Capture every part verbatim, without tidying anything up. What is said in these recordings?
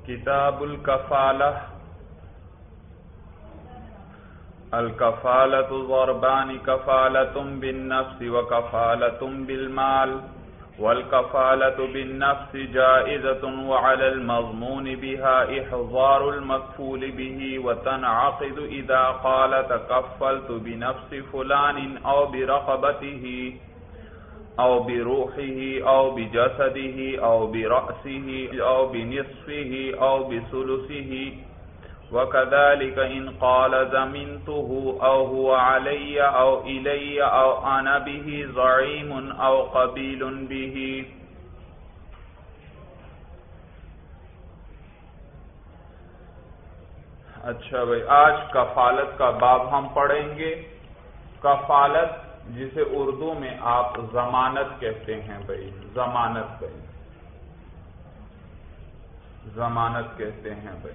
کتاب الکفالہ. الکفالۃ ضربان کفالۃ بالنفس وکفالۃ بالمال. والکفالۃ بالنفس جائزۃ وعلی المضمون بها احضار المکفول به وتنعقد اذا قال تکفلت بنفس فلان او برقبته او بروحه او بجسده او برأسه او بنصفه او بثلثه. وكذلك إن قال زمنته أو هو علي أو إلي أو أنا به زعيم أو قبيل به. اچھا بھائی، آج کفالت کا باب ہم پڑھیں گے. کفالت جسے اردو میں آپ ضمانت کہتے ہیں بھائی، ضمانت بھائی ضمانت کہتے ہیں بھائی.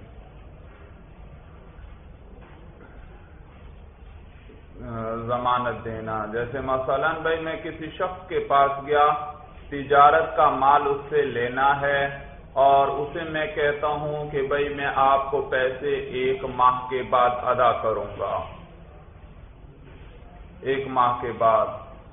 ضمانت دینا، جیسے مثلا بھائی میں کسی شخص کے پاس گیا، تجارت کا مال اس سے لینا ہے اور اسے میں کہتا ہوں کہ بھائی میں آپ کو پیسے ایک ماہ کے بعد ادا کروں گا، ایک ماہ کے بعد.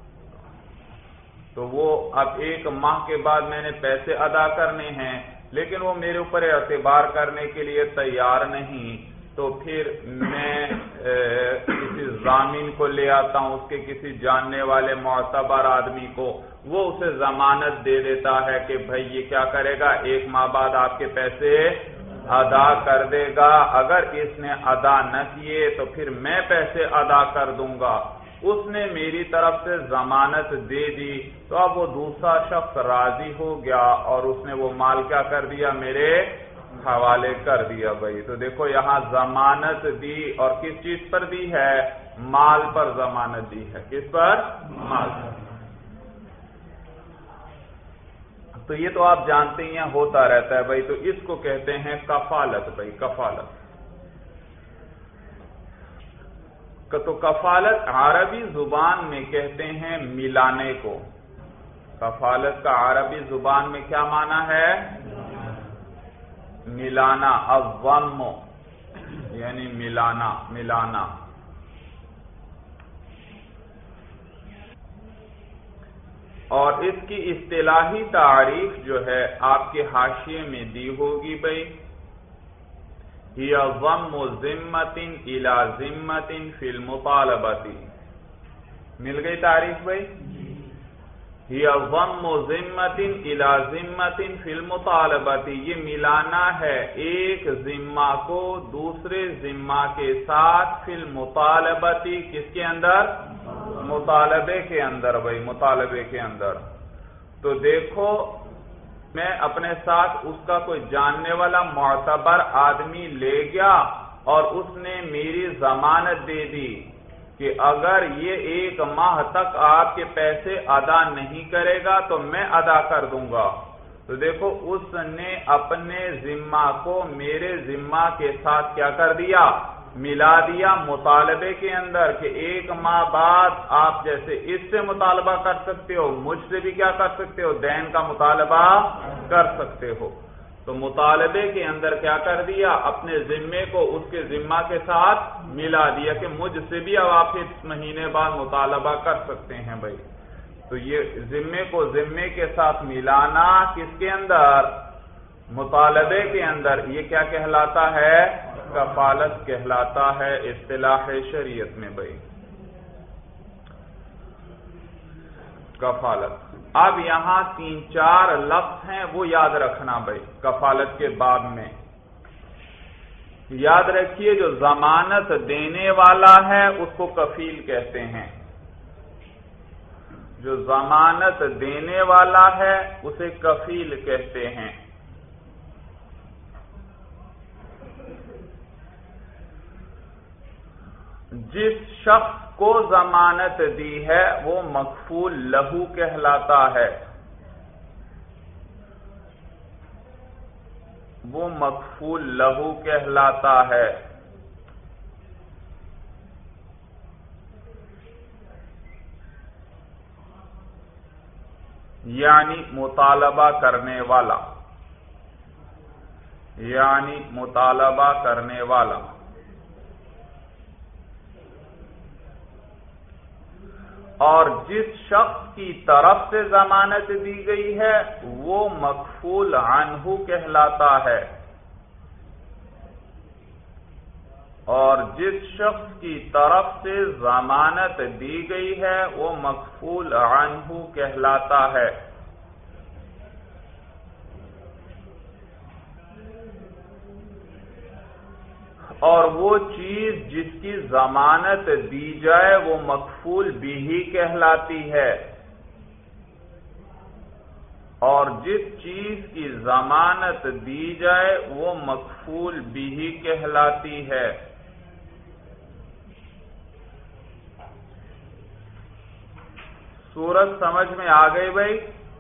تو وہ اب ایک ماہ کے بعد میں نے پیسے ادا کرنے ہیں، لیکن وہ میرے اوپر اعتبار کرنے کے لیے تیار نہیں. تو پھر میں کسی ضامن کو لے آتا ہوں، اس کے کسی جاننے والے معتبر آدمی کو، وہ اسے ضمانت دے دیتا ہے کہ بھائی یہ کیا کرے گا، ایک ماہ بعد آپ کے پیسے ادا کر دے گا. اگر اس نے ادا نہ کیے تو پھر میں پیسے ادا کر دوں گا. اس نے میری طرف سے ضمانت دے دی، تو اب وہ دوسرا شخص راضی ہو گیا اور اس نے وہ مال کیا کر دیا، میرے حوالے کر دیا. بھائی تو دیکھو یہاں ضمانت دی، اور کس چیز پر دی ہے، مال پر ضمانت دی ہے. کس پر، مال پر. تو یہ تو آپ جانتے ہی ہیں ہوتا رہتا ہے بھائی. تو اس کو کہتے ہیں کفالت بھائی، کفالت. تو کفالت عربی زبان میں کہتے ہیں ملانے کو. کفالت کا عربی زبان میں کیا معنی ہے، ملانا. الضم یعنی ملانا، ملانا. اور اس کی اصطلاحی تعریف جو ہے آپ کے حاشیے میں دی ہوگی بھائی. ہی ضم ذمۃ الی ذمۃ فی المطالبۃ. مل گئی تعریف بھائی. ہی ضم ذمۃ الی ذمۃ فی المطالبۃ. یہ ملانا ہے ایک ذمہ کو دوسرے ذمہ کے ساتھ، فی المطالبۃ کس کے اندر، مطالبے کے اندر بھائی، مطالبے کے اندر. تو دیکھو میں اپنے ساتھ اس کا کوئی جاننے والا معتبر آدمی لے گیا اور اس نے میری ضمانت دے دی کہ اگر یہ ایک ماہ تک آپ کے پیسے ادا نہیں کرے گا تو میں ادا کر دوں گا. تو دیکھو اس نے اپنے ذمہ کو میرے ذمہ کے ساتھ کیا کر دیا، ملا دیا مطالبے کے اندر، کہ ایک ماہ بعد آپ جیسے اس سے مطالبہ کر سکتے ہو، مجھ سے بھی کیا کر سکتے ہو، دین کا مطالبہ کر سکتے ہو. تو مطالبے کے اندر کیا کر دیا، اپنے ذمے کو اس کے ذمہ کے ساتھ ملا دیا کہ مجھ سے بھی اب آپ اس مہینے بعد مطالبہ کر سکتے ہیں بھائی. تو یہ ذمے کو ذمے کے ساتھ ملانا کس کے اندر، مطالبے کے اندر، یہ کیا کہلاتا ہے، کفالت کہلاتا ہے اصطلاح شریعت میں بھائی، کفالت. اب یہاں تین چار لفظ ہیں وہ یاد رکھنا بھائی کفالت کے باب میں. یاد رکھیے جو ضمانت دینے والا ہے اس کو کفیل کہتے ہیں. جو ضمانت دینے والا ہے اسے کفیل کہتے ہیں. جس شخص کو ضمانت دی ہے وہ مکفول لہو کہلاتا ہے. وہ مکفول لہو کہلاتا ہے. یعنی مطالبہ کرنے والا. یعنی مطالبہ کرنے والا. اور جس شخص کی طرف سے ضمانت دی گئی ہے وہ مکفول عنہ کہلاتا ہے، اور جس شخص کی طرف سے ضمانت دی گئی ہے وہ مکفول عنہ کہلاتا ہے. اور وہ چیز جس کی ضمانت دی جائے وہ مکفول بھی کہلاتی ہے، اور جس چیز کی ضمانت دی جائے وہ مکفول بھی کہلاتی ہے. صورت سمجھ میں آ گئی بھائی؟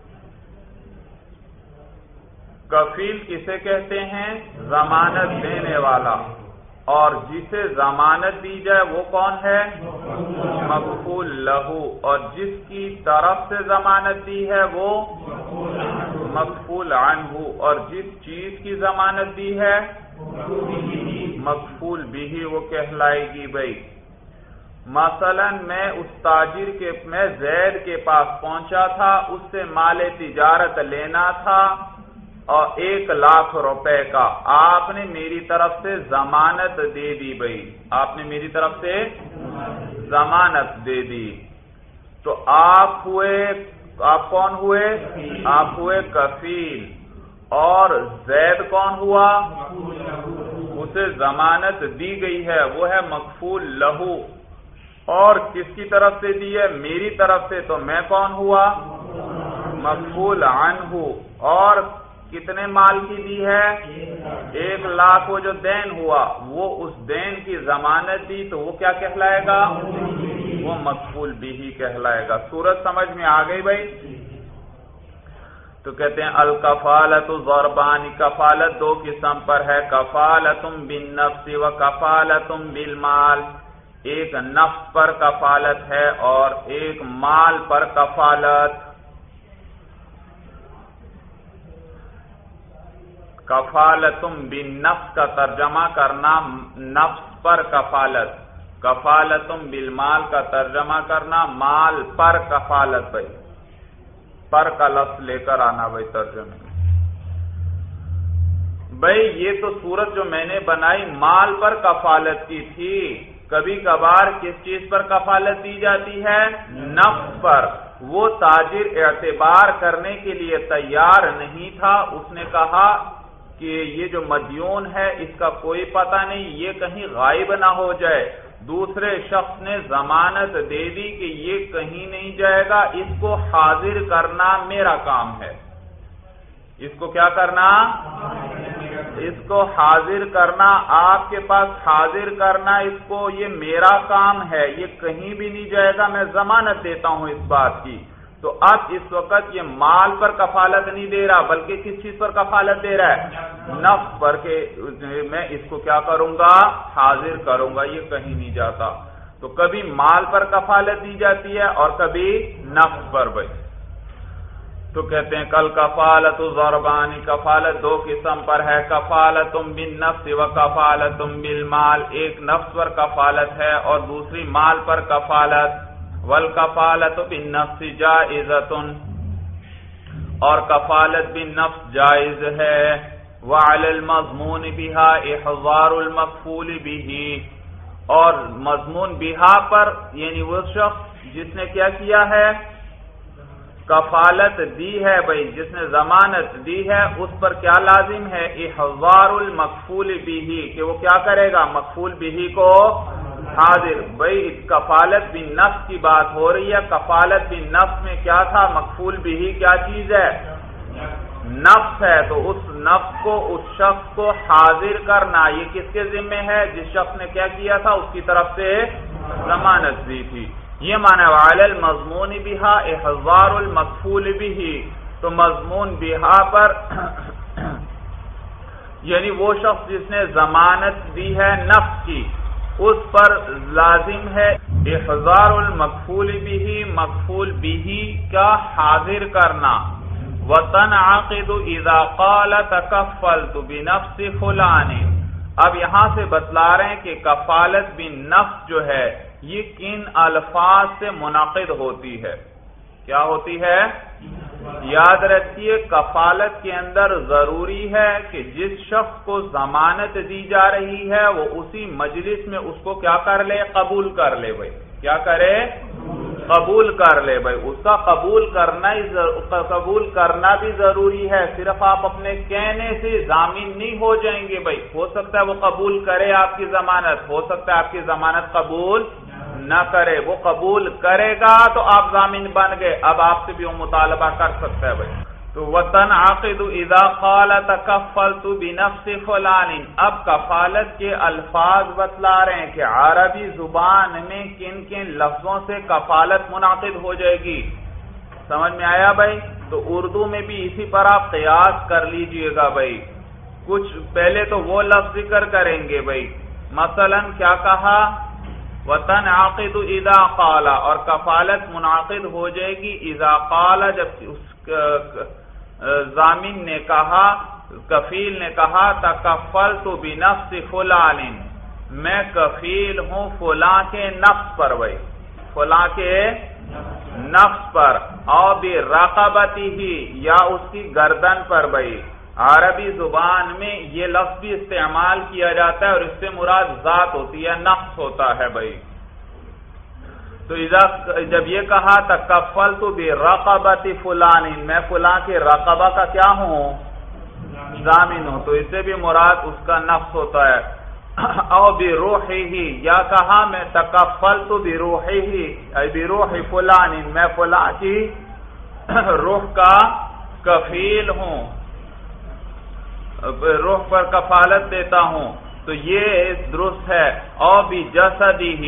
کفیل کسے کہتے ہیں؟ ضمانت دینے والا. اور جسے ضمانت دی جائے وہ کون ہے؟ مکفول لہو. اور جس کی طرف سے ضمانت دی ہے وہ مکفول عنہ. اور جس چیز کی ضمانت دی ہے مکفول بھی وہ کہلائے گی. بھائی مثلا میں اس تاجر کے میں زید کے پاس پہنچا تھا، اس سے مال تجارت لینا تھا اور ایک لاکھ روپے کا. آپ نے میری طرف سے ضمانت دے دی. بھائی آپ نے میری طرف سے ضمانت دے دی تو آپ ہوئے آپ کون ہوئے؟ آپ ہوئے کفیل. اور زید کون ہوا؟ اسے ضمانت دی گئی ہے، وہ ہے مکفول لہو. اور کس کی طرف سے دی ہے؟ میری طرف سے. تو میں کون ہوا؟ مکفول عنہ. اور کتنے مال کی دی ہے؟ ایک لاکھ. وہ جو دین ہوا وہ اس دین کی ضمانت دی تو وہ کیا کہلائے گا؟ وہ مکفول بھی کہلائے گا. صورت سمجھ میں آ گئی بھائی؟ تو کہتے ہیں الکفالۃ ضربان. کفالت دو قسم پر ہے، کفالۃ بالنفس و کفالۃ بالمال. ایک نفس پر کفالت ہے اور ایک مال پر کفالت. کفالتم بالنفس کا ترجمہ کرنا نفس پر کفالت، کفالتم بالمال کا ترجمہ کرنا مال پر کفالت. بھائی پر کا لفظ لے کر آنا بھائی ترجمے میں. بھائی یہ تو صورت جو میں نے بنائی مال پر کفالت کی تھی. کبھی کبھار کس چیز پر کفالت دی جاتی ہے؟ نفس پر. وہ تاجر اعتبار کرنے کے لیے تیار نہیں تھا. اس نے کہا کہ یہ جو مدیون ہے اس کا کوئی پتہ نہیں، یہ کہیں غائب نہ ہو جائے. دوسرے شخص نے ضمانت دے دی کہ یہ کہیں نہیں جائے گا، اس کو حاضر کرنا میرا کام ہے. اس کو کیا کرنا؟ اس کو حاضر کرنا، آپ کے پاس حاضر کرنا اس کو، یہ میرا کام ہے، یہ کہیں بھی نہیں جائے گا، میں ضمانت دیتا ہوں اس بات کی. تو اب اس وقت یہ مال پر کفالت نہیں دے رہا بلکہ کس چیز پر کفالت دے رہا ہے؟ نفس پر، کہ میں اس کو کیا کروں گا؟ حاضر کروں گا، یہ کہیں نہیں جاتا. تو کبھی مال پر کفالت دی جاتی ہے اور کبھی نفس پر. بھائی تو کہتے ہیں کل کفالت ضربانی. کفالت دو قسم پر ہے، کفالت بالنفس و کفالت بالمال. ایک نفس پر کفالت ہے اور دوسری مال پر کفالت. والکفالت بالنفس جائزۃ. اور کفالت بالنفس جائز ہے. وعلی المضمون بها احضار المکفول به. اور مضمون بها پر یعنی وہ شخص جس نے کیا کیا ہے؟ کفالت دی ہے. بھائی جس نے ضمانت دی ہے اس پر کیا لازم ہے؟ احضار المکفول به، کہ وہ کیا کرے گا؟ مکفول به کو حاضر. بھائی کفالت بالنفس کی بات ہو رہی ہے. کفالت بالنفس میں کیا تھا؟ مکفول به کیا چیز ہے؟ نفس ہے. تو اس نفس کو، اس شخص کو حاضر کرنا یہ کس کے ذمہ ہے؟ جس شخص نے کیا کیا تھا؟ اس کی طرف سے ضمانت دی تھی. یہ معنی وعلی المضمون بها احضار المکفول به. تو مضمون بها پر یعنی وہ شخص جس نے ضمانت دی ہے نفس کی، اس پر لازم ہے احضار المکفول به، مکفول به کا حاضر کرنا. وَتَنْعَقِدُ إِذَا قَالَ تَكَفَّلْتُ بِنَفْسِ فُلَانٍ۔ اب یہاں سے بتلا رہے ہیں کہ کفالت بالنفس جو ہے یہ کن الفاظ سے منعقد ہوتی ہے۔ کیا ہوتی ہے؟ یاد رکھیے کفالت کے اندر ضروری ہے کہ جس شخص کو ضمانت دی جا رہی ہے وہ اسی مجلس میں اس کو کیا کر لے؟ قبول کر لے بھائی۔ کیا کرے؟ قبول کر لے بھائی۔ اس کا قبول کرنا ہی قبول کرنا بھی ضروری ہے، صرف آپ اپنے کہنے سے ضامن نہیں ہو جائیں گے بھائی۔ ہو سکتا ہے وہ قبول کرے آپ کی ضمانت، ہو سکتا ہے آپ کی ضمانت قبول نہ کرے، وہ قبول کرے گا تو آپ ضامن بن گئے، اب آپ سے بھی وہ مطالبہ کر سکتا ہے بھائی۔ تو وَتَنْعَقِدُ إِذَا قَالَ تَكَفَّلْتُ بِنَفْسِ فُلَانٍ۔ اب کفالت کے الفاظ بتلا رہے ہیں کہ عربی زبان میں کن کن لفظوں سے کفالت منعقد ہو جائے گی۔ سمجھ میں آیا بھائی؟ تو اردو میں بھی اسی پر آپ قیاس کر لیجئے گا بھائی۔ کچھ پہلے تو وہ لفظ ذکر کریں گے بھائی، مثلا کیا کہا؟ وَتَنْعَقِدُ إِذَا قَالَ، اور کفالت منعقد ہو جائے گی اذا قال، جب اس ضامن نے کہا، کفیل نے کہا تکفلت بنفس فلان، میں کفیل ہوں فلاں کے نفس پر بھائی، فلاں کے نفس پر، اور برقبتہ، یا اس کی گردن پر بھائی۔ عربی زبان میں یہ لفظ بھی استعمال کیا جاتا ہے اور اس سے مراد ذات ہوتی ہے، نفس ہوتا ہے بھائی۔ تو جب یہ کہا تکفلت برقبۃ فلان، میں فلاں کے رقبہ کا کیا ہوں؟ ضامن ہوں، تو اس سے بھی مراد اس کا نفس ہوتا ہے۔ او بروحہ، یا کہا میں تکفلت بروحہ ای بروح فلان، میں فلاں کی روح کا کفیل ہوں، روح پر کفالت دیتا ہوں، تو یہ درست ہے۔ او بجسدہ،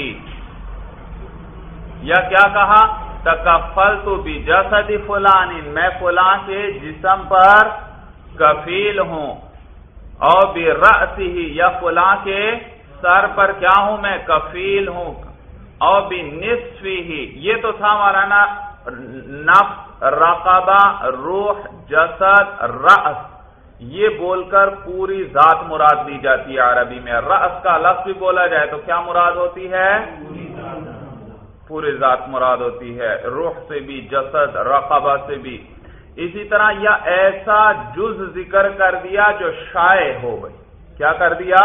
یا کیا کہا؟ تکفلت بجسد فلان، میں فلاں کے جسم پر کفیل ہوں، اور برأسہ، یا فلاں کے سر پر کیا ہوں؟ میں کفیل ہوں، اور بنصفہ، یہ تو تھا ہمارا نا نفس، رقبہ، روح، جسد، رأس، یہ بول کر پوری ذات مراد لی جاتی ہے عربی میں۔ رأس کا لفظ بھی بولا جائے تو کیا مراد ہوتی ہے؟ پوری ذات مراد ہوتی ہے، روح سے بھی، جسد، رقبہ سے بھی۔ اسی طرح یا ایسا جز ذکر کر دیا جو شائع ہو بھائی، کیا کر دیا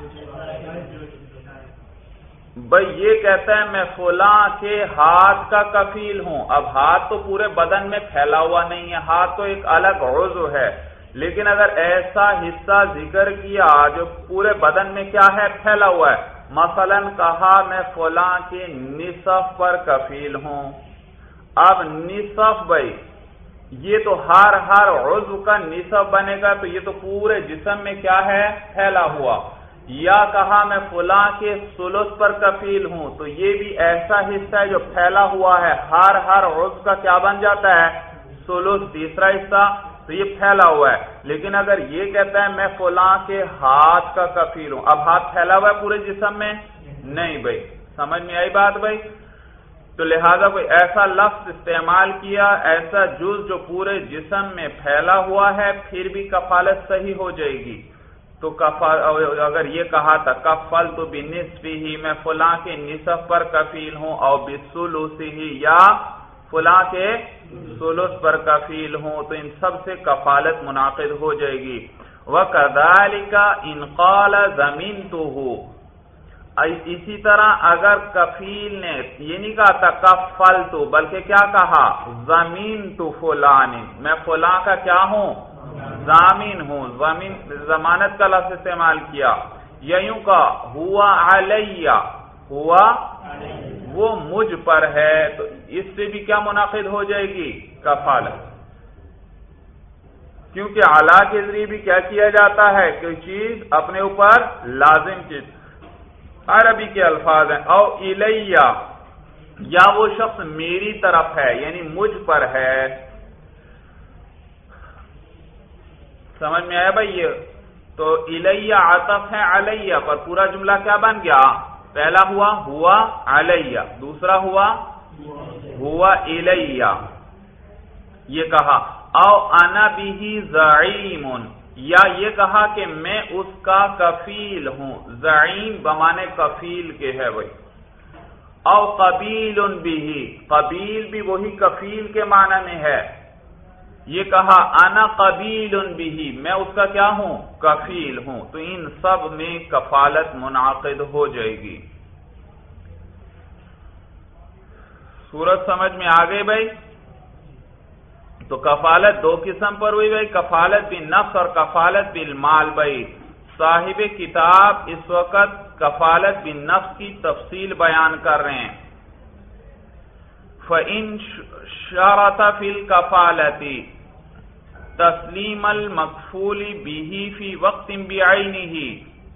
بھائی؟ یہ کہتا ہے میں فلاں کے ہاتھ کا کفیل ہوں، اب ہاتھ تو پورے بدن میں پھیلا ہوا نہیں ہے، ہاتھ تو ایک الگ عضو ہے، لیکن اگر ایسا حصہ ذکر کیا جو پورے بدن میں کیا ہے؟ پھیلا ہوا ہے، مثلا کہا میں فلاں کے نصف پر کفیل ہوں۔ اب نصف بھائی یہ تو ہر ہر عضو کا نصف بنے گا، تو یہ تو پورے جسم میں کیا ہے؟ پھیلا ہوا۔ یا کہا میں فلاں کے ثلث پر کفیل ہوں، تو یہ بھی ایسا حصہ ہے جو پھیلا ہوا ہے، ہر ہر عضو کا کیا بن جاتا ہے؟ ثلث، تیسرا حصہ، تو یہ پھیلا ہوا ہے۔ لیکن اگر یہ کہتا ہے میں فلاں کے ہاتھ کا کفیل ہوں، اب ہاتھ پھیلا ہوا ہے پورے جسم میں؟ نہیں بھائی، سمجھ میں آئی بات بھائی؟ تو لہذا کوئی ایسا لفظ استعمال کیا، ایسا جز جو پورے جسم میں پھیلا ہوا ہے، پھر بھی کفالت صحیح ہو جائے گی۔ تو اگر یہ کہا تھا کفلت بنصفہ، میں فلاں کے نصف پر کفیل ہوں، اور بثلثہ، یا فلاں کے ثلث پر کفیل ہوں، تو ان سب سے کفالت منعقد ہو جائے گی۔ وَكَذَلِكَ إِنْ قَالَ ضَمِنْتُهُ، اسی طرح اگر کفیل نے یہ نہیں کہا تکفلت، بلکہ کیا کہا؟ ضَمِنْتُ فُلَانٍ، میں فلاں کا کیا ہوں؟ ضامن ہوں، ضامن ضمانت کا لفظ استعمال کیا۔ یا یوں کہا ہوا علیہ، ہوا وہ مجھ پر ہے، تو اس سے بھی کیا منعقد ہو جائے گی؟ کفالت، کیونکہ علا کے ذریعے بھی کیا کیا جاتا ہے؟ کوئی چیز اپنے اوپر لازم چیز، عربی کے الفاظ ہیں۔ او الیہ، یا وہ شخص میری طرف ہے، یعنی مجھ پر ہے۔ سمجھ میں آیا بھائی؟ یہ تو الیہ عطف ہے علیہ پر، پورا جملہ کیا بن گیا؟ پہلا ہوا ہوا علیہ، دوسرا ہوا ہوا الیہ، یہ کہا۔ او انا بھی زعیم، یا یہ کہا کہ میں اس کا کفیل ہوں، زعیم بمانے کفیل کے ہے وہی، او قبیل بھی، قبیل بھی وہی کفیل کے معنی میں ہے، یہ کہا انا قبیل بھی، میں اس کا کیا ہوں، کفیل ہوں، تو ان سب میں کفالت منعقد ہو جائے گی۔ صورت سمجھ میں آ گئی بھائی؟ تو کفالت دو قسم پر ہوئی بھائی، کفالت بالنفس اور کفالت بالمال بھائی۔ صاحب کتاب اس وقت کفالت بالنفس کی تفصیل بیان کر رہے ہیں۔ فَإِن شَرَطَ فِي الْكَفَالَةِ تسلیم المکفول به فی وقت بعینہ،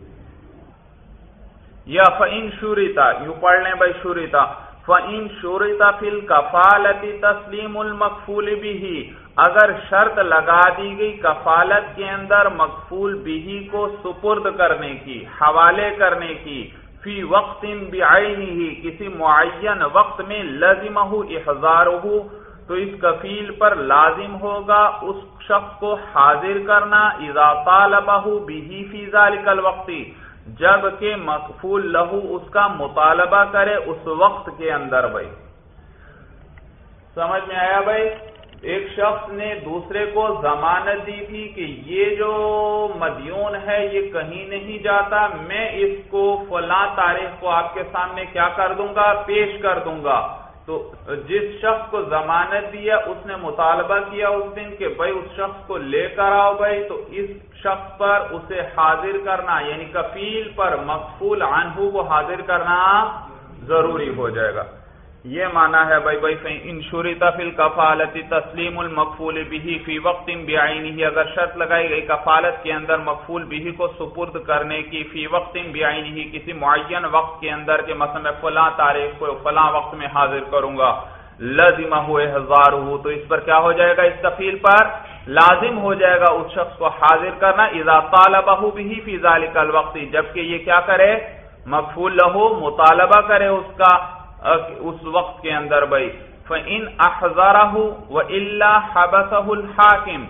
یا فَإِن شُرِطَ، یوں پڑھ لیں بھائی شُرِطَ، فَإِن شُرِطَ فِي الْكَفَالَةِ تسلیم المکفول به، اگر شرط لگا دی گئی کفالت کے اندر مکفول به کو سپرد کرنے کی، حوالے کرنے کی، فی وقت بعینہ، کسی معین وقت میں، لزمہ احضارہ، تو اس کفیل پر لازم ہوگا اس شخص کو حاضر کرنا، اذا طالبہ به فی ذلک الوقت، جب کہ مکفول لہو اس کا مطالبہ کرے اس وقت کے اندر بھائی۔ سمجھ میں آیا بھائی؟ ایک شخص نے دوسرے کو ضمانت دی تھی کہ یہ جو مدیون ہے یہ کہیں نہیں جاتا، میں اس کو فلاں تاریخ کو آپ کے سامنے کیا کر دوں گا، پیش کر دوں گا۔ تو جس شخص کو ضمانت دیا اس نے مطالبہ کیا اس دن کہ بھائی اس شخص کو لے کر آؤ بھائی، تو اس شخص پر اسے حاضر کرنا، یعنی کفیل پر مکفول عنہ کو حاضر کرنا ضروری ہو جائے گا۔ یہ معنی ہے بھائی بھائی ان شرط فی الکفالۃ تسلیم المکفول به فی وقت بعینہ، اگر شرط لگائی گئی کفالت کے اندر مکفول به کو سپرد کرنے کی، فی وقت بعینہ، کسی معین وقت کے اندر، کہ مثلا میں فلاں تاریخ کو فلاں وقت میں حاضر کروں گا، لازمہ احضارہ، تو اس پر کیا ہو جائے گا، اس کفیل پر لازم ہو جائے گا اس شخص کو حاضر کرنا، اذا طالبہ به فی ذلک الوقت، جبکہ یہ کیا کرے، مکفول لہو مطالبہ کرے اس کا اس وقت کے اندر بھائی۔ فَإِنْ أَحْضَرَهُ وَإِلَّا حَبَسَهُ الْحَاكِمُ،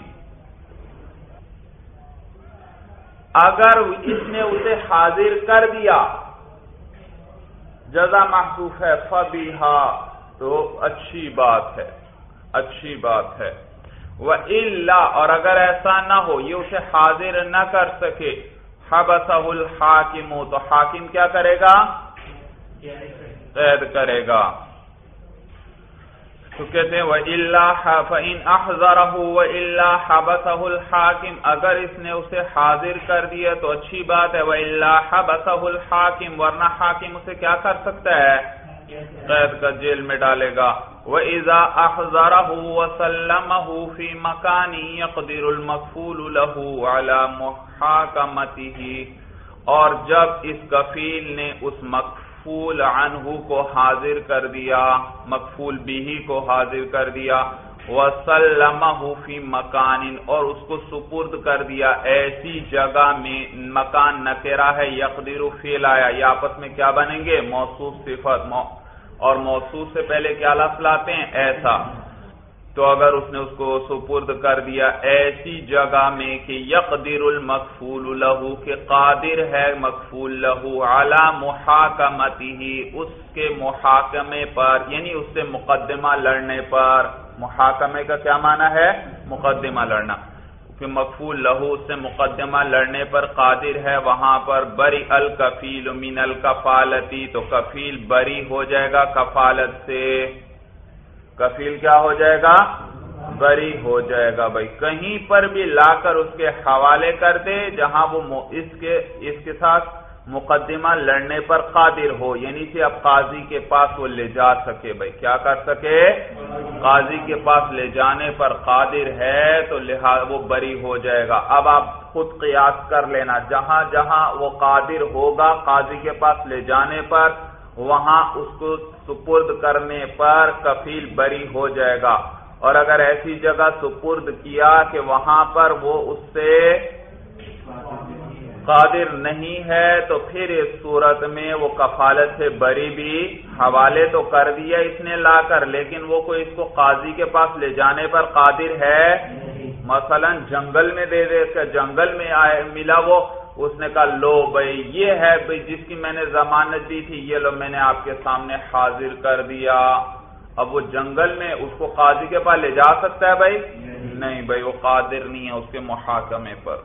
اگر اس نے اسے حاضر کر دیا، جزا محذوف ہے، فَبِهَا، تو اچھی بات ہے، اچھی بات ہے۔ وَإِلَّا، اور اگر ایسا نہ ہو، یہ اسے حاضر نہ کر سکے، حَبَسَهُ الْحَاكِمُ، تو حاکم کیا کرے گا، قید کرے گا۔ تو کہتے ہیں وَإِلَّا فَإِنْ أَحْضَرَهُ وَإِلَّا حَبَسَهُ الْحَاكِمُ، اگر اس نے اسے حاضر کر دیا تو اچھی بات ہے، وَإِلَّا حَبَسَهُ الْحَاكِمُ، ورنہ حاکم اسے کیا کر سکتا ہے، قید کر جیل میں ڈالے گا۔ وَإِذَا أَحْضَرَهُ وَسَلَّمَهُ فِي مَكَانٍ يَقْدِرُ الْمَكْفُولُ لَهُ عَلَى مُحَاكَمَتِهِ، اور جب اس کفیل نے اس مکفول مکفول عنہ کو حاضر کر دیا، مکفول بھی کو حاضر کر دیا، وَسَلَّمَهُ فِي مَكَانٍ، اور اس کو سپرد کر دیا ایسی جگہ میں، مکان نکرہ ہے، یقدر فعل آیا، یہ آپس میں کیا بنیں گے، موصوف صفت، اور موصوف سے پہلے کیا لفظ لاتے ہیں، ایسا، تو اگر اس نے اس کو سپرد کر دیا ایسی جگہ میں کہ یقدر المکفول لہو، کہ قادر ہے مکفول لہو، علی محاکمتہ، اس کے محاکمے پر، یعنی اس سے مقدمہ لڑنے پر۔ محاکمے کا کیا معنی ہے، مقدمہ لڑنا، کہ مکفول لہو اس سے مقدمہ لڑنے پر قادر ہے، وہاں پر بری الکفیل من الکفالتی، تو کفیل بری ہو جائے گا کفالت سے، کفیل کیا ہو جائے گا، بری ہو جائے گا بھائی۔ کہیں پر بھی لا کر اس کے حوالے کر دے جہاں وہ اس کے اس کے ساتھ مقدمہ لڑنے پر قادر ہو، یعنی کہ اب قاضی کے پاس وہ لے جا سکے بھائی، کیا کر سکے، قاضی کے پاس لے جانے پر قادر ہے تو لہٰذا وہ بری ہو جائے گا۔ اب آپ خود قیاس کر لینا، جہاں جہاں وہ قادر ہوگا قاضی کے پاس لے جانے پر، وہاں اس کو سپرد کرنے پر کفیل بری ہو جائے گا، اور اگر ایسی جگہ سپرد کیا کہ وہاں پر وہ اس سے قادر نہیں ہے تو پھر اس صورت میں وہ کفالت سے بری بھی، حوالے تو کر دیا اس نے لا کر، لیکن وہ کوئی اس کو قاضی کے پاس لے جانے پر قادر ہے؟ مثلا جنگل میں دے دے کہ جنگل میں آئے ملا وہ، اس نے کہا لو بھائی یہ ہے بھائی جس کی میں نے ضمانت دی تھی، یہ لو میں نے آپ کے سامنے حاضر کر دیا۔ اب وہ جنگل میں اس کو قاضی کے پاس لے جا سکتا ہے بھائی؟ نہیں بھائی، وہ قادر نہیں ہے اس کے محاکمے پر۔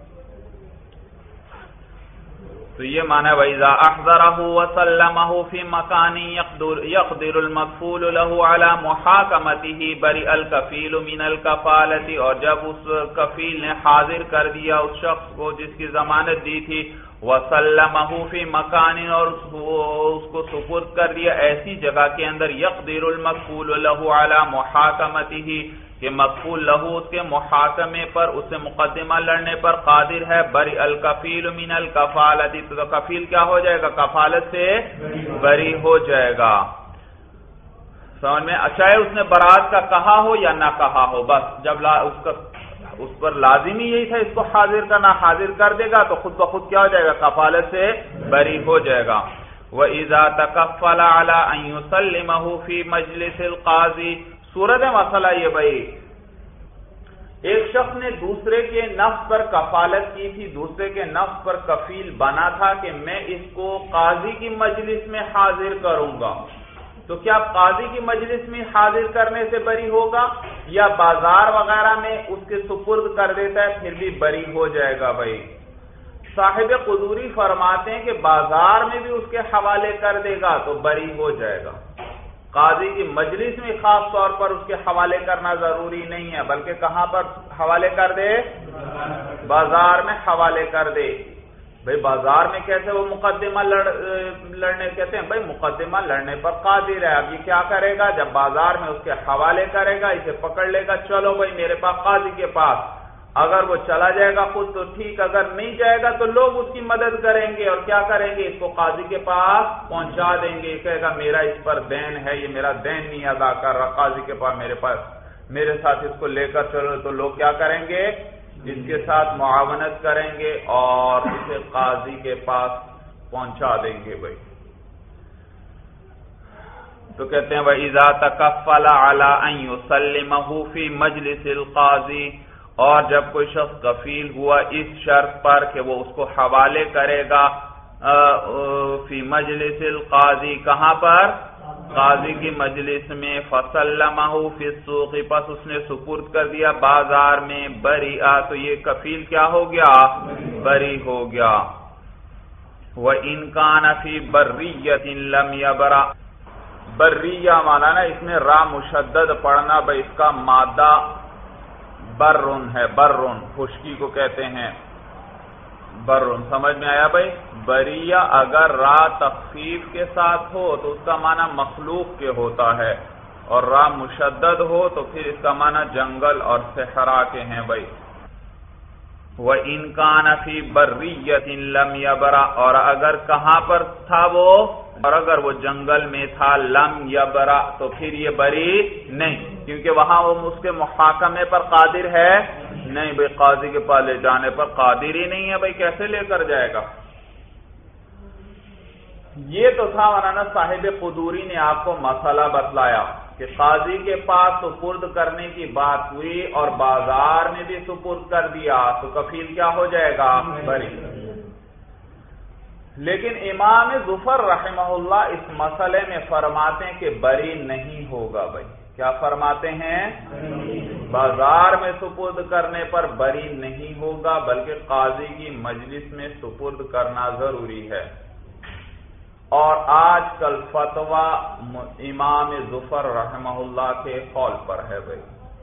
تو یہ معنی ہے وَإِذَا أَحْضَرَهُ وَسَلَّمَهُ فِي مَكَانٍ يَقْدِرُ الْمَكْفُولُ لَهُ عَلَى مُحَاكَمَتِهِ بَرِئَ الْكَفِيلُ مِنَ الْكَفَالَةِ، اور جب اس کفیل نے حاضر کر دیا اس شخص کو جس کی ضمانت دی تھی، وَسَلَّمَهُ فِي مَكَانٍ، اور اس کو سپرد کر دیا ایسی جگہ کے اندر، يَقْدِرُ الْمَكْفُولُ لَهُ عَلَى مُحَاكَمَتِهِ کہ مقفول لہو اس کے محاکمے پر، اس سے مقدمہ لڑنے پر قادر ہے، بری الکفیل من الکفالتی، تو کفیل کیا ہو جائے گا؟ کفالت سے بری ہو جائے گا۔ سمجھ میں؟ چاہے اس نے برات کا کہا ہو یا نہ کہا ہو، بس جب لا اس کا اس پر لازمی یہی تھا اس کو حاضر کرنا، حاضر کر دے گا تو خود بخود کیا ہو جائے گا؟ کفالت سے بری ہو جائے گا۔ وَإِذَا تَكَفَّلَ عَلَىٰ أَن يُسَلِّمَهُ فِي مَجْلِسِ الْقَاضِي، صورت ہے مسئلہ یہ بھائی، ایک شخص نے دوسرے کے نفس پر کفالت کی تھی، دوسرے کے نفس پر کفیل بنا تھا کہ میں اس کو قاضی کی مجلس میں حاضر کروں گا، تو کیا قاضی کی مجلس میں حاضر کرنے سے بری ہوگا، یا بازار وغیرہ میں اس کے سپرد کر دیتا ہے پھر بھی بری ہو جائے گا؟ بھائی صاحب قدوری فرماتے ہیں کہ بازار میں بھی اس کے حوالے کر دے گا تو بری ہو جائے گا۔ قاضی کی مجلس میں خاص طور پر اس کے حوالے کرنا ضروری نہیں ہے، بلکہ کہاں پر حوالے کر دے؟ بازار میں حوالے کر دے۔ بھئی بازار میں کیسے وہ مقدمہ لڑ لڑنے کہتے ہیں؟ بھئی مقدمہ لڑنے پر قادر ہے، اب یہ کیا کرے گا؟ جب بازار میں اس کے حوالے کرے گا، اسے پکڑ لے گا، چلو بھئی میرے پاس قاضی کے پاس، اگر وہ چلا جائے گا خود تو ٹھیک، اگر نہیں جائے گا تو لوگ اس کی مدد کریں گے اور کیا کریں گے؟ اس کو قاضی کے پاس پہنچا دیں گے، کہے گا میرا اس پر دین ہے، یہ میرا دین نہیں ادا کر رہا، قاضی کے پاس میرے پاس میرے ساتھ اس کو لے کر چلو، تو لوگ کیا کریں گے؟ اس کے ساتھ معاونت کریں گے اور اسے قاضی کے پاس پہنچا دیں گے۔ بھائی تو کہتے ہیں وَإِذَا تَكَفَّلَ عَلَىٰ أَن يُسَلِّمَهُ فِي مَجْلِسِ الْقَاضِي، اور جب کوئی شخص کفیل ہوا اس شرط پر کہ وہ اس کو حوالے کرے گا فی مجلس القاضی، کہاں پر؟ قاضی کی مجلس میں، فسلمہ فی السوق، پس اس نے سپرد کر دیا بازار میں، بری'a، تو یہ کفیل کیا ہو گیا؟ بری ہو گیا۔ وَإِن كَانَ فِي بَرِّيَّةٍ لَمْ يَبْرَأْ، بریہ مانا نا اس میں را مشدد پڑھنا، بھائی اس کا مادہ برن ہے، برن خشکی کو کہتے ہیں برن، سمجھ میں آیا بھائی؟ بریہ اگر را تخفیف کے ساتھ ہو تو اس کا معنی مخلوق کے ہوتا ہے، اور را مشدد ہو تو پھر اس کا معنی جنگل اور صحرا کے ہیں۔ بھائی وَإِن كَانَ فِي بَرِّيَّةٍ لَمْ يَبْرَأْ، اور اگر کہاں پر تھا وہ؟ اور اگر وہ جنگل میں تھا، لم یبرأ، تو پھر یہ بری نہیں، کیونکہ وہاں وہ اس کے محاکمے پر قادر ہے نہیں، بھئی قاضی کے پاس لے جانے پر قادر ہی نہیں ہے، بھئی کیسے لے کر جائے گا؟ یہ تو تھا مولانا صاحب قدوری نے آپ کو مسئلہ بتلایا کہ قاضی کے پاس سپرد کرنے کی بات ہوئی اور بازار میں بھی سپرد کر دیا تو کفیل کیا ہو جائے گا؟ بری۔ لیکن امام ظفر رحمہ اللہ اس مسئلے میں فرماتے ہیں کہ بری نہیں ہوگا۔ بھائی کیا فرماتے ہیں؟ بازار میں سپرد کرنے پر بری نہیں ہوگا، بلکہ قاضی کی مجلس میں سپرد کرنا ضروری ہے۔ اور آج کل فتویٰ امام ظفر رحمہ اللہ کے قول پر ہے۔ بھائی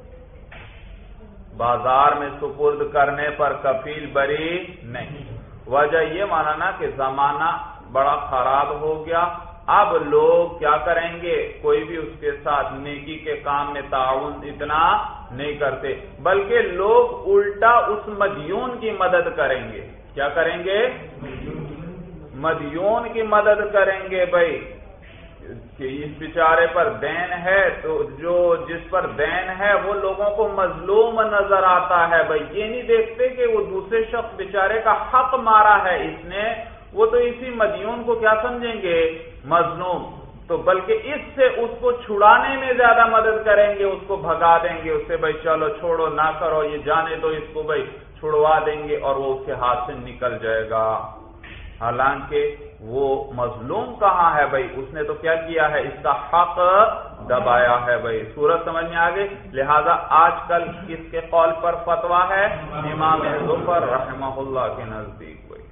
بازار میں سپرد کرنے پر کفیل بری نہیں۔ وجہ یہ ماننا کہ زمانہ بڑا خراب ہو گیا، اب لوگ کیا کریں گے؟ کوئی بھی اس کے ساتھ نیکی کے کام میں تعاون اتنا نہیں کرتے، بلکہ لوگ الٹا اس مدیون کی مدد کریں گے۔ کیا کریں گے؟ مدیون کی مدد کریں گے۔ بھائی کہ اس بیچارے پر دین ہے تو جو جس پر دین ہے وہ لوگوں کو مظلوم نظر آتا ہے بھائی، یہ نہیں دیکھتے کہ وہ دوسرے شخص بیچارے کا حق مارا ہے اس نے، وہ تو اسی مدیون کو کیا سمجھیں گے؟ مظلوم، تو بلکہ اس سے اس کو چھڑانے میں زیادہ مدد کریں گے، اس کو بھگا دیں گے اس سے، بھائی چلو چھوڑو نہ کرو، یہ جانے دو اس کو، بھائی چھڑوا دیں گے اور وہ اس کے ہاتھ سے نکل جائے گا۔ حالانکہ وہ مظلوم کہاں ہے بھائی، اس نے تو کیا کیا ہے؟ اس کا حق دبایا ہے بھائی۔ سورت سمجھ میں آگے؟ لہذا آج کل کس کے قول پر فتویٰ ہے؟ امام ظفر رحمہ اللہ کے نزدیک بھائی،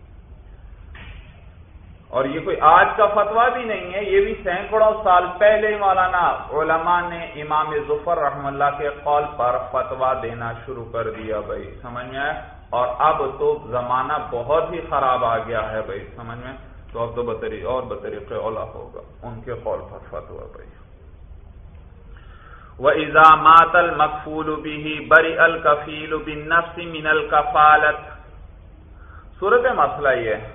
اور یہ کوئی آج کا فتویٰ بھی نہیں ہے، یہ بھی سینکڑوں سال پہلے مولانا علماء نے امام ظفر رحمہ اللہ کے قول پر فتویٰ دینا شروع کر دیا بھائی، سمجھ میں آئے؟ اور اب تو زمانہ بہت ہی خراب آ گیا ہے بھائی، سمجھ میں؟ تو اب تو بطری اور بطریق اولا ہوگا ان کے قول پر فتویٰ بھائی۔ وَإِذَا مَاتَ الْمَكْفُولُ بِهِ بَرِئَ الْكَفِيلُ بِالنَّفْسِ مِنَ الْكَفَالَةِ۔ صورت مسئلہ یہ،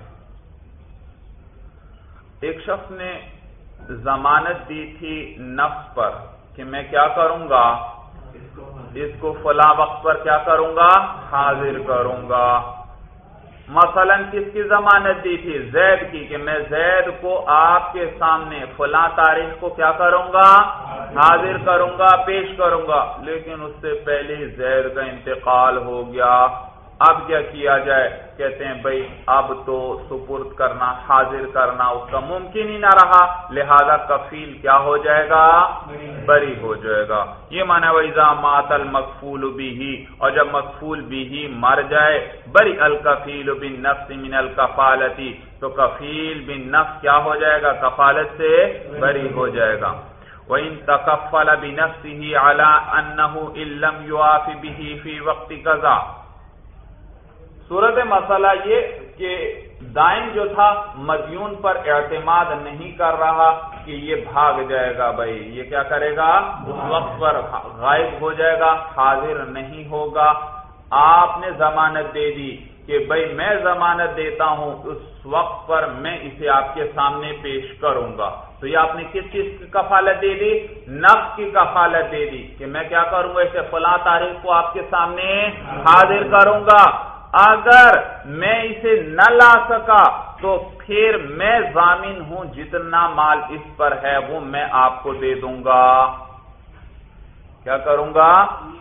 ایک شخص نے ضمانت دی تھی نفس پر کہ میں کیا کروں گا؟ اس کو فلاں وقت پر کیا کروں گا؟ حاضر کروں گا۔ مثلا کس کی ضمانت دی تھی؟ زید کی، کہ میں زید کو آپ کے سامنے فلاں تاریخ کو کیا کروں گا؟ حاضر کروں گا، پیش کروں گا، لیکن اس سے پہلے زید کا انتقال ہو گیا۔ اب کیا کیا جائے؟ کہتے ہیں بھائی اب تو سپرد کرنا، حاضر کرنا اس کا ممکن ہی نہ رہا، لہذا کفیل کیا ہو جائے گا؟ بری ہو جائے گا۔ یہ معنی وَإِذَا مَاتَ الْمَكْفُولُ بِهِ، اور جب مکفول بھی مر جائے، بری الکفیل بالنفس من الکفالتی، تو کفیل بالنفس کیا ہو جائے گا؟ کفالت سے بری ہو جائے گا۔ وَإِن تَكَفَّلَ بِنَفْسِهِ عَلَىٰ أَنَّهُ إِن لَّمْ يُعَافِ بِهِ فِي وَقْتِ قَضَاء۔ صورت مسئلہ یہ کہ دائن جو تھا مدیون پر اعتماد نہیں کر رہا کہ یہ بھاگ جائے گا بھائی، یہ کیا کرے گا؟ اس وقت پر غائب ہو جائے گا، حاضر نہیں ہوگا۔ آپ نے ضمانت دے دی کہ بھائی میں ضمانت دیتا ہوں، اس وقت پر میں اسے آپ کے سامنے پیش کروں گا، تو یہ آپ نے کس چیز کی کفالت دے دی؟ نفس کی کفالت دے دی کہ میں کیا کروں گا؟ اسے فلاں تاریخ کو آپ کے سامنے حاضر کروں گا، اگر میں اسے نہ لا سکا تو پھر میں ضامن ہوں، جتنا مال اس پر ہے وہ میں آپ کو دے دوں گا۔ کیا کروں گا؟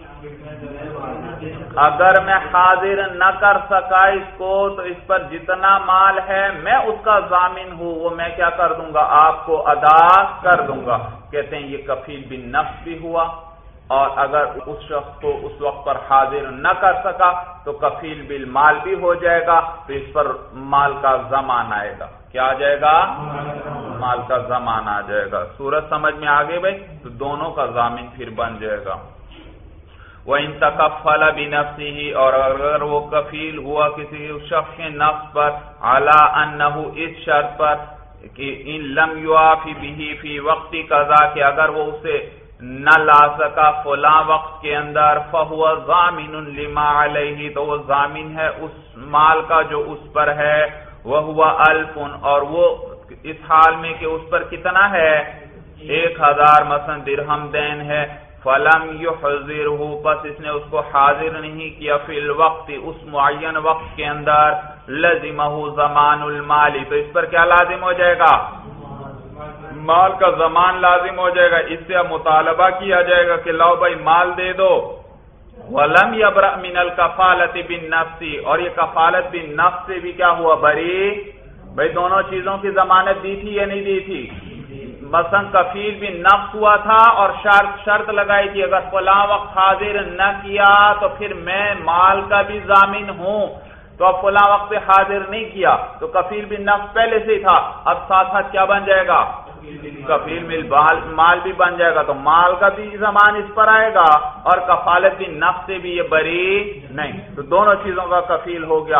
اگر میں حاضر نہ کر سکا اس کو تو اس پر جتنا مال ہے میں اس کا ضامن ہوں، وہ میں کیا کر دوں گا؟ آپ کو ادا کر دوں گا۔ کہتے ہیں یہ کفیل بالنفس بھی ہوا، اور اگر اس شخص کو اس وقت پر حاضر نہ کر سکا تو کفیل بالمال بھی ہو جائے گا، تو اس پر مال کا ضمان آئے گا۔ کیا آ جائے گا؟ مال کا ضمان آ جائے گا۔ صورت سمجھ میں آگے بھائی؟ تو دونوں کا ضامن پھر بن جائے گا۔ وَإِن تَكَفَّلَ بِنَفْسِهِ، اور اگر وہ کفیل ہوا کسی شخص کے نفس پر، عَلَىٰ أَنَّهُ، اس شرط پر کہ ان لم يُعَافِ بِهِ فِي وَقْتِ قَضَاء، کہ اگر وہ اسے نہ لا سکا فلاں وقت کے اندر، فَهُوَ ضَامِنٌ لِمَا عَلَيْهِ، تو وہ ضامن ہے اس مال کا جو اس پر ہے، وَهُوَ أَلْفٌ، اور وہ اس حال میں کہ اس پر کتنا ہے؟ ایک ہزار مثلا درہم دین ہے، فَلَمْ يُحْضِرْهُ، پس اس نے اس کو حاضر نہیں کیا، فی الوقت، اس معین وقت کے اندر، لَزِمَهُ ضَمَانُ الْمَالِ، تو اس پر کیا لازم ہو جائے گا؟ مال کا ضمان لازم ہو جائے گا۔ اس سے اب مطالبہ کیا جائے گا کہ لاؤ بھائی مال دے دو۔ وَلَمْ يَبْرَأْ مِنَ الْكَفَالَةِ بِالنَّفْسِ، اور یہ کفالت بالنفس سے بھی کیا ہوا؟ بری۔ بھائی دونوں چیزوں کی ضمانت دی تھی یا نہیں دی تھی؟ مثلا کفیل بالنفس ہوا تھا اور شرط شرط لگائی تھی اگر فلاں وقت حاضر نہ کیا تو پھر میں مال کا بھی ضامن ہوں، تو اب فلاں وقت پہ حاضر نہیں کیا تو کفیل بالنفس پہلے سے ہی تھا، اب ساتھ ساتھ کیا بن جائے گا؟ کفیل مال بھی بن جائے گا، تو مال کا بھی ضمان اس پر آئے گا اور کفالت بھی نفس سے بھی یہ بری نہیں، تو دونوں چیزوں کا کفیل ہو گیا۔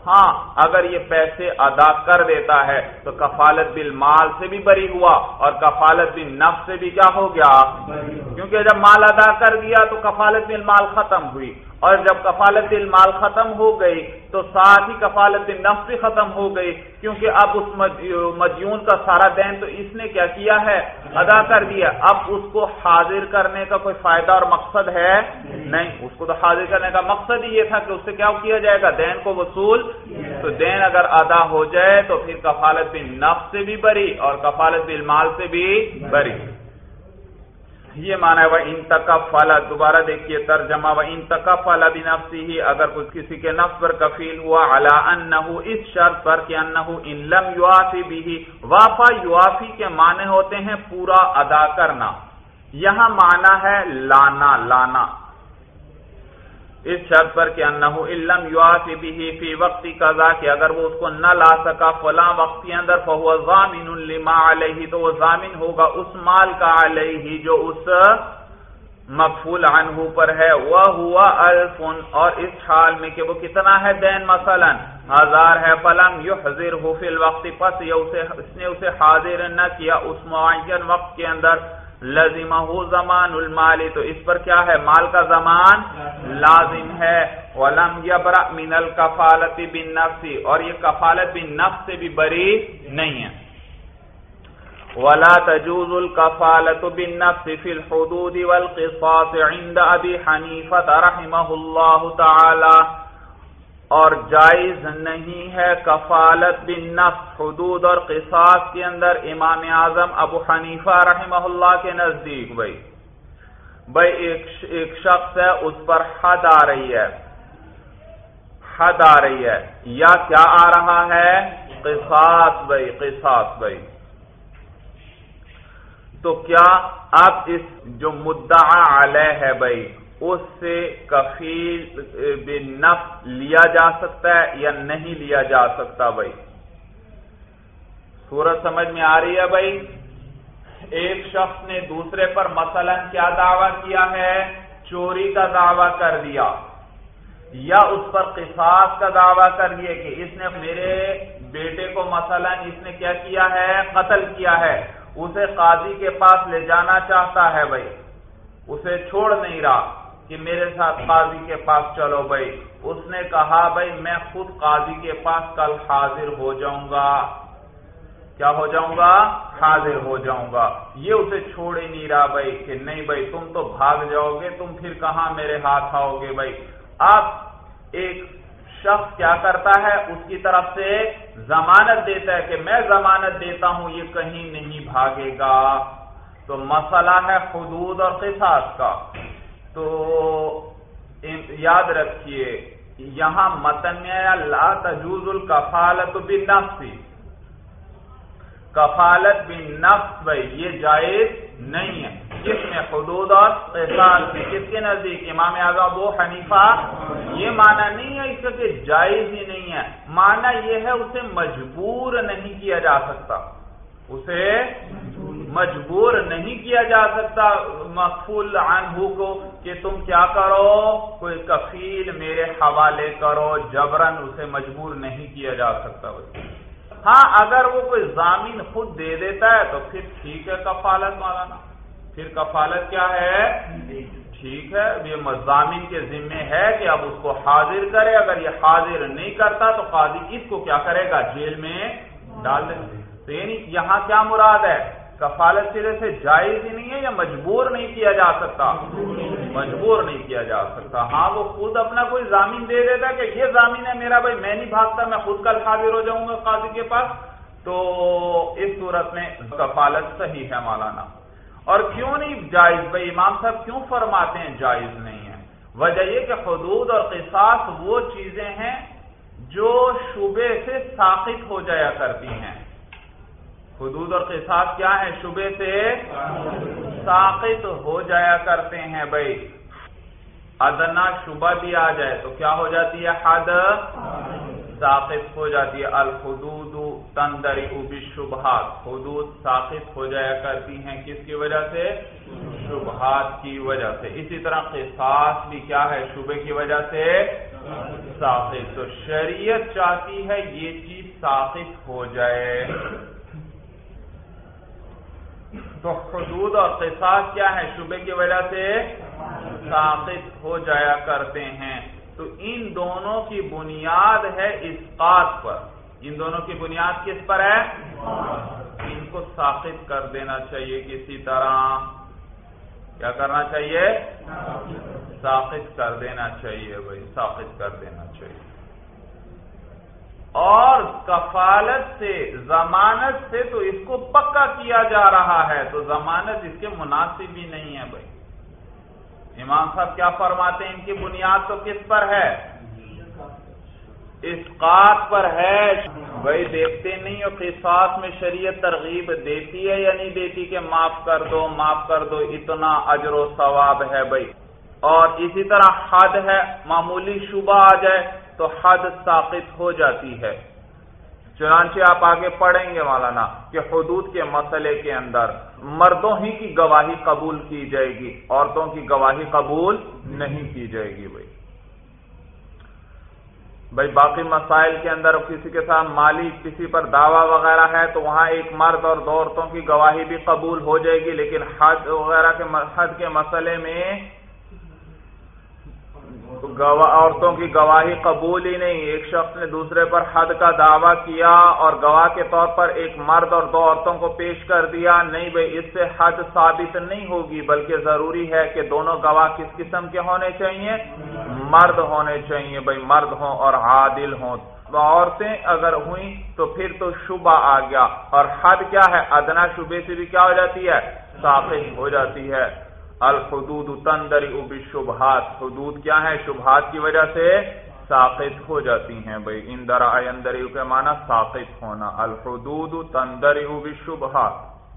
ہاں اگر یہ پیسے ادا کر دیتا ہے تو کفالت بالمال سے بھی بری ہوا اور کفالت بالنفس سے بھی کیا ہو گیا، کیونکہ جب مال ادا کر دیا تو کفالت بالمال ختم ہوئی، اور جب کفالت بالمال ختم ہو گئی تو ساتھ ہی کفالت بالنفس بھی ختم ہو گئی، کیونکہ اب اس مدیون کا سارا دین تو اس نے کیا کیا ہے، ادا کر دیا۔ اب اس کو حاضر کرنے کا کوئی فائدہ اور مقصد ہے نہیں، اس کو تو حاضر کرنے کا مقصد ہی یہ تھا کہ اس سے کیا کیا جائے گا، دین کو وصول، تو دین اگر ادا ہو جائے تو پھر کفالت بالنفس سے بھی بری اور کفالت بالمال سے بھی بری۔ یہ معنی ہے وَإِن تَكَفَّلَ، دوبارہ دیکھیے ترجمہ، وَإِن تَكَفَّلَ بِنَفْسِهِ، اگر کچھ کسی کے نفس پر کفیل ہوا، عَلَىٰ أَنَّهُ، اس شرط پر کہ أَنَّهُ إِن لَمْ يُوَافِ بِهِ، وافا یوافی کے معنی ہوتے ہیں پورا ادا کرنا، یہاں معنی ہے لانا لانا، اس شرط پر کہ انہو ان لم یوافی بہ فی وقت قضا، کہ اگر وہ اس کو نہ لا سکا فلاں وقت کے اندر، فہو ضامن لما علیہ، تو وہ ضامن ہوگا اس مال کا علیہ جو اس مغفول عنہ پر ہے، وہو الف، اور اس حال میں کہ وہ کتنا ہے دین، مثلا ہزار ہے، فلم یحضرہ فی الوقت، پس اس نے اسے حاضر نہ کیا اس معین وقت کے اندر، لزمہ زمان المال، تو اس پر کیا ہے، مال کا زمان لازم ہے، ولم یبرأ من الکفالۃ بالنفس، اور یہ کفالت بالنفس سے بھی بری نہیں ہے، ولا تجوز الکفالۃ بالنفس فی الحدود والقصاص عند ابی حنیفہ رحمہ اللہ تعالی، اور جائز نہیں ہے کفالت بالنفس حدود اور قصاص کے اندر امام اعظم ابو حنیفہ رحمہ اللہ کے نزدیک۔ بھائی بھائی ایک ایک شخص ہے، اس پر حد آ رہی ہے، حد آ رہی ہے، یا کیا آ رہا ہے، قصاص، بھائی قصاص بھائی، تو کیا اب اس جو مدعا علیہ ہے بھائی اس سے کفیل بالنفس لیا جا سکتا ہے یا نہیں لیا جا سکتا؟ بھائی صورت سمجھ میں آ رہی ہے بھائی؟ ایک شخص نے دوسرے پر مثلا کیا دعویٰ کیا ہے، چوری کا دعویٰ کر دیا، یا اس پر قصاص کا دعویٰ کر دیا کہ اس نے میرے بیٹے کو مثلا اس نے کیا کیا ہے، قتل کیا ہے، اسے قاضی کے پاس لے جانا چاہتا ہے بھائی، اسے چھوڑ نہیں رہا کہ میرے ساتھ قاضی کے پاس چلو بھائی، اس نے کہا بھائی میں خود قاضی کے پاس کل حاضر ہو جاؤں گا، کیا ہو جاؤں گا، حاضر ہو جاؤں گا، یہ اسے چھوڑ ہی نہیں رہا بھائی کہ نہیں بھائی تم تو بھاگ جاؤ گے، تم پھر کہاں میرے ہاتھ آؤ گے بھائی۔ اب ایک شخص کیا کرتا ہے، اس کی طرف سے ضمانت دیتا ہے کہ میں ضمانت دیتا ہوں یہ کہیں نہیں بھاگے گا، تو مسئلہ ہے حدود اور قصاص کا۔ تو یاد رکھیے یہاں متن میں لا تجوز الکفالۃ بالنفس، کفالت بالنفس بھائی یہ جائز نہیں ہے، کس میں، حدود اور قصاص میں، کس کے نزدیک، امام اعظم ابو حنیفہ۔ یہ معنی نہیں ہے اس کا کہ جائز ہی نہیں ہے، معنی یہ ہے اسے مجبور نہیں کیا جا سکتا، اسے مجبور نہیں کیا جا سکتا مغفول عنہ کو کہ تم کیا کرو، کوئی کفیل میرے حوالے کرو، جبرن اسے مجبور نہیں کیا جا سکتا۔ ہاں اگر وہ کوئی ضامن خود دے دیتا ہے تو پھر ٹھیک ہے کفالت مولانا، پھر کفالت کیا ہے، ٹھیک ہے، یہ ضامن کے ذمے ہے کہ اب اس کو حاضر کرے، اگر یہ حاضر نہیں کرتا تو قاضی اس کو کیا کرے گا، جیل میں ڈال دے۔ تو یعنی یہاں کیا مراد ہے، کفالت سرے سے جائز ہی نہیں ہے یا مجبور نہیں کیا جا سکتا، مجبور نہیں کیا جا سکتا۔ ہاں وہ خود اپنا کوئی ضامن دے دیتا کہ یہ ضامن ہے میرا بھائی، میں نہیں بھاگتا، میں خود کل حاضر ہو جاؤں گا قاضی کے پاس، تو اس صورت میں کفالت صحیح ہے مولانا۔ اور کیوں نہیں جائز بھائی، امام صاحب کیوں فرماتے ہیں جائز نہیں ہے؟ وجہ یہ کہ حدود اور قصاص وہ چیزیں ہیں جو شبے سے ساقط ہو جایا کرتی ہیں، حدود اور قصاص کیا ہے، شبے سے ساقط ہو جایا کرتے ہیں بھائی، ادنا شبہ بھی آ جائے تو کیا ہو جاتی ہے، حد ساقط ہو جاتی ہے۔ الحدود تندرئ بالشبہات، حدود ساقط ہو جایا کرتی ہیں کس کی وجہ سے؟ شبہات کی وجہ سے۔ اسی طرح قصاص بھی کیا ہے؟ شبہ کی وجہ سے ساقط۔ تو شریعت چاہتی ہے یہ چیز ساقط ہو جائے۔ تو حدود اور قصاص کیا ہے؟ شبہ کی وجہ سے ساقط ہو جایا کرتے ہیں۔ تو ان دونوں کی بنیاد ہے اسقاط پر۔ ان دونوں کی بنیاد کس پر ہے؟ ان کو ساقط کر دینا چاہیے کسی طرح۔ کیا کرنا چاہیے؟ ساقط کر دینا چاہیے بھائی، ساقط کر دینا چاہیے۔ اور کفالت سے، ضمانت سے تو اس کو پکا کیا جا رہا ہے، تو ضمانت اس کے مناسب ہی نہیں ہے بھائی۔ امام صاحب کیا فرماتے ہیں؟ ان کی بنیاد تو کس پر ہے؟ اسقاط پر ہے۔ بھائی دیکھتے نہیں ہو قصاص میں شریعت ترغیب دیتی ہے یا نہیں دیتی کہ معاف کر دو، معاف کر دو، اتنا اجر و ثواب ہے بھائی۔ اور اسی طرح حد ہے، معمولی شبہ آ جائے تو حد ساقط ہو جاتی ہے۔ چنانچہ آپ آگے پڑھیں گے مولانا کہ حدود کے مسئلے کے اندر مردوں ہی کی گواہی قبول کی جائے گی، عورتوں کی گواہی قبول نہیں کی جائے گی بھائی۔ بھائی باقی مسائل کے اندر کسی کے ساتھ مالی کسی پر دعویٰ وغیرہ ہے تو وہاں ایک مرد اور دو عورتوں کی گواہی بھی قبول ہو جائے گی، لیکن حد وغیرہ کے حد کے مسئلے میں عورتوں کی گواہی قبول ہی نہیں۔ ایک شخص نے دوسرے پر حد کا دعویٰ کیا اور گواہ کے طور پر ایک مرد اور دو عورتوں کو پیش کر دیا، نہیں بھائی اس سے حد ثابت نہیں ہوگی، بلکہ ضروری ہے کہ دونوں گواہ کس قسم کے ہونے چاہیے؟ مرد ہونے چاہیے بھائی، مرد ہوں اور عادل ہوں۔ عورتیں اگر ہوئیں تو پھر تو شبہ آ گیا، اور حد کیا ہے؟ ادنا شبے سے بھی کیا ہو جاتی ہے؟ ساقط ہو جاتی ہے۔ الحدود تندرئ بالشبہات، حدود کیا ہے؟ شبہات کی وجہ سے ساقط ہو جاتی ہیں بھائی۔ اندرا اندرئ کے معنی ساقط ہونا، الحدود تندرئ بالشبہات۔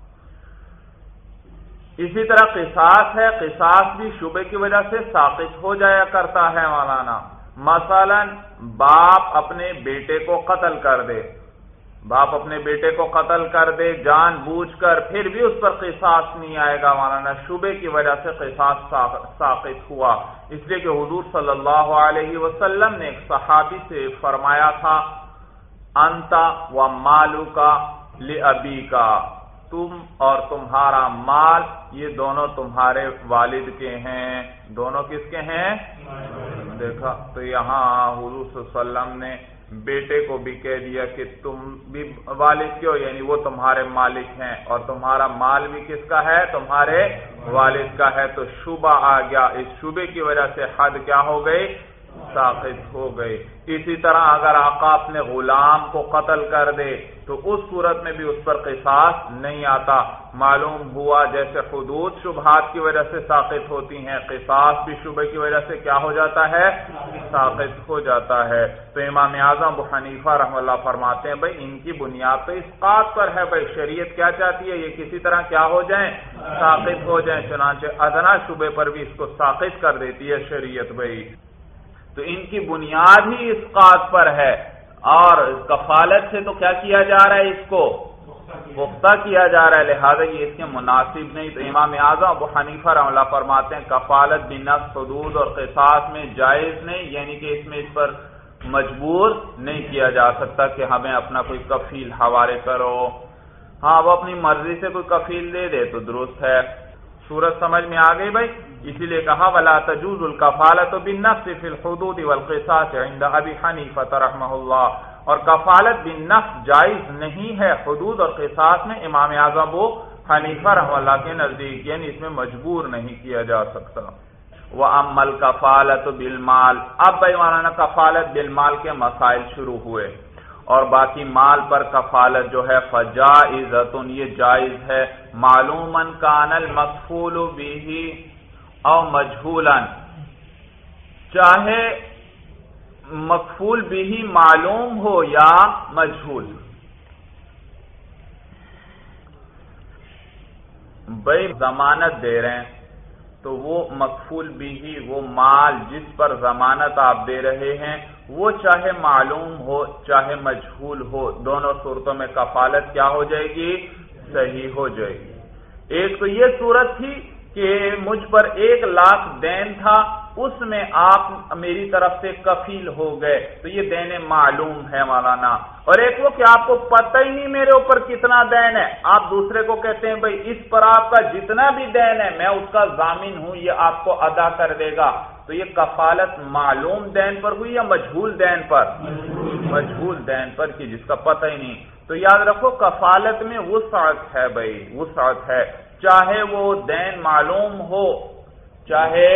اسی طرح قصاص ہے، قصاص بھی شبہ کی وجہ سے ساقط ہو جایا کرتا ہے مولانا۔ مثلا باپ اپنے بیٹے کو قتل کر دے، باپ اپنے بیٹے کو قتل کر دے جان بوجھ کر، پھر بھی اس پر قصاص نہیں آئے گا مولانا، شبہ کی وجہ سے قصاص ساقط ہوا۔ اس لیے کہ حضور صلی اللہ علیہ وسلم نے ایک صحابی سے فرمایا تھا، انت و مالک لابیک، تم اور تمہارا مال یہ دونوں تمہارے والد کے ہیں۔ دونوں کس کے ہیں؟ دیکھا تو یہاں حضور صلی اللہ علیہ وسلم نے بیٹے کو بھی کہہ دیا کہ تم بھی والد کے ہو، یعنی وہ تمہارے مالک ہیں، اور تمہارا مال بھی کس کا ہے؟ تمہارے والد کا ہے۔ تو شبہ آ گیا، اس شبے کی وجہ سے حد کیا ہو گئی؟ ساقط ہو گئی۔ اسی طرح اگر آقا اپنے غلام کو قتل کر دے تو اس صورت میں بھی اس پر قصاص نہیں آتا۔ معلوم ہوا جیسے حدود شبہات کی وجہ سے ساقط ہوتی ہیں، قصاص بھی شبہ کی وجہ سے کیا ہو جاتا ہے؟ ساقط ہو جاتا ہے۔ تو امام اعظم ابو حنیفہ رحمہ اللہ فرماتے ہیں بھائی ان کی بنیاد تو اسقاط پر ہے بھائی، شریعت کیا چاہتی ہے؟ یہ کسی طرح کیا ہو جائیں؟ ساقط ہو جائیں۔ چنانچہ ادنا شبے پر بھی اس کو ساقط کر دیتی ہے شریعت بھائی۔ تو ان کی بنیاد ہی اسقاط پر ہے، اور کفالت سے تو کیا کیا جا رہا ہے؟ اس کو پختہ کیا جا رہا ہے، لہذا یہ اس کے مناسب نہیں۔ تو امام اعظم ابو حنیفہ رحمہ اللہ فرماتے ہیں کفالت بنفس حدود اور قصاص میں جائز نہیں، یعنی کہ اس میں اس پر مجبور نہیں کیا جا سکتا کہ ہمیں اپنا کوئی کفیل حوالے کرو۔ ہاں وہ اپنی مرضی سے کوئی کفیل دے دے تو درست ہے۔ صورت سمجھ میں آ گئی بھائی؟ اسی لیے کہا ولا تجوز الکفالۃ بالنفس فی الحدود والقصاص عند ابی حنیفہ رحمہ اللہ، اور کفالت بالنفس جائز نہیں ہے حدود اور قصاص میں امام اعظم ابو حنیفہ رحمہ اللہ کے نزدیک، یعنی اس میں مجبور نہیں کیا جا سکتا۔ وَأَمَّا الْكَفَالَةُ بِالْمَالِ، اب بھائی مولانا کفالت بالمال کے مسائل شروع ہوئے، اور باقی مال پر کفالت جو ہے فجائزۃ، یہ جائز ہے، معلوماً کان المکفول بہ او مجہولا، چاہے مکفول بھی معلوم ہو یا مجہول۔ بھائی ضمانت دے رہے ہیں تو وہ مکفول بھی وہ مال جس پر ضمانت آپ دے رہے ہیں وہ چاہے معلوم ہو چاہے مجہول ہو، دونوں صورتوں میں کفالت کیا ہو جائے گی؟ صحیح ہو جائے گی۔ ایک تو یہ صورت تھی کہ مجھ پر ایک لاکھ دین تھا، اس میں آپ میری طرف سے کفیل ہو گئے تو یہ دین معلوم ہے مولانا، اور ایک وہ کہ آپ کو پتہ ہی نہیں میرے اوپر کتنا دین ہے، آپ دوسرے کو کہتے ہیں بھائی اس پر آپ کا جتنا بھی دین ہے میں اس کا ضامن ہوں، یہ آپ کو ادا کر دے گا، تو یہ کفالت معلوم دین پر ہوئی یا مجہول دین پر؟ مجہول دین پر، کہ جس کا پتہ ہی نہیں۔ تو یاد رکھو کفالت میں وسعت ہے بھائی، وسعت ہے، چاہے وہ دین معلوم ہو چاہے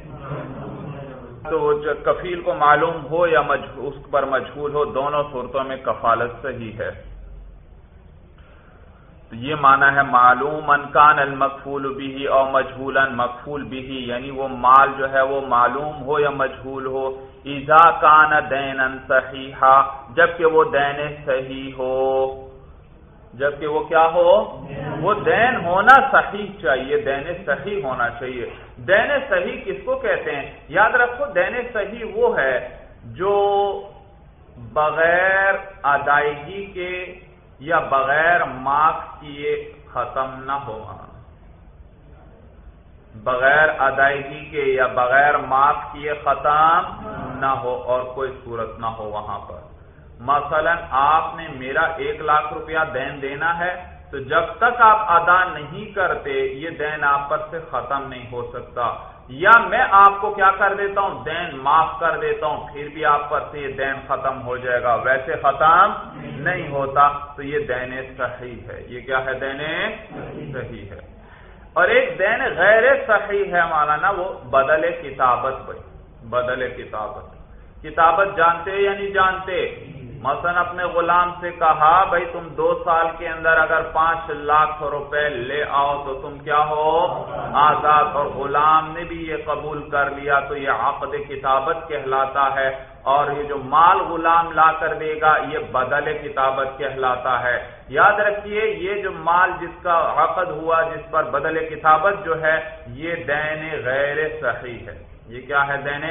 تو کفیل کو معلوم ہو یا اس پر مجہول ہو، دونوں صورتوں میں کفالت صحیح ہے۔ تو یہ معنی ہے معلوماً کان المکفول بھی اور مجہولاً مکفول بھی، یعنی وہ مال جو ہے وہ معلوم ہو یا مجہول ہو، اذا کان دینا صحیحا، جبکہ وہ دین صحیح ہو، جبکہ وہ کیا ہو؟ وہ دین ہونا صحیح چاہیے، دین صحیح ہونا چاہیے۔ دین صحیح کس کو کہتے ہیں؟ یاد رکھو دین صحیح وہ ہے جو بغیر ادائیگی کے یا بغیر معاف کیے ختم نہ ہو، بغیر ادائیگی کے یا بغیر معاف کیے ختم نہ ہو، اور کوئی صورت نہ ہو وہاں پر۔ مثلا آپ نے میرا ایک لاکھ روپیہ دین دینا ہے، تو جب تک آپ ادا نہیں کرتے یہ دین آپ پر سے ختم نہیں ہو سکتا، یا میں آپ کو کیا کر دیتا ہوں؟ دین معاف کر دیتا ہوں، پھر بھی آپ پر سے یہ دین ختم ہو جائے گا، ویسے ختم نہیں ہوتا، تو یہ دین صحیح ہے۔ یہ کیا ہے؟ دین صحیح ہے۔ اور ایک دین غیر صحیح ہے مولانا، وہ بدل کتابت بھائی، بدل کتابت۔ کتابت جانتے یا نہیں جانتے؟ مثلا اپنے غلام سے کہا بھائی تم دو سال کے اندر اگر پانچ لاکھ روپے لے آؤ تو تم کیا ہو؟ آزاد، اور غلام نے بھی یہ قبول کر لیا تو یہ عقد کتابت کہلاتا ہے، اور یہ جو مال غلام لا کر دے گا یہ بدل کتابت کہلاتا ہے۔ یاد رکھیے یہ جو مال جس کا عقد ہوا جس پر بدل کتابت جو ہے یہ دین غیر صحیح ہے۔ یہ کیا ہے؟ دین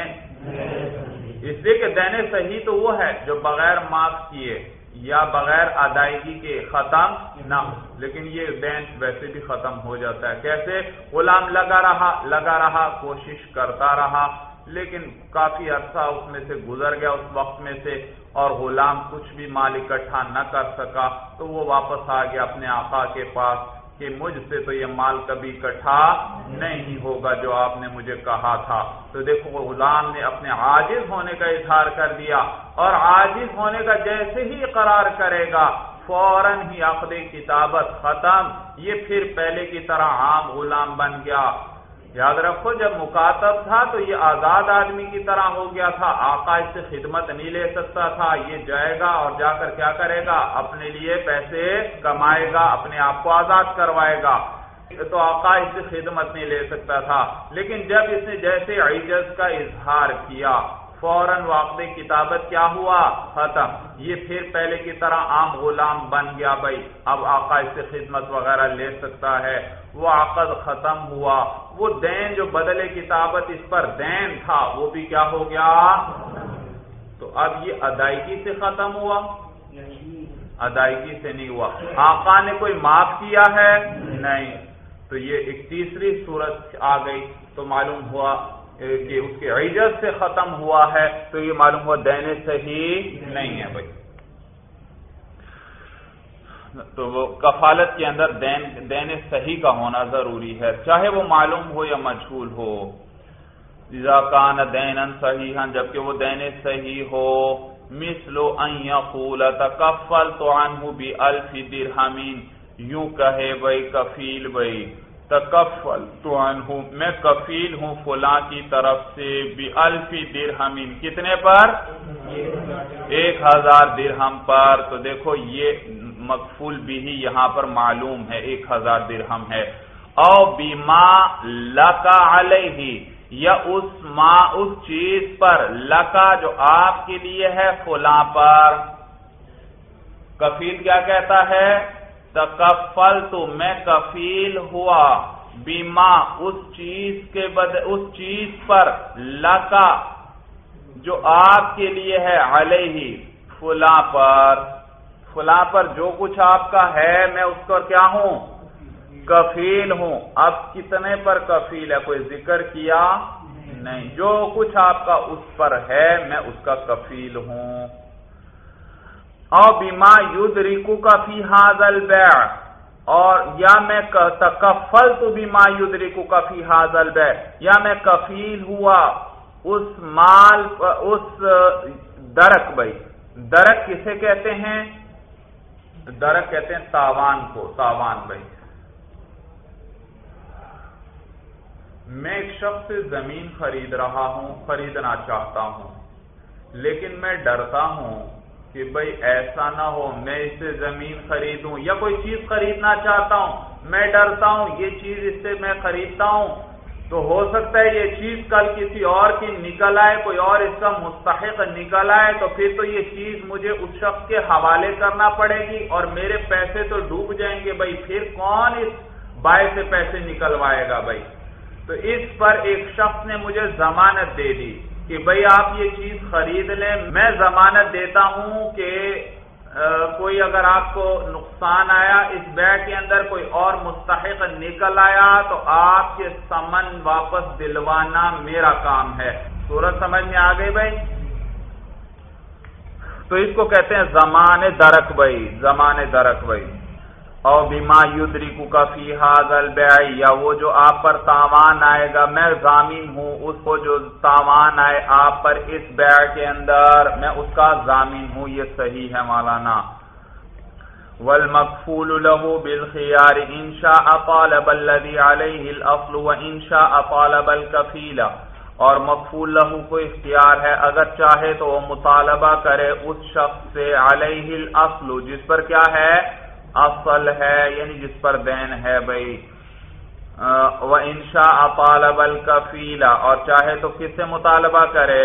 اس لیے کہ دین صحیح تو وہ ہے جو بغیر معاف کیے یا بغیر ادائیگی کے ختم نہ ہو، لیکن یہ دین ویسے بھی ختم ہو جاتا ہے۔ کیسے؟ غلام لگا رہا لگا رہا کوشش کرتا رہا، لیکن کافی عرصہ اس میں سے گزر گیا اس وقت میں سے، اور غلام کچھ بھی مال اکٹھا نہ کر سکا، تو وہ واپس آ گیا اپنے آقا کے پاس کہ مجھ سے تو یہ مال کبھی اکٹھا نہیں ہوگا جو آپ نے مجھے کہا تھا۔ تو دیکھو غلام نے اپنے عاجز ہونے کا اظہار کر دیا، اور عاجز ہونے کا جیسے ہی اقرار کرے گا فوراً ہی عقد کتابت ختم، یہ پھر پہلے کی طرح عام غلام بن گیا۔ یاد رکھو جب مکاتب تھا تو یہ آزاد آدمی کی طرح ہو گیا تھا، آقا اس سے خدمت نہیں لے سکتا تھا، یہ جائے گا اور جا کر کیا کرے گا؟ اپنے لیے پیسے کمائے گا، اپنے آپ کو آزاد کروائے گا، تو آقا اس سے خدمت نہیں لے سکتا تھا۔ لیکن جب اس نے جیسے عجز کا اظہار کیا فوراً عقد کتابت کیا ہوا؟ ختم، یہ پھر پہلے کی طرح عام غلام بن گیا، بھائی اب آقا اس سے خدمت وغیرہ لے سکتا ہے، وہ عقد ختم ہوا، وہ دین جو بدل کتابت اس پر دین تھا وہ بھی کیا ہو گیا؟ تو اب یہ ادائیگی سے ختم ہوا؟ ادائیگی سے نہیں ہوا۔ آقا نے کوئی معاف کیا ہے؟ نہیں، تو یہ ایک تیسری صورت آ گئی، تو معلوم ہوا کہ اس کے عجز سے ختم ہوا ہے، تو یہ معلوم ہوا دین صحیح نہیں ہے بھائی۔ تو وہ کفالت کے اندر دین دین صحیح کا ہونا ضروری ہے، چاہے وہ معلوم ہو یا مجہول ہو۔ اذا کان دینا صحیحا، جبکہ وہ دین صحیح ہو، مثل ان یقول تکفلت عنہ بألف درہم، یوں کہے بھائی کفیل بھائی تکفلت عنہ، میں کفیل ہوں فلاں کی طرف سے بألف درہم، کتنے پر؟ ایک ہزار درہم پر۔ تو دیکھو یہ مکفول بھی یہاں پر معلوم ہے ایک ہزار درہم ہے، او بما لکا علیہ، یا اس ما اس چیز پر لکا جو آپ کے لیے ہے فلاں پر۔ کفیل کیا کہتا ہے؟ تکفلت، میں کفیل ہوا، بیما اس چیز کے بد اس چیز پر لکا جو آپ کے لیے ہے علیہ فلاں پر فلاں پر جو کچھ آپ کا ہے میں اس پر کیا ہوں کفیل ہوں. اب کتنے پر کفیل ہے کوئی ذکر کیا نہیں. جو کچھ آپ کا اس پر ہے میں اس کا کفیل ہوں. او بما یدرکک فی ھذا البیع اور یا میں تکفلت بما یدرکک فی ھذا البیع یا میں کفیل ہوا اس مال اس درک بھائی درک کسے کہتے ہیں درک کہتے ہیں تاوان کو. تاوان بھائی میں ایک شخص سے زمین خرید رہا ہوں خریدنا چاہتا ہوں لیکن میں ڈرتا ہوں کہ بھئی ایسا نہ ہو میں اس سے زمین خریدوں یا کوئی چیز خریدنا چاہتا ہوں میں ڈرتا ہوں یہ چیز اس سے میں خریدتا ہوں تو ہو سکتا ہے یہ چیز کل کسی اور کی نکل آئے کوئی اور اس کا مستحق نکل آئے تو پھر تو یہ چیز مجھے اس شخص کے حوالے کرنا پڑے گی اور میرے پیسے تو ڈوب جائیں گے. بھائی پھر کون اس بائے سے پیسے نکلوائے گا بھائی. تو اس پر ایک شخص نے مجھے ضمانت دے دی کہ بھئی آپ یہ چیز خرید لیں. میں ضمانت دیتا ہوں کہ کوئی اگر آپ کو نقصان آیا اس بیع کے اندر کوئی اور مستحق نکل آیا تو آپ کے ثمن واپس دلوانا میرا کام ہے. صورت سمجھ میں آ گئی بھائی. تو اس کو کہتے ہیں زمان درک بھائی زمان درک بھائی. او بما یدرکک فی ھذا البیع یا وہ جو آپ پر تاوان آئے گا میں ضامن ہوں اس کو جو تاوان آئے آپ پر اس بیع کے اندر میں اس کا ضامن ہوں. یہ صحیح ہے مولانا. والمکفول له بالخیار ان شاء طالب الذی علیہ الاصل وان شاء طالب الکفیل اور مکفول لہو کو اختیار ہے اگر چاہے تو وہ مطالبہ کرے اس شخص سے علیہ الاصل جس پر کیا ہے اصل ہے یعنی جس پر دین ہے بھائی. وَإِنْ شَاءَ طَالَبَ الْكَفِيلَ اور چاہے تو کس سے مطالبہ کرے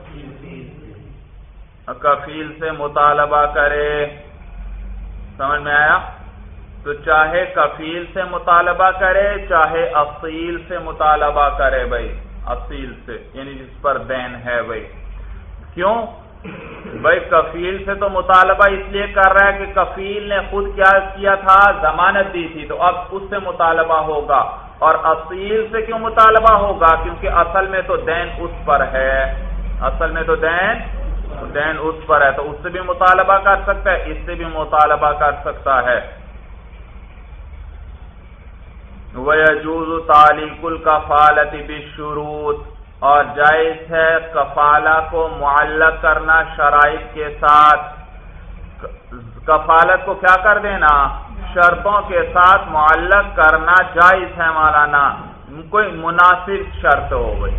کفیل سے مطالبہ کرے. سمجھ میں آیا. تو چاہے کفیل سے مطالبہ کرے چاہے اصیل سے مطالبہ کرے بھائی اصیل سے یعنی جس پر دین ہے بھائی. کیوں بھائی کفیل سے تو مطالبہ اس لیے کر رہا ہے کہ کفیل نے خود کیا کیا تھا ضمانت دی تھی تو اب اس سے مطالبہ ہوگا. اور اصیل سے کیوں مطالبہ ہوگا کیونکہ اصل میں تو دین اس پر ہے اصل میں تو دین دین اس پر ہے تو اس سے بھی مطالبہ کر سکتا ہے اس سے بھی مطالبہ کر سکتا ہے. وَيَجُوزُ تَعْلِيقُ الْكَفَالَةِ بِالشُّرُوطِ اور جائز ہے کفالہ کو معلق کرنا شرائط کے ساتھ. کفالت کو کیا کر دینا شرطوں کے ساتھ معلق کرنا جائز ہے مولانا. کوئی مناسب شرط ہو بھائی.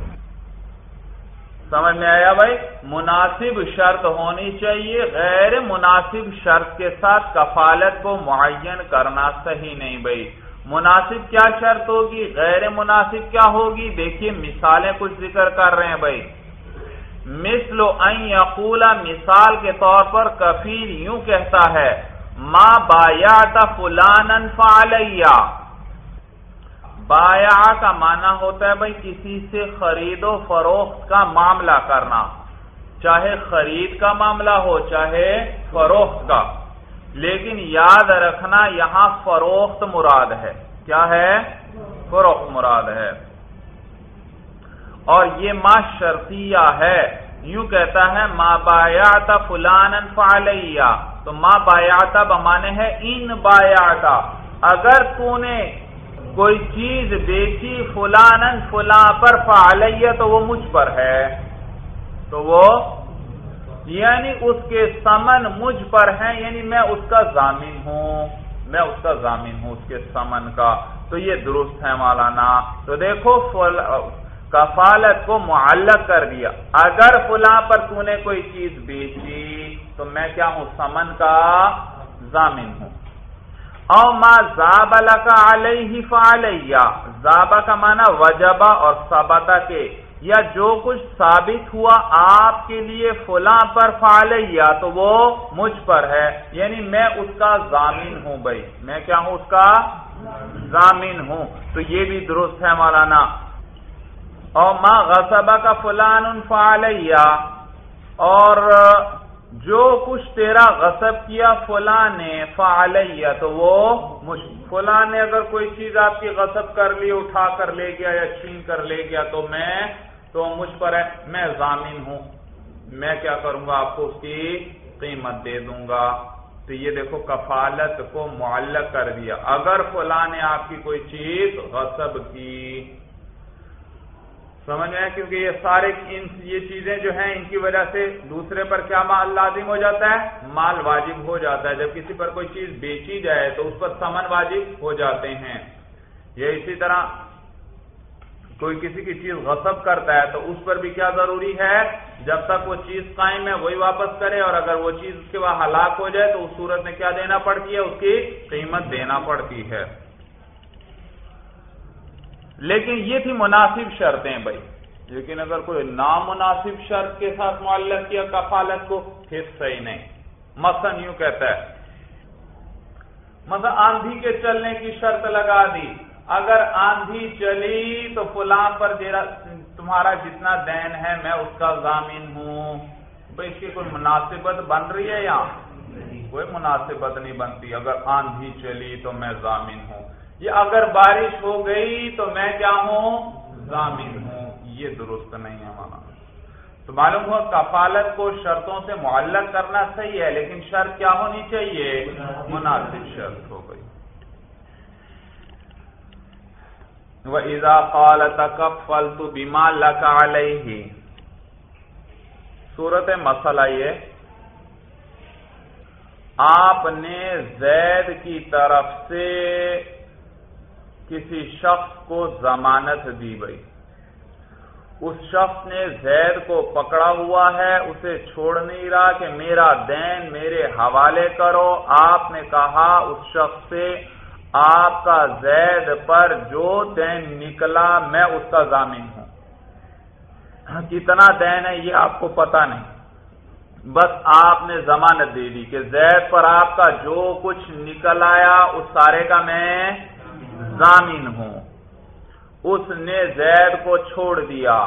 سمجھ میں آیا بھائی. مناسب شرط ہونی چاہیے. غیر مناسب شرط کے ساتھ کفالت کو معین کرنا صحیح نہیں بھائی. مناسب کیا شرط ہوگی غیر مناسب کیا ہوگی دیکھیے مثالیں کچھ ذکر کر رہے ہیں بھائی. مثل ان یقول مثال کے طور پر کفیل یوں کہتا ہے ما بایعت فلانا فعلیہ. بایع کا معنی ہوتا ہے بھائی کسی سے خرید و فروخت کا معاملہ کرنا چاہے خرید کا معاملہ ہو چاہے فروخت کا. لیکن یاد رکھنا یہاں فروخت مراد ہے. کیا ہے فروخت مراد ہے. اور یہ ما شرطیہ ہے. یوں کہتا ہے ما بایعت فلانا فعلیہ تو ما بایعت بمانے ہے ان بایعت اگر تو نے کوئی چیز بیچی فلانا فلاں پر فعلیہ تو وہ مجھ پر ہے تو وہ یعنی اس کے ثمن مجھ پر ہیں یعنی میں اس کا ضامن ہوں میں اس کا ضامن ہوں اس کے ثمن کا. تو یہ درست ہے مولانا. تو دیکھو کفالت کو معلق کر دیا. اگر فلاں پر تو نے کوئی چیز بیچی تو میں کیا ہوں ثمن کا ضامن ہوں. او ما ذاب لک علیہ فعلیہ. ذابہ کا معنی وجبہ اور ثبتا کے یا جو کچھ ثابت ہوا آپ کے لیے فلاں پر فعلیہ تو وہ مجھ پر ہے یعنی میں اس کا ضامن ہوں بھائی. میں کیا ہوں اس کا ضامن ہوں، تو یہ بھی درست ہے مولانا۔ اور ما غصبہ کا فلان فعلیہ، اور جو کچھ تیرا غصب کیا فلان نے فعلیہ، تو وہ فلان نے اگر کوئی چیز آپ کی غصب کر لی، اٹھا کر لے گیا یا چھین کر لے گیا، تو میں تو مجھ پر ہے، میں ضامن ہوں، میں کیا کروں گا، آپ کو اس کی قیمت دے دوں گا۔ تو یہ دیکھو کفالت کو معلق کر دیا، اگر فلاں نے آپ کی کوئی چیز غصب کی، سمجھ میں ہے، کیونکہ یہ سارے ان یہ چیزیں جو ہیں ان کی وجہ سے دوسرے پر کیا مال لازم ہو جاتا ہے، مال واجب ہو جاتا ہے۔ جب کسی پر کوئی چیز بیچی جائے تو اس پر ثمن واجب ہو جاتے ہیں۔ یہ اسی طرح کوئی کسی کی چیز غصب کرتا ہے تو اس پر بھی کیا ضروری ہے، جب تک وہ چیز قائم ہے وہی واپس کرے، اور اگر وہ چیز اس کے بعد ہلاک ہو جائے تو اس صورت میں کیا دینا پڑتی ہے، اس کی قیمت دینا پڑتی ہے۔ لیکن یہ تھی مناسب شرطیں بھائی، لیکن اگر کوئی نامناسب شرط کے ساتھ معلق کیا کفالت کو، پھر صحیح نہیں۔ مثلا یوں کہتا ہے، مثلا آندھی کے چلنے کی شرط لگا دی، اگر آندھی چلی تو فلاں پر تمہارا جتنا دین ہے میں اس کا ضامن ہوں۔ بھائی اس کی کوئی مناسبت بن رہی ہے، یہاں کوئی مناسبت نہیں بنتی۔ اگر آندھی چلی تو میں ضامن ہوں، یہ اگر بارش ہو گئی تو میں کیا ہوں، ضامن ہوں، یہ درست نہیں ہے مانا۔ تو معلوم ہوا کفالت کو شرطوں سے معلق کرنا صحیح ہے، لیکن شرط کیا ہونی چاہیے، مناسب شرط ہو گئی۔ وَإِذَا قَالَ تَكَفَّلْتُ بِمَا لَكَ عَلَيْهِ، صورت مسئلہ یہ، آپ نے زید کی طرف سے کسی شخص کو ضمانت دی بھائی، اس شخص نے زید کو پکڑا ہوا ہے، اسے چھوڑ نہیں رہا کہ میرا دین میرے حوالے کرو۔ آپ نے کہا اس شخص سے، آپ کا زید پر جو دین نکلا میں اس کا ضامن ہوں، کتنا دین ہے یہ آپ کو پتہ نہیں، بس آپ نے ضمانت دے دی کہ زید پر آپ کا جو کچھ نکل آیا اس سارے کا میں ضامن ہوں۔ اس نے زید کو چھوڑ دیا،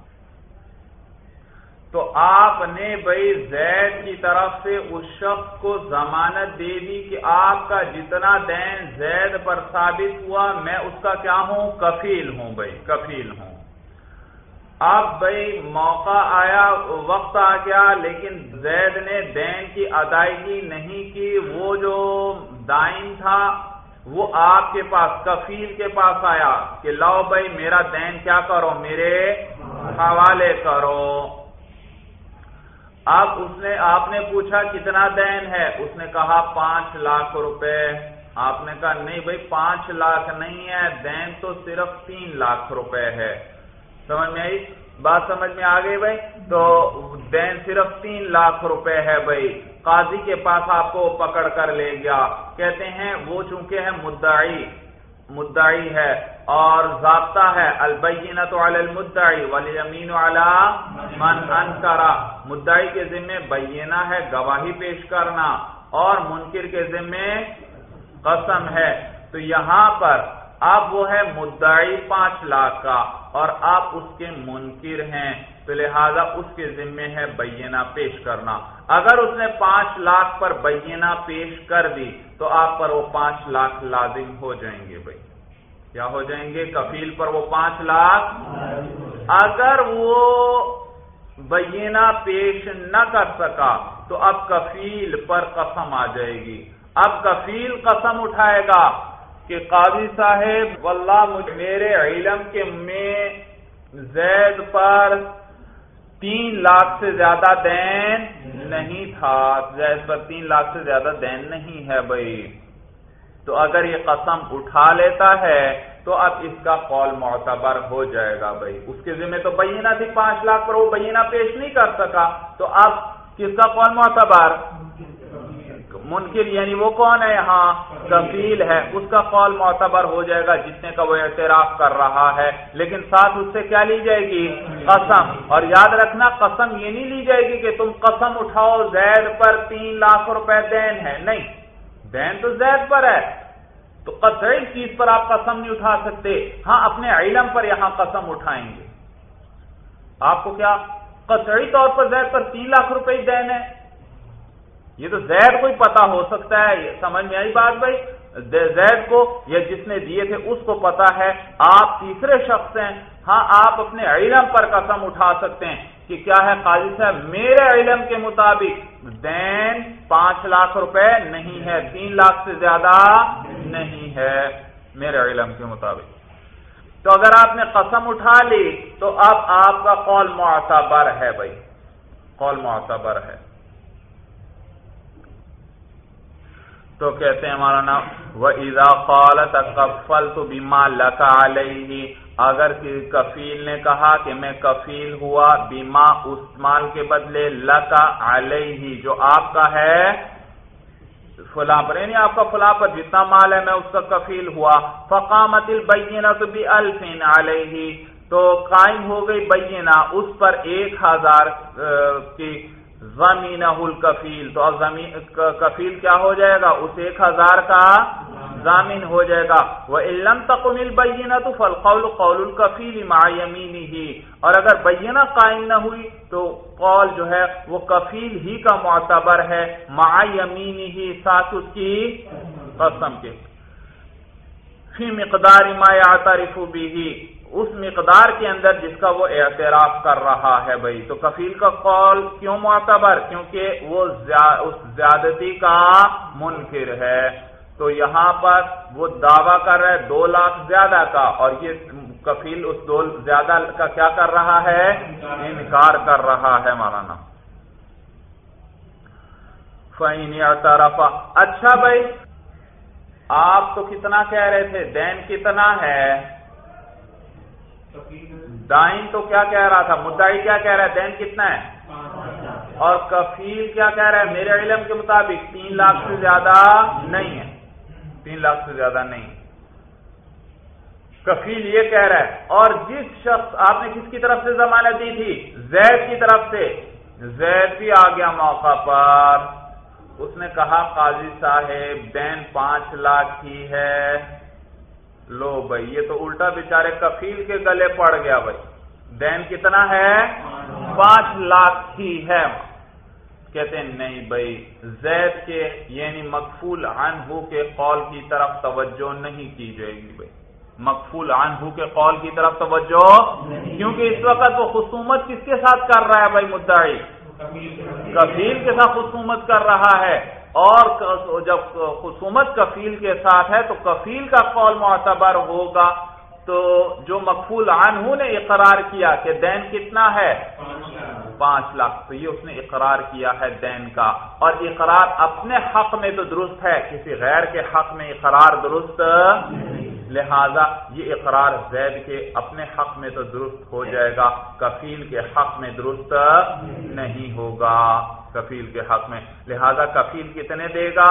تو آپ نے بھائی زید کی طرف سے اس شخص کو ضمانت دے دی کہ آپ کا جتنا دین زید پر ثابت ہوا میں اس کا کیا ہوں، کفیل ہوں بھائی، کفیل ہوں۔ اب بھائی موقع آیا، وقت آ گیا، لیکن زید نے دین کی ادائیگی نہیں کی، وہ جو دائن تھا وہ آپ کے پاس کفیل کے پاس آیا کہ لاؤ بھائی میرا دین کیا کرو، میرے حوالے کرو۔ اب اس نے آپ نے پوچھا کتنا دین ہے، اس نے کہا پانچ لاکھ روپے۔ آپ نے کہا نہیں بھائی پانچ لاکھ نہیں ہے، دین تو صرف تین لاکھ روپے ہے۔ سمجھ میں آئی بات، سمجھ میں آ گئی بھائی؟ تو دین صرف تین لاکھ روپے ہے بھائی۔ قاضی کے پاس آپ کو پکڑ کر لے گیا، کہتے ہیں وہ چونکہ ہے مدعی مدعی ہے اور ضابطہ ہے البینۃ علی المدعی والیمین علی من انکر، مدعی کے ذمے بینہ ہے گواہی پیش کرنا اور منکر کے ذمے قسم ہے۔ تو یہاں پر اب وہ ہے مدعی پانچ لاکھ کا اور آپ اس کے منکر ہیں، تو لہذا اس کے ذمے ہے بینہ پیش کرنا۔ اگر اس نے پانچ لاکھ پر بینہ پیش کر دی تو آپ پر وہ پانچ لاکھ لازم ہو جائیں گے بھائی، کیا ہو جائیں گے، کفیل پر وہ پانچ لاکھ۔ اگر وہ بینہ پیش نہ کر سکا تو اب کفیل پر قسم آ جائے گی۔ اب کفیل قسم اٹھائے گا کہ قاضی صاحب واللہ مجھ میرے علم کے میں زید پر تین لاکھ سے زیادہ دین نہیں تھا، زید پر تین لاکھ سے زیادہ دین نہیں ہے بھائی۔ تو اگر یہ قسم اٹھا لیتا ہے تو اب اس کا قول معتبر ہو جائے گا بھائی، اس کے ذمہ تو بینہ تھی پانچ لاکھ پر، وہ بینہ پیش نہیں کر سکا، تو اب کس کا قول معتبر، منکر یعنی وہ کون ہے یہاں، کفیل ہے، اس کا قول معتبر ہو جائے گا جتنے کا وہ اعتراف کر رہا ہے، لیکن ساتھ اس سے کیا لی جائے گی، قسم۔ اور یاد رکھنا قسم یہ نہیں لی جائے گی کہ تم قسم اٹھاؤ زید پر تین لاکھ روپے دین ہے، نہیں، دین تو زید پر ہے، تو قطعی چیز پر آپ قسم نہیں اٹھا سکتے. ہاں اپنے علم پر یہاں قسم اٹھائیں گے. آپ کو کیا قطعی طور پر زید پر تین لاکھ روپے دین ہے؟ یہ تو زید کو ہی پتا ہو سکتا ہے. یہ سمجھ میں آئی بات بھائی؟ زید کو یا جس نے دیے تھے اس کو پتا ہے. آپ تیسرے شخص ہیں. ہاں آپ اپنے علم پر قسم اٹھا سکتے ہیں کہ کیا ہے قاضی صاحب میرے علم کے مطابق دین پانچ لاکھ روپے نہیں ہے، تین لاکھ سے زیادہ نہیں ہے میرے علم کے مطابق. تو اگر آپ نے قسم اٹھا لی تو اب آپ کا قول معتبر ہے بھائی، قول معتبر ہے. تو کہتے ہیں ہمارا نام وَإِذَا قَالَ تَكَفَّلْتُ بِمَا لَكَ عَلَيْهِ، اگر کفیل نے کہا کہ میں کفیل ہوا بیما اس مال کے بدلے لَكَ عَلَيْهِ جو آپ کا ہے فلاں پر، یعنی آپ کا فلاں پر جتنا مال ہے میں اس کا کفیل ہوا. فَقَامَتِ الْبَيِّنَةُ بِأَلْفٍ عَلَيْهِ، تو قائم ہو گئی بینہ اس پر ایک ہزار کی ضمینہ الکفیل، تو اب کفیل کیا ہو جائے گا؟ اس ایک ہزار کا ضامن ہو جائے گا. وَإِن لَّمْ تَقُمِ الْبَيِّنَةُ فَالْقَوْلُ قَوْلُ الْكَفِيلِ مَعَ يَمِينِهِ، اور اگر بینہ قائم نہ ہوئی تو قول جو ہے وہ کفیل ہی کا معتبر ہے، مع یمینہ ساتھ اس کی قسم کے. فی مقدار ما یعترف بہ، اس مقدار کے اندر جس کا وہ اعتراف کر رہا ہے بھائی. تو کفیل کا قول کیوں معتبر؟ کیونکہ وہ اس زیادتی کا منکر ہے. تو یہاں پر وہ دعویٰ کر رہا ہے دو لاکھ زیادہ کا، اور یہ کفیل اس دو زیادہ کا کیا کر رہا ہے؟ انکار کر رہا ہے مولانا. فَإِنِ اعْتَرَفَ، اچھا بھائی آپ تو کتنا کہہ رہے تھے دین کتنا ہے؟ دائن تو کیا کہہ رہا تھا؟ مدعی کیا کہہ رہا ہے؟ دین کتنا ہے؟ اور کفیل کیا کہہ رہا ہے؟ میرے علم کے مطابق تین لاکھ سے زیادہ نہیں ہے، تین لاکھ سے زیادہ نہیں. کفیل یہ کہہ رہا ہے. اور جس شخص آپ نے کس کی طرف سے ضمانت دی تھی؟ زید کی طرف سے. زید بھی آ گیا موقع پر، اس نے کہا قاضی صاحب دین پانچ لاکھ ہی ہے. لو بھائی یہ تو الٹا بیچارے کفیل کے گلے پڑ گیا بھائی. دین کتنا ہے؟ پانچ لاکھ ہی ہے. کہتے ہیں نہیں بھائی زید کے یعنی مکفول عنہ کے قول کی طرف توجہ نہیں کی جائے گی بھائی. مکفول عنہ کے قول کی طرف توجہ، کیونکہ اس وقت وہ خصومت کس کے ساتھ کر رہا ہے بھائی؟ مدعی کفیل کے ساتھ خصومت کر رہا ہے. اور جب خصومت کفیل کے ساتھ ہے تو کفیل کا قول معتبر ہوگا. تو جو مکفول عنہ نے اقرار کیا کہ دین کتنا ہے؟ پانچ لاکھ، تو یہ اس نے اقرار کیا ہے دین کا. اور اقرار اپنے حق میں تو درست ہے، کسی غیر کے حق میں اقرار درست، لہذا یہ اقرار زید کے اپنے حق میں تو درست ہو جائے گا، کفیل کے حق میں درست نہیں ہوگا. کفیل کے حق میں، لہذا کفیل کتنے دے گا؟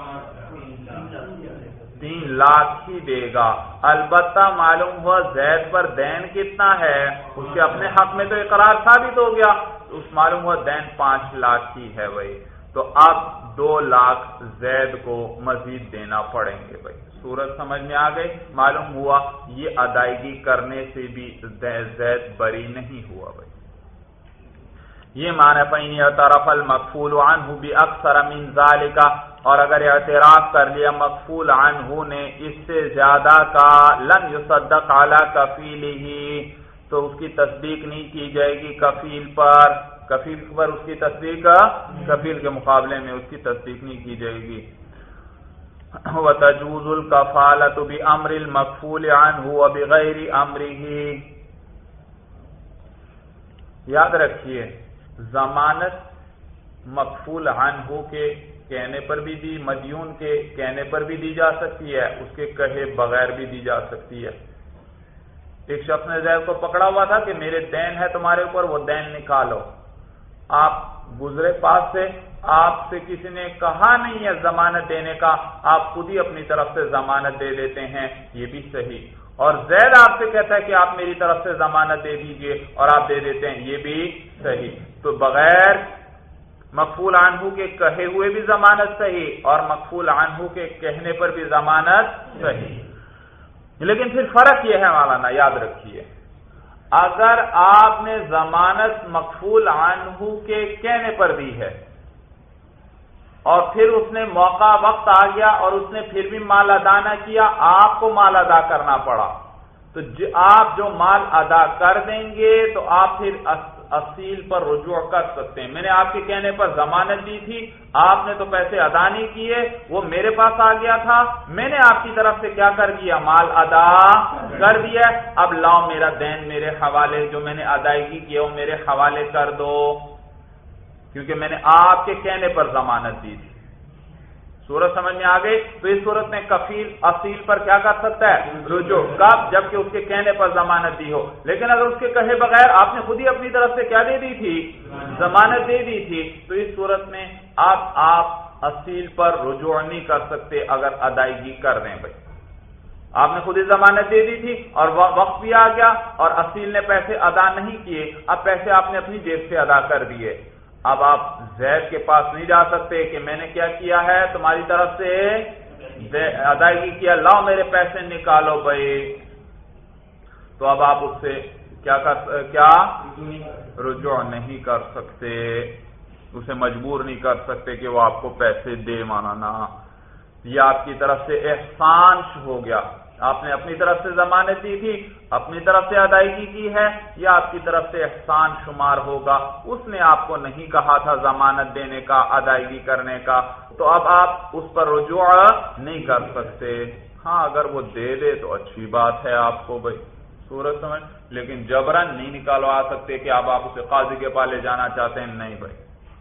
تین لاکھ ہی دے گا. البتہ معلوم ہوا زید پر دین کتنا ہے، اس کے اپنے حق میں تو اقرار ثابت ہو گیا، اس معلوم ہوا دین پانچ لاکھ ہی ہے بھائی. تو اب دو لاکھ زید کو مزید دینا پڑیں گے بھائی. صورت سمجھ میں آ گئی؟ معلوم ہوا یہ ادائیگی کرنے سے بھی زید بری نہیں ہوا بھائی. یہ معنی فَإِنْ اعْتَرَفَ الْمَكْفُولُ عَنْهُ بِأَكْثَرَ مِنْ ذَلِكَ، اور اگر اعتراف کر لیا مکفول عنہ نے اس سے زیادہ کا، لم يصدق علی کفیلہ، تو اس کی تصدیق نہیں کی جائے گی کفیل پر. کفیل پر اس کی تصدیق کفیل کے مقابلے میں اس کی تصدیق نہیں کی جائے گی. وَتَجُوزُ الْكَفَالَةُ بِأَمْرِ الْمَكْفُولِ عَنْهُ وَبِغَيْرِ أَمْرِهِ. یاد رکھیے ضمانت مکفول عنہ کے کہنے پر بھی دی، مدیون کے کہنے پر بھی دی جا سکتی ہے، اس کے کہے بغیر بھی دی جا سکتی ہے. ایک شخص نے زید کو پکڑا ہوا تھا کہ میرے دین ہے تمہارے اوپر، وہ دین نکالو. آپ گزرے پاس سے، آپ سے کسی نے کہا نہیں ہے ضمانت دینے کا، آپ خود ہی اپنی طرف سے ضمانت دے دیتے ہیں، یہ بھی صحیح. اور زید آپ سے کہتا ہے کہ آپ میری طرف سے ضمانت دے دیجئے اور آپ دے دیتے ہیں، یہ بھی صحیح. تو بغیر مغفول عنہ کے کہے ہوئے بھی ضمانت صحیح اور مغفول عنہ کے کہنے پر بھی ضمانت صحیح. لیکن پھر فرق یہ ہے مولانا، یاد رکھیے، اگر آپ نے ضمانت مغفول عنہ کے کہنے پر دی ہے اور پھر اس نے موقع وقت آ گیا اور اس نے پھر بھی مال ادا نہ کیا، آپ کو مال ادا کرنا پڑا، تو آپ جو مال ادا کر دیں گے تو آپ پھر اصیل پر رجوع کر سکتے ہیں. میں نے آپ کے کہنے پر ضمانت دی تھی، آپ نے تو پیسے ادا نہیں کیے، وہ میرے پاس آ گیا تھا، میں نے آپ کی طرف سے کیا کر دیا؟ مال ادا کر دیا. اب لاؤ میرا دین میرے حوالے، جو میں نے ادائیگی کی وہ میرے حوالے کر دو، کیونکہ میں نے آپ کے کہنے پر ضمانت دی تھی. صورت سمجھ میں آ گئی؟ تو اس صورت میں کفیل اصیل پر کیا کر سکتا ہے؟ رجوع. کب؟ جبکہ اس کے کہنے پر ضمانت دی ہو. لیکن اگر اس کے کہے بغیر آپ نے خود ہی اپنی طرف سے کیا دے دی تھی؟ ضمانت دے دی تھی، تو اس صورت میں آپ آپ اصیل پر رجوع نہیں کر سکتے اگر ادائیگی کر دیں. بھائی آپ نے خود ہی ضمانت دے دی تھی اور وقت بھی آ گیا اور اصیل نے پیسے ادا نہیں کیے، اب پیسے آپ نے اپنی جیب سے ادا کر دیے. اب آپ زید کے پاس نہیں جا سکتے کہ میں نے کیا کیا ہے، تمہاری طرف سے ادائیگی کیا، لاؤ میرے پیسے نکالو بھائی. تو اب آپ اس سے کیا کر کیا رجوع نہیں کر سکتے، اسے مجبور نہیں کر سکتے کہ وہ آپ کو پیسے دے. ماننا یہ آپ کی طرف سے احسان ہو گیا، آپ نے اپنی طرف سے ضمانت دی تھی، اپنی طرف سے ادائیگی کی ہے، یا آپ کی طرف سے احسان شمار ہوگا. اس نے آپ کو نہیں کہا تھا ضمانت دینے کا، ادائیگی کرنے کا، تو اب آپ اس پر رجوع نہیں کر سکتے. ہاں اگر وہ دے دے تو اچھی بات ہے آپ کو بھائی، صورت سمجھ، لیکن جبرن نہیں نکالوا سکتے کہ اب آپ اسے قاضی کے پاس لے جانا چاہتے ہیں، نہیں بھائی.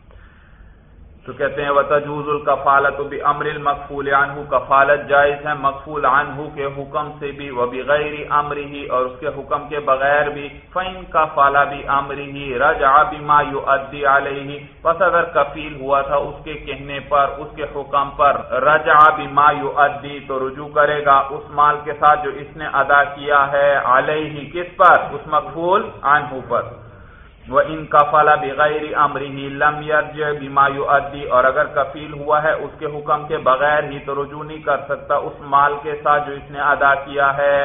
تو کہتے ہیں وَتَجُوزُ الْكَفَالَةُ بِأَمْرِ الْمَكْفُولِ عَنْهُ، کفالت جائز ہے مکفول عنہ کے حکم سے بھی، وَبِغَيْرِ أَمْرِهِ، اور اس کے حکم کے بغیر بھی. فَإِنْ كَفَلَ بِأَمْرِهِ رَجَعَ بِمَا يُؤَدِّي عَلَيْهِ، پس اگر کفیل ہوا تھا اس کے کہنے پر، اس کے حکم پر، رَجَعَ بِمَا يُؤَدِّي، تو رجوع کرے گا اس مال کے ساتھ جو اس نے ادا کیا ہے، علیہ کس پر؟ اس مکفول عنہ پر. وَإِنْ كَفَلَ بِغَيْرِ أَمْرِهِ لَمْ يَرْجِعْ بِمَا يُؤَدِّي، اور اگر کفیل ہوا ہے اس کے حکم کے بغیر ہی تو رجوع نہیں کر سکتا اس مال کے ساتھ جو اس نے ادا کیا ہے.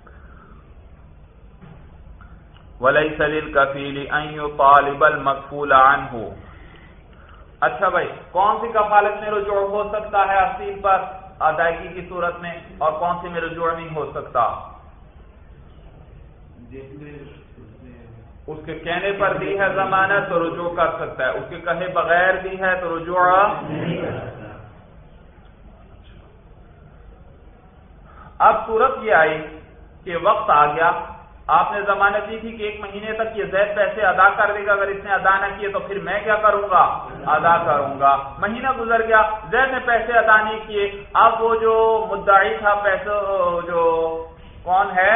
وَلَيْسَ لِلْكَفِيلِ أَنْ يُطَالِبَ الْمَكْفُولَ عَنْهُ. اچھا بھائی، کون سی کفالت میں رجوع ہو سکتا ہے اصیل پر ادائیگی کی صورت میں، اور کون سی میں رجوع نہیں ہو سکتا؟ اس کے کہنے پر دی ہے ضمانت تو رجوع کر سکتا ہے، اس کے کہے بغیر دی ہے تو رجوع نہیں کر سکتا. اب صورت یہ آئی کہ وقت آ گیا، آپ نے ضمانت دی تھی کہ ایک مہینے تک یہ زید پیسے ادا کر دے گا، اگر اس نے ادا نہ کیے تو پھر میں کیا کروں گا؟ ادا کروں گا. مہینہ گزر گیا، زید نے پیسے ادا نہیں کیے. اب وہ جو مدعی تھا پیسوں، جو کون ہے،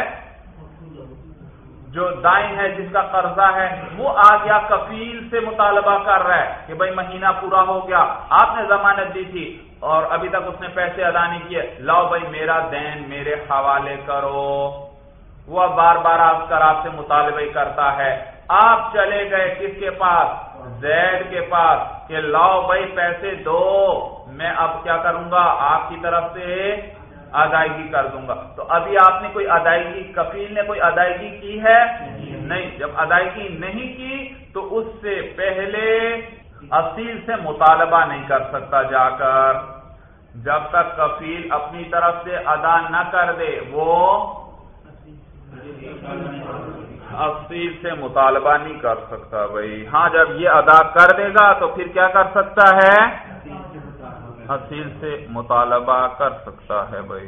جو دائن ہے، جس کا قرضہ ہے، وہ آ گیا کفیل سے مطالبہ کر رہا ہے کہ بھائی مہینہ پورا ہو گیا، آپ نے ضمانت دی تھی اور ابھی تک اس نے پیسے ادا نہیں کیے، لاؤ بھائی میرا دین میرے حوالے کرو. وہ بار بار آپ کر آپ سے مطالبہ کرتا ہے. آپ چلے گئے کس کے پاس؟ زید کے پاس، کہ لاؤ بھائی پیسے دو، میں اب کیا کروں گا؟ آپ کی طرف سے ادائیگی کر دوں گا. تو ابھی آپ نے کوئی ادائیگی، کفیل نے کوئی ادائیگی کی ہے؟ نہیں. جب ادائیگی نہیں کی تو اس سے پہلے اصیل سے مطالبہ نہیں کر سکتا جا کر، جب تک کفیل اپنی طرف سے ادا نہ کر دے وہ اصیل سے مطالبہ نہیں کر سکتا بھائی. ہاں جب یہ ادا کر دے گا تو پھر کیا کر سکتا ہے؟ اصیل سے مطالبہ کر سکتا ہے بھائی.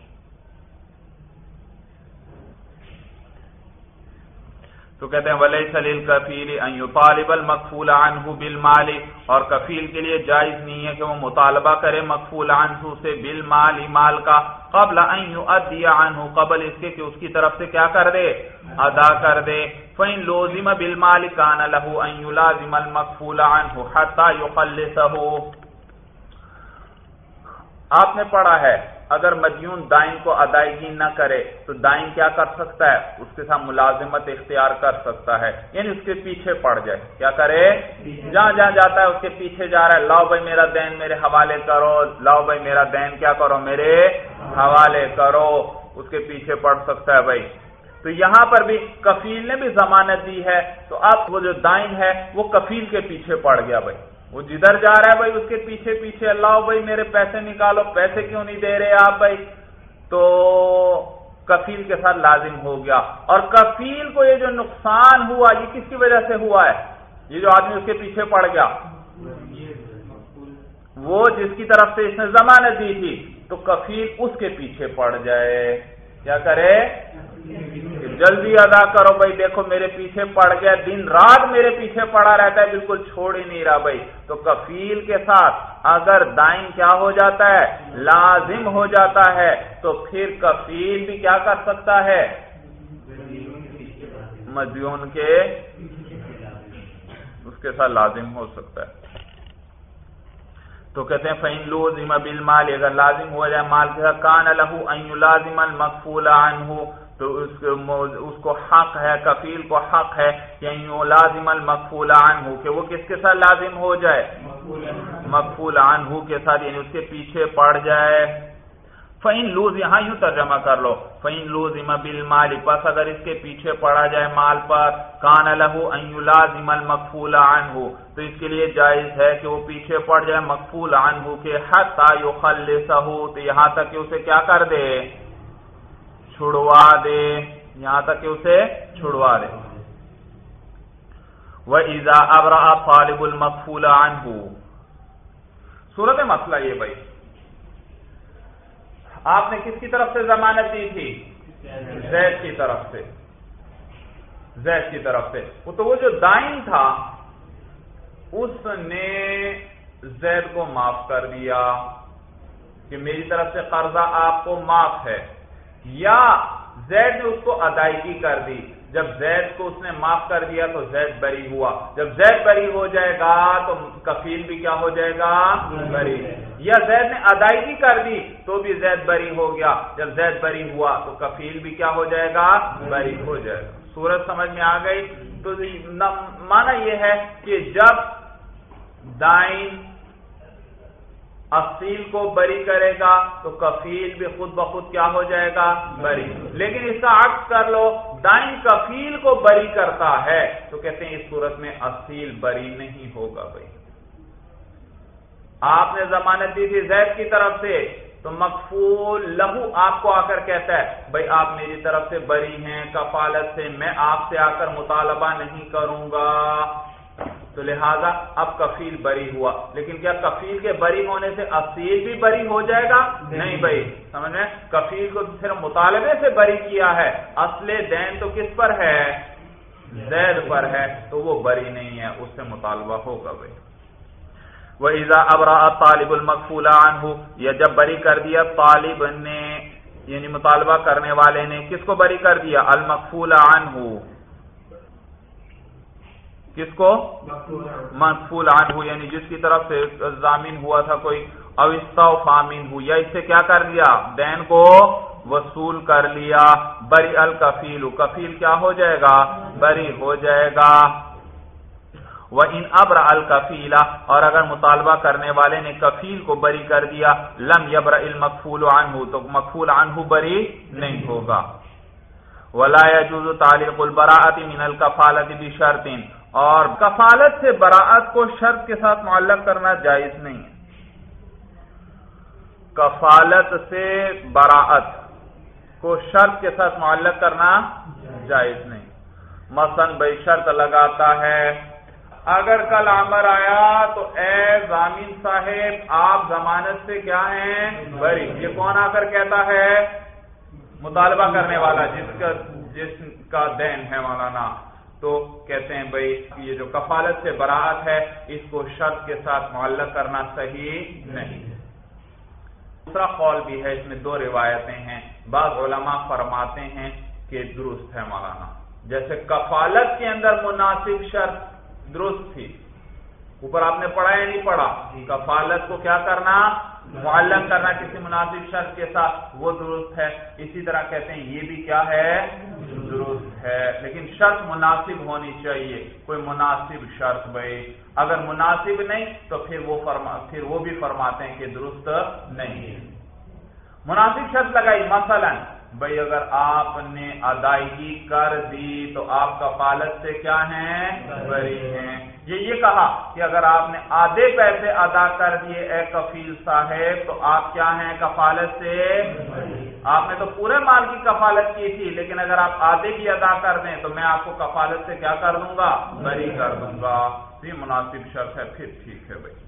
تو کہتے ہیں وَلَيْسَ لِلْكَفِيلِ أَنْ يُطَالِبَ الْمَكْفُولَ عَنْهُ بِالْمَالِ، اور کفیل کے لیے جائز نہیں ہے کہ وہ مطالبہ کرے مکفول عنہ سے بالمال، مال کا، قبل ان يؤدي عنه، قبل اس کے کہ اس کی طرف سے کیا کر دے؟ ادا کر دے. فَإِنْ لُوزِمَ بِالْمَالِ كَانَ لَهُ أَنْ يُلَازِمَ الْمَكْفُولَ عَنْهُ حَتَّى يُخَلِّصَهُ. آپ نے پڑھا ہے اگر مدیون دائن کو ادائیگی نہ کرے تو دائن کیا کر سکتا ہے؟ اس کے ساتھ ملازمت اختیار کر سکتا ہے، یعنی اس کے پیچھے پڑ جائے، کیا کرے؟ جہاں جہاں جاتا ہے اس کے پیچھے جا رہا ہے، لاؤ بھائی میرا دین میرے حوالے کرو، لاؤ بھائی میرا دین کیا کرو؟ میرے حوالے کرو، اس کے پیچھے پڑ سکتا ہے بھائی۔ تو یہاں پر بھی کفیل نے بھی ضمانت دی ہے، تو اب وہ جو دائن ہے وہ کفیل کے پیچھے پڑ گیا بھائی، وہ جدھر جا رہا ہے بھائی اس کے پیچھے پیچھے، اللہ بھائی میرے پیسے نکالو، پیسے کیوں نہیں دے رہے آپ بھائی؟ تو کفیل کے ساتھ لازم ہو گیا، اور کفیل کو یہ جو نقصان ہوا یہ کس کی وجہ سے ہوا ہے؟ یہ جو آدمی اس کے پیچھے پڑ گیا، وہ جس کی طرف سے اس نے ضمانت دی تھی، تو کفیل اس کے پیچھے پڑ جائے، کیا کرے؟ جلدی ادا کرو بھائی، دیکھو میرے پیچھے پڑ گیا، دن رات میرے پیچھے پڑا رہتا ہے، بالکل چھوڑ ہی نہیں رہا بھائی۔ تو کفیل کے ساتھ اگر دائن کیا ہو جاتا ہے؟ لازم ہو جاتا ہے، تو پھر کفیل بھی کیا کر سکتا ہے؟ مدیون کے اس کے ساتھ لازم ہو سکتا ہے۔ تو کہتے ہیں فَإِن لُوزِمَ بِالْمَالِ، اگر لازم ہو جائے مال کے ساتھ، كَانَ لَهُ أَن يُلَازِمَ الْمَكْفُولَ عَنْهُ، تو اس اس کو حق ہے، کفیل کو حق ہے کہ أَن يُلَازِمَ الْمَكْفُولَ عَنْهُ، کہ وہ کس کے ساتھ لازم ہو جائے؟ مکفول عنہ کے ساتھ، یعنی اس کے پیچھے پڑ جائے۔ فَإِن لُوزِمَ، یہاں یوں ترجمہ کر لو، فَإِن لُوزِمَ بِالْمَالِ، پس اگر اس کے پیچھے پڑا جائے مال پر، كَانَ لَهُ أَن يُلَازِمَ الْمَكْفُولَ عَنْهُ، تو اس کے لیے جائز ہے کہ وہ پیچھے پڑ جائے مکفول عنہ کے، حتیٰ يخلصه، تو یہاں تک کہ اسے کیا کر دے؟ چھڑوا دے، یہاں تک کہ اسے چھڑوا دے۔ وَإِذَا أَبْرَأَ طَالِبُ الْمَكْفُولَ عَنْهُ، صورت مسئلہ یہ بھائی، آپ نے کس کی طرف سے ضمانت دی تھی؟ زید کی طرف سے، زید کی طرف سے، تو وہ جو دائن تھا اس نے زید کو معاف کر دیا کہ میری طرف سے قرضہ آپ کو معاف ہے، یا زید نے اس کو ادائیگی کر دی، جب زید کو اس نے معاف کر دیا تو زید بری ہوا، جب زید بری ہو جائے گا تو کفیل بھی کیا ہو جائے گا؟ بری، یا زید نے ادائیگی کر دی تو بھی زید بری ہو گیا، جب زید بری ہوا تو کفیل بھی کیا ہو جائے گا؟ بری ہو جائے گا۔ صورت سمجھ میں آ گئی؟ تو معنی یہ ہے کہ جب دائن اصیل کو بری کرے گا تو کفیل بھی خود بخود کیا ہو جائے گا؟ بری۔ لیکن اس کا عکس کر لو، دائن کفیل کو بری کرتا ہے تو کہتے ہیں اس صورت میں اصیل بری نہیں ہوگا بھائی۔ آپ نے ضمانت دی تھی زید کی طرف سے، تو مکفول لہو آپ کو آ کر کہتا ہے بھائی آپ میری طرف سے بری ہیں کفالت سے، میں آپ سے آ کر مطالبہ نہیں کروں گا، تو لہذا اب کفیل بری ہوا، لیکن کیا کفیل کے بری ہونے سے اصیل بھی بری ہو جائے گا؟ نہیں بھائی، سمجھ میں؟ کفیل کو صرف مطالبے سے بری کیا ہے، اصل دین تو کس پر ہے؟ زید پر ہے، تو وہ بری نہیں ہے، اس سے مطالبہ ہوگا بھائی۔ وَإِذَا أَبْرَأَ الطَّالِبُ الْمَكْفُولَ عَنْهُ، یا جب بری کر دیا طالب نے، یعنی مطالبہ کرنے والے نے، کس کو بری کر دیا؟ المکفول عنہ، کس کو؟ مکفول عنہ، یعنی جس کی طرف سے ضامن ہوا تھا کوئی، او استوفى منہ، یا اس سے کیا کر لیا؟ دین کو وصول کر لیا، بری الکفیل، کفیل کیا ہو جائے گا؟ بری ہو جائے گا۔ وَإِنْ أَبْرَأَ الْكَفِيلَ، اور اگر مطالبہ کرنے والے نے کفیل کو بری کر دیا، لم يبرأ المکفول عنہ، تو مکفول عنہ بری نہیں ہوگا۔ وَلَا يَجُوزُ تَعْلِيقُ الْبَرَاءَةِ مِنَ الْكَفَالَةِ بِشَرْطٍ، اور کفالت سے براءت کو شرط کے ساتھ معلق کرنا جائز نہیں ہے۔ کفالت سے براءت کو شرط کے ساتھ معلق کرنا جائز نہیں۔ مثلا بھائی شرط لگاتا ہے، اگر کل عامر آیا تو اے ضامن صاحب آپ ضمانت سے کیا ہیں؟ بری۔ یہ کون آ کر کہتا ہے؟ مطالبہ کرنے والا، جس کا جس کا دین ہے مولانا، تو کہتے ہیں بھائی یہ جو کفالت سے براءت ہے اس کو شرط کے ساتھ معلق کرنا صحیح نہیں۔ دوسرا قول بھی ہے، اس میں دو روایتیں ہیں، بعض علماء فرماتے ہیں کہ درست ہے مولانا، جیسے کفالت کے اندر مناسب شرط درست تھی، اوپر آپ نے پڑھا یا نہیں پڑھا؟ کفالت کو کیا کرنا؟ معلق کرنا کسی مناسب شرط کے ساتھ، وہ درست ہے۔ اسی طرح کہتے ہیں یہ بھی کیا ہے؟ درست ہے، لیکن شرط مناسب ہونی چاہیے، کوئی مناسب شرط بھائی، اگر مناسب نہیں تو پھر وہ فرما پھر وہ بھی فرماتے ہیں کہ درست نہیں۔ مناسب شرط لگائی، مثلا بھائی اگر آپ نے ادائیگی کر دی تو آپ کفالت سے کیا ہیں؟ بری ہیں۔ یہ یہ کہا کہ اگر آپ نے آدھے پیسے ادا کر دیے اے کفیل صاحب تو آپ کیا ہیں؟ کفالت سے آپ نے تو پورے مال کی کفالت کی تھی، لیکن اگر آپ آدھے کی ادا کر دیں تو میں آپ کو کفالت سے کیا کر دوں گا؟ بری کر دوں گا۔ یہ مناسب شرط ہے، پھر ٹھیک ہے بھائی۔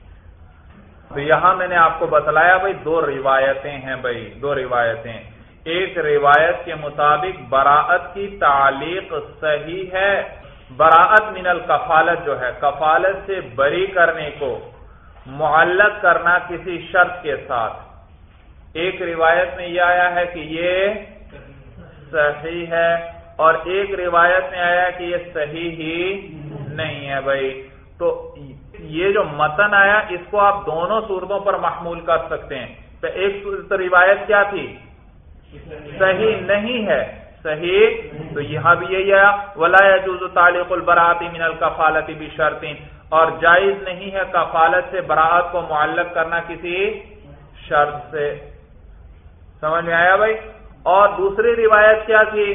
تو یہاں میں نے آپ کو بتلایا بھائی دو روایتیں ہیں بھائی، دو روایتیں۔ ایک روایت کے مطابق براءت کی تعلیق صحیح ہے، براءت من الکفالت جو ہے کفالت سے بری کرنے کو معلق کرنا کسی شرط کے ساتھ۔ ایک روایت میں یہ آیا ہے کہ یہ صحیح ہے، اور ایک روایت میں آیا کہ یہ صحیح ہی نہیں ہے بھائی۔ تو یہ جو متن آیا اس کو آپ دونوں صورتوں پر محمول کر سکتے ہیں۔ تو ایک روایت کیا تھی؟ صحیح نہیں ہے، صحیح، تو یہاں بھی یہی آیا ولا يجوز تعلیق البراءۃ من الکفالۃ بشرط، اور جائز نہیں ہے کفالت سے براءت کو معلق کرنا کسی شرط سے۔ سمجھ میں آیا بھائی؟ اور دوسری روایت کیا تھی؟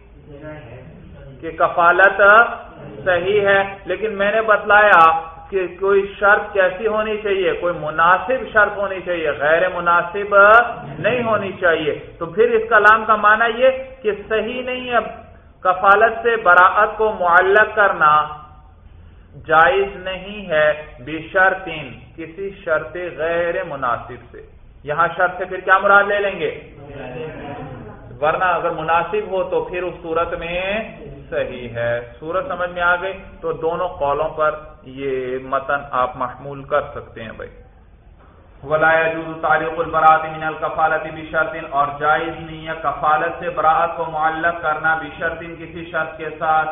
کہ کفالت صحیح ہے، لیکن میں نے بتلایا کہ کوئی شرط کیسی ہونی چاہیے؟ کوئی مناسب شرط ہونی چاہیے، غیر مناسب نہیں ہونی چاہیے۔ تو پھر اس کلام کا معنی یہ کہ صحیح نہیں ہے کفالت سے براءت کو معلق کرنا، جائز نہیں ہے بشرط، کسی شرط غیر مناسب سے۔ یہاں شرط سے پھر کیا مراد لے لیں گے؟ ورنہ اگر مناسب ہو تو پھر اس صورت میں صحیح ہے۔ صورت سمجھ میں آ گئی؟ تو دونوں قولوں پر یہ متن آپ محمول کر سکتے ہیں بھائی۔ ولا يجوز تعلیق البراءۃ من الکفالۃ بشرط، اور جائز نہیں ہے کفالت سے براءت کو معلق کرنا بشرط، کسی شرط کے ساتھ۔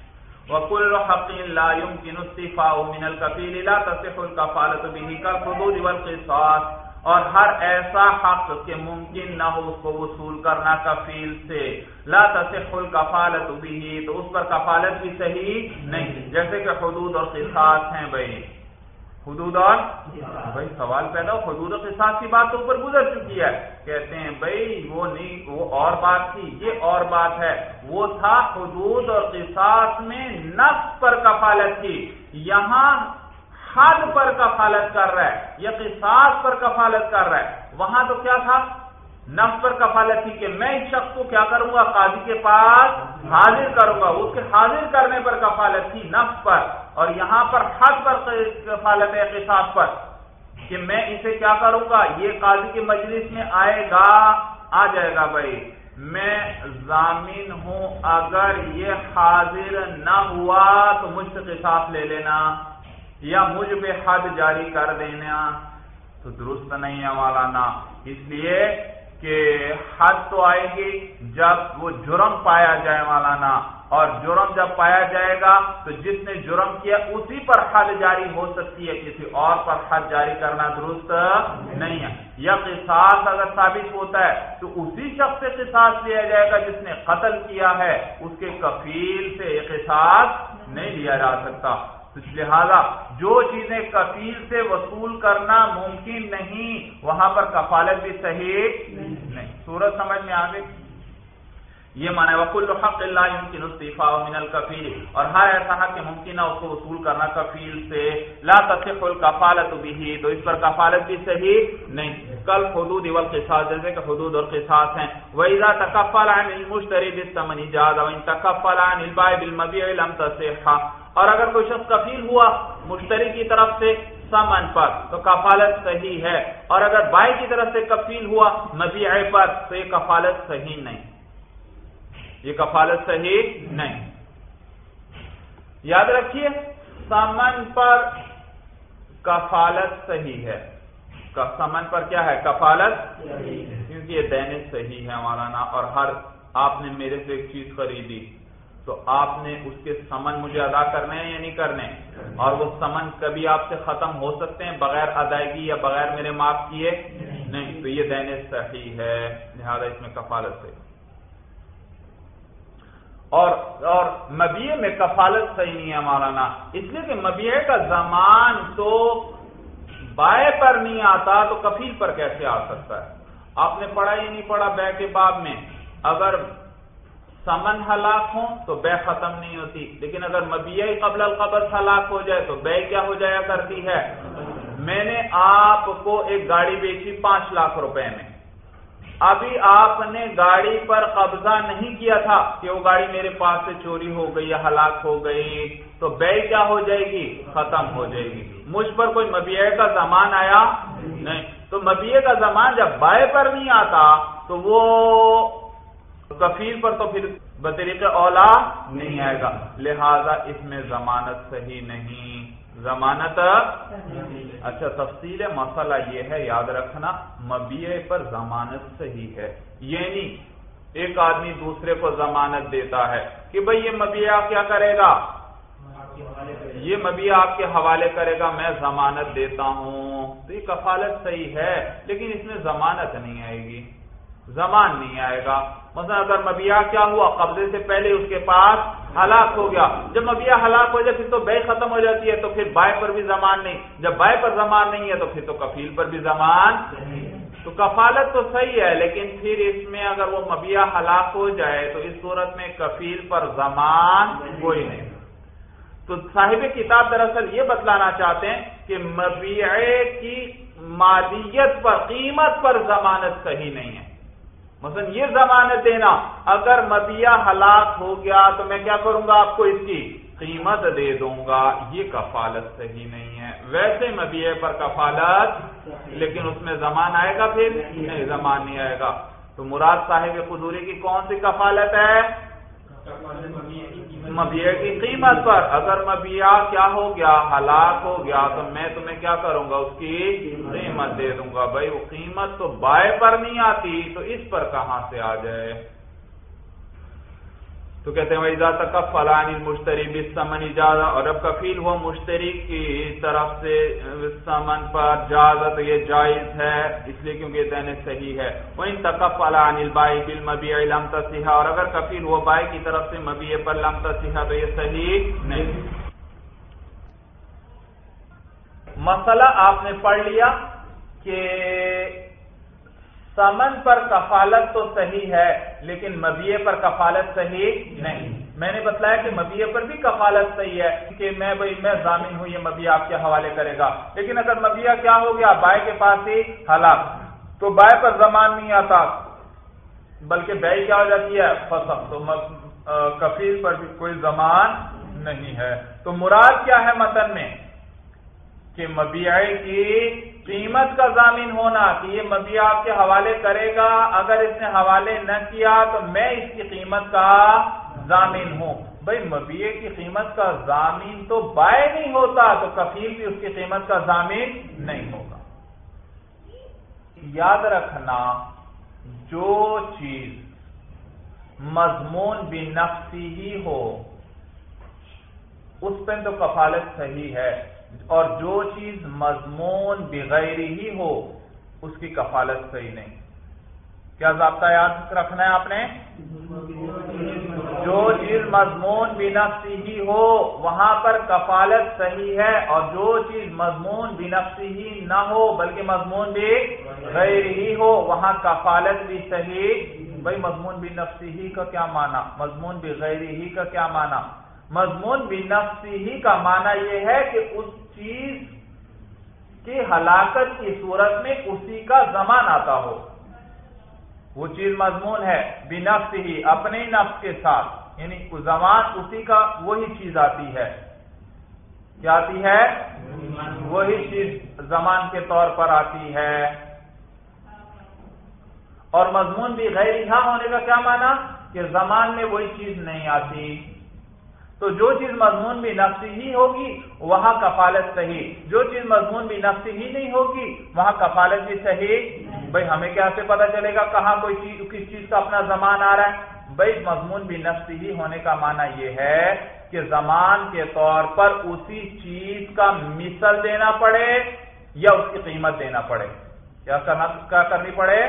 وكل حق لا يمكن استيفاء من الكفيل لا تصح الكفالة به كالحدود والقصاص، اور ہر ایسا حق کہ ممکن نہ ہو اس کو وصول کرنا کفیل سے، لا تصح الکفالۃ به، تو اس پر کفالت بھی صحیح نہیں، جیسے کہ حدود اور قصاص ہیں بھائی۔ حدود اور بھائی سوال پیدا ہو، حدود اور قصاص کی بات تو اوپر گزر چکی ہے، کہتے ہیں بھائی وہ نہیں، وہ اور بات تھی، یہ اور بات ہے۔ وہ تھا حدود اور قصاص میں نفس پر کفالت کی، یہاں حد پر کفالت کر رہا ہے، یا قصاص پر کفالت کر رہا ہے۔ وہاں تو کیا تھا؟ نفس پر کفالت کی کہ میں اس شخص کو کیا کروں گا؟ قاضی کے پاس حاضر کروں گا، اس کے حاضر کرنے پر کفالت کی نفس پر، اور یہاں پر حد پر کفالت ہے قصاص پر، کہ میں اسے کیا کروں گا؟ یہ قاضی کی مجلس میں آئے گا، آ جائے گا بھائی میں ضامن ہوں، اگر یہ حاضر نہ ہوا تو مجھ سے قصاص لے لینا یا مجھ پہ حد جاری کر دینا، تو درست نہیں ہے مولانا، اس لیے کہ حد تو آئے گی جب وہ جرم پایا جائے مولانا، اور جرم جب پایا جائے گا تو جس نے جرم کیا اسی پر حد جاری ہو سکتی ہے، کسی اور پر حد جاری کرنا درست نہیں ہے۔ یا قصاص اگر ثابت ہوتا ہے تو اسی شخص سے قصاص لیا جائے گا جس نے قتل کیا ہے، اس کے کفیل سے قصاص نہیں لیا جا سکتا۔ لہذا جو چیزیں کفیل سے وصول کرنا ممکن نہیں وہاں پر کفالت بھی صحیح نہیں۔ صورت سمجھ میں آ گئی؟ یہ معنی وَكُلُّ حَقٍّ لَا يُمْكِنُ اسْتِيفَاؤُهُ مِنَ الْكَفِيلِ، اور ہر ایسا حق کہ ممکن ہے اس کو وصول کرنا کفیل سے، لا تصح الکفالۃ به، تو اس پر کفالت بھی صحیح نہیں۔ کل حدود والقصاص، جیسے کہ حدود اور قصاص ہیں۔ وَإِذَا تَكَفَّلَ عَنِ الْمُشْتَرِي بِالثَّمَنِ جَازَ وَإِن تَكَفَّلَ عَنِ الْبَائِعِ بِالْمَبِيعِ لَمْ تَصِحَّ، اور اگر کوئی شخص کفیل ہوا مشتری کی طرف سے ثمن پر تو کفالت صحیح ہے، اور اگر بائی کی طرف سے کفیل ہوا مبیع پر تو یہ کفالت صحیح نہیں، یہ کفالت صحیح نہیں۔ یاد رکھیے ثمن پر کفالت صحیح ہے، ثمن پر کیا ہے؟ کفالت، کیونکہ یہ دین صحیح ہے مولانا، اور ہر آپ نے میرے سے ایک چیز خریدی تو آپ نے اس کے ثمن مجھے ادا کرنے ہیں یا نہیں کرنے؟ اور وہ ثمن کبھی آپ سے ختم ہو سکتے ہیں بغیر ادائیگی یا بغیر میرے معاف کیے؟ نہیں، تو یہ دین صحیح ہے، لہذا اس میں کفالت صحیح۔ اور اور مبیع میں کفالت صحیح نہیں ہے مولانا، اس لیے کہ مبیع کا زمان تو بائع پر نہیں آتا تو کفیل پر کیسے آ سکتا ہے؟ آپ نے پڑھا یا نہیں پڑھا بیع کے باب میں؟ اگر ثمن ہلاک ہوں تو بیع ختم نہیں ہوتی، لیکن اگر مبیع قبل القبض ہلاک ہو جائے تو بیع کیا ہو جایا کرتی ہے؟ میں نے آپ کو ایک گاڑی بیچی پانچ لاکھ روپے میں، ابھی آپ نے گاڑی پر قبضہ نہیں کیا تھا کہ وہ گاڑی میرے پاس سے چوری ہو گئی یا ہلاک ہو گئی، تو بیع کیا ہو جائے گی؟ ختم ہو جائے گی۔ مجھ پر کوئی مبیع کا زمان آیا نہیں، تو مبیع کا زمان جب بائع پر نہیں آتا تو وہ کفیل پر تو پھر بطریق اولا نہیں آئے گا، لہذا اس میں ضمانت صحیح نہیں، ضمانت۔ اچھا، تفصیل مسئلہ یہ ہے، یاد رکھنا، مبیع پر ضمانت صحیح ہے، یعنی ایک آدمی دوسرے کو ضمانت دیتا ہے کہ بھئی یہ مبیع کیا کرے گا؟ یہ مبیع آپ کے حوالے کرے گا، میں ضمانت دیتا ہوں، تو یہ کفالت صحیح ہے، لیکن اس میں ضمانت نہیں آئے گی، زمان نہیں آئے گا۔ مثلا اگر مبیع کیا ہوا، قبضے سے پہلے اس کے پاس ہلاک ہو گیا، جب مبیع ہلاک ہو جائے پھر تو بیع ختم ہو جاتی ہے، تو پھر بائع پر بھی زمان نہیں، جب بائع پر زمان نہیں ہے تو پھر تو کفیل پر بھی زمان، تو کفالت تو صحیح ہے، لیکن پھر اس میں اگر وہ مبیع ہلاک ہو جائے تو اس صورت میں کفیل پر زمان کوئی نہیں۔ تو صاحب کتاب دراصل یہ بتلانا چاہتے ہیں کہ مبیع کی مالیت پر، قیمت پر ضمانت صحیح نہیں ہے۔ مثلا یہ ضمانت دینا، اگر مبیع ہلاک ہو گیا تو میں کیا کروں گا؟ آپ کو اس کی قیمت دے دوں گا، یہ کفالت صحیح نہیں ہے۔ ویسے مبیع پر کفالت، لیکن اس میں زمان آئے گا؟ پھر نہیں، زمان نہیں آئے گا۔ تو مراد صاحب قدوری کی کون سی کفالت ہے؟ مبیع کی قیمت پر۔ اگر مبیع کیا ہو گیا؟ ہلاک ہو گیا، تو میں تمہیں کیا کروں گا؟ اس کی قیمت دے دوں گا۔ بھائی وہ قیمت تو بائع پر نہیں آتی تو اس پر کہاں سے آ جائے؟ تو کہتے ہیں وَإِذَا تَكَفَّلَ عَنِ الْمُشْتَرِي بِالثَّمَنِ جَازَ، اور اب کفیل ہو مشتری کی طرف سے ثمن پر، جازہ تو یہ جائز ہے، اس لیے کیونکہ دین صحیح ہے۔ وَإِن تَكَفَّلَ عَنِ الْبَائِعِ بِالْمَبِيعِ لَمْ تَصِحَّ، اور اگر کفیل ہو بائع کی طرف سے مبیع پر لم تصح تو یہ صحیح نہیں۔ مسئلہ آپ نے پڑھ لیا کہ ثمن پر کفالت تو صحیح ہے لیکن مبیع پر کفالت صحیح نہیں۔ میں نے بتلایا کہ مبیع پر بھی کفالت صحیح ہے کہ میں بھائی میں ضامن ہوں، یہ مبیع آپ کے حوالے کرے گا، لیکن اگر مبیع کیا ہو گیا؟ بائع کے پاس ہی ہلاک، تو بائع پر زمان نہیں آتا بلکہ بیع کیا ہو جاتی ہے؟ فسخ، تو کفیل پر بھی کوئی زمان نہیں ہے۔ تو مراد کیا ہے متن میں؟ کہ مبیع کی قیمت کا ضامن ہونا، کہ یہ مبیع آپ کے حوالے کرے گا، اگر اس نے حوالے نہ کیا تو میں اس کی قیمت کا ضامن ہوں۔ بھائی مبیع کی قیمت کا ضامن تو بائع نہیں ہوتا، تو کفیل بھی اس کی قیمت کا ضامن نہیں ہوگا۔ یاد رکھنا، جو چیز مضمون بنفسی ہی ہو اس پہ تو کفالت صحیح ہے، اور جو چیز مضمون بغیر ہی ہو اس کی کفالت صحیح نہیں۔ کیا ضابطہ یاد رکھنا ہے آپ نے؟ جو چیز مضمون بنفسی ہی ہو وہاں پر کفالت صحیح ہے، اور جو چیز مضمون بنفسی ہی نہ ہو بلکہ مضمون بغیر ہی ہو وہاں کفالت بھی صحیح۔ بھائی مضمون بنفسی ہی کا کیا معنی؟ مضمون بغیر ہی کا کیا معنی؟ مضمون بنفسی ہی کا معنی یہ ہے کہ اس چیز کی ہلاکت کی صورت میں اسی کا زمان آتا ہو۔ وہ چیز مضمون ہے بنفس ہی، اپنے نفس کے ساتھ، یعنی زمان اسی کا وہی چیز آتی ہے۔ کیا آتی ہے؟ وہی چیز زمان کے طور پر آتی ہے۔ اور مضمون بھی غیر یہاں ہونے کا کیا معنی؟ کہ زمان میں وہی چیز نہیں آتی۔ تو جو چیز مضمون بھی نفسی ہی ہوگی وہاں کفالت صحیح، جو چیز مضمون بھی نفسی ہی نہیں ہوگی وہاں کفالت بھی صحیح۔ بھئی ہمیں کیسے پتہ چلے گا کہاں کوئی چیز کس چیز کا اپنا زمان آ رہا ہے؟ بھائی مضمون بنفسہ ہونے کا معنی یہ ہے کہ زمان کے طور پر اسی چیز کا مثل دینا پڑے یا اس کی قیمت دینا پڑے. کیا کرنا کیا کرنی پڑے؟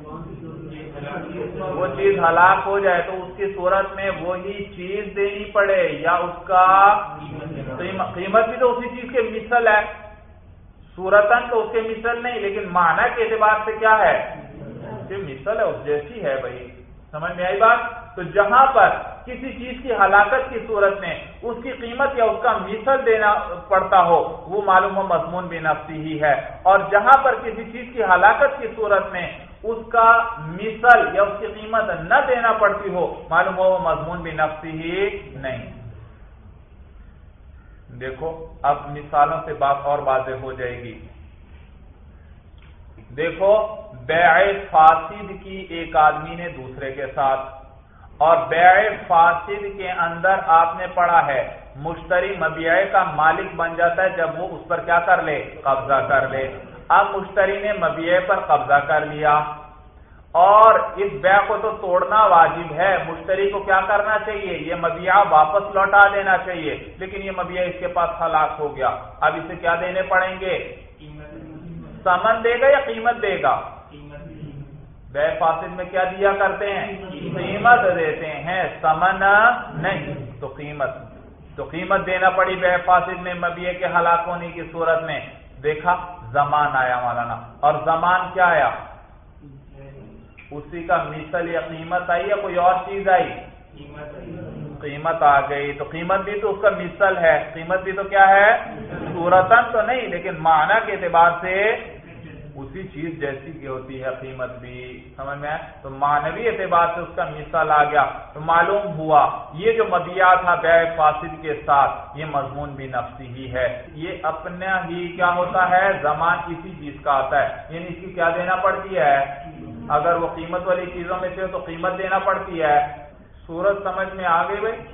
وہ چیز ہلاک ہو جائے تو اس کی صورت میں وہی چیز دینی پڑے یا اس کا قیمت بھی تو اسی چیز کے مثل ہے. صورتاً تو اس کے مثل نہیں لیکن معنی کے اعتبار سے کیا ہے؟ جو مثل ہے اس جیسی ہے. بھائی سمجھ میں آئی بات؟ تو جہاں پر کسی چیز کی ہلاکت کی صورت میں اس کی قیمت یا اس کا مثل دینا پڑتا ہو وہ معلوم ہو مضمون بنفسہ ہی ہے، اور جہاں پر کسی چیز کی ہلاکت کی صورت میں اس کا مثل یا اس کی قیمت نہ دینا پڑتی ہو معلوم ہو وہ مضمون بنفسہ ہی نہیں. دیکھو اب مثالوں سے بات اور واضح ہو جائے گی. دیکھو بیع فاسد کی ایک آدمی نے دوسرے کے ساتھ، اور بیع فاسد کے اندر آپ نے پڑھا ہے مشتری مبیع کا مالک بن جاتا ہے جب وہ اس پر کیا کر لے؟ قبضہ کر لے. اب مشتری نے مبیع پر قبضہ کر لیا اور اس بیع کو تو توڑنا واجب ہے. مشتری کو کیا کرنا چاہیے؟ یہ مبیع واپس لوٹا دینا چاہیے، لیکن یہ مبیع اس کے پاس ہلاک ہو گیا. اب اسے کیا دینے پڑیں گے؟ ثمن دے گا یا قیمت دے گا؟ بیع فاسد میں کیا دیا کرتے ہیں؟ قیمت دیتے ہیں، ثمن نہیں. تو قیمت تو قیمت دینا پڑی بیع فاسد میں مبیع کے ہلاک ہونے کی صورت میں. دیکھا زمان آیا مولانا، اور زمان کیا آیا؟ اسی کا مثل یا قیمت آئی یا کوئی اور چیز آئی؟ قیمت آ گئی. تو قیمت بھی تو اس کا مثل ہے، قیمت بھی تو کیا ہے؟ صورتاً تو نہیں لیکن معنی کے اعتبار سے اسی چیز جیسی کی ہوتی ہے قیمت بھی. سمجھ میں؟ تو معنوی اعتبار سے اس کا مثال آ گیا. تو معلوم ہوا یہ جو مبیع تھا بیع فاسد کے ساتھ یہ مضمون بنفسہ ہی ہے. یہ اپنا ہی کیا ہوتا ہے؟ زمان کسی چیز کا آتا ہے، یعنی اس کی کیا دینا پڑتی ہے؟ اگر وہ قیمت والی چیزوں میں سے تو قیمت دینا پڑتی ہے. صورت سمجھ میں آ گئی بھائی؟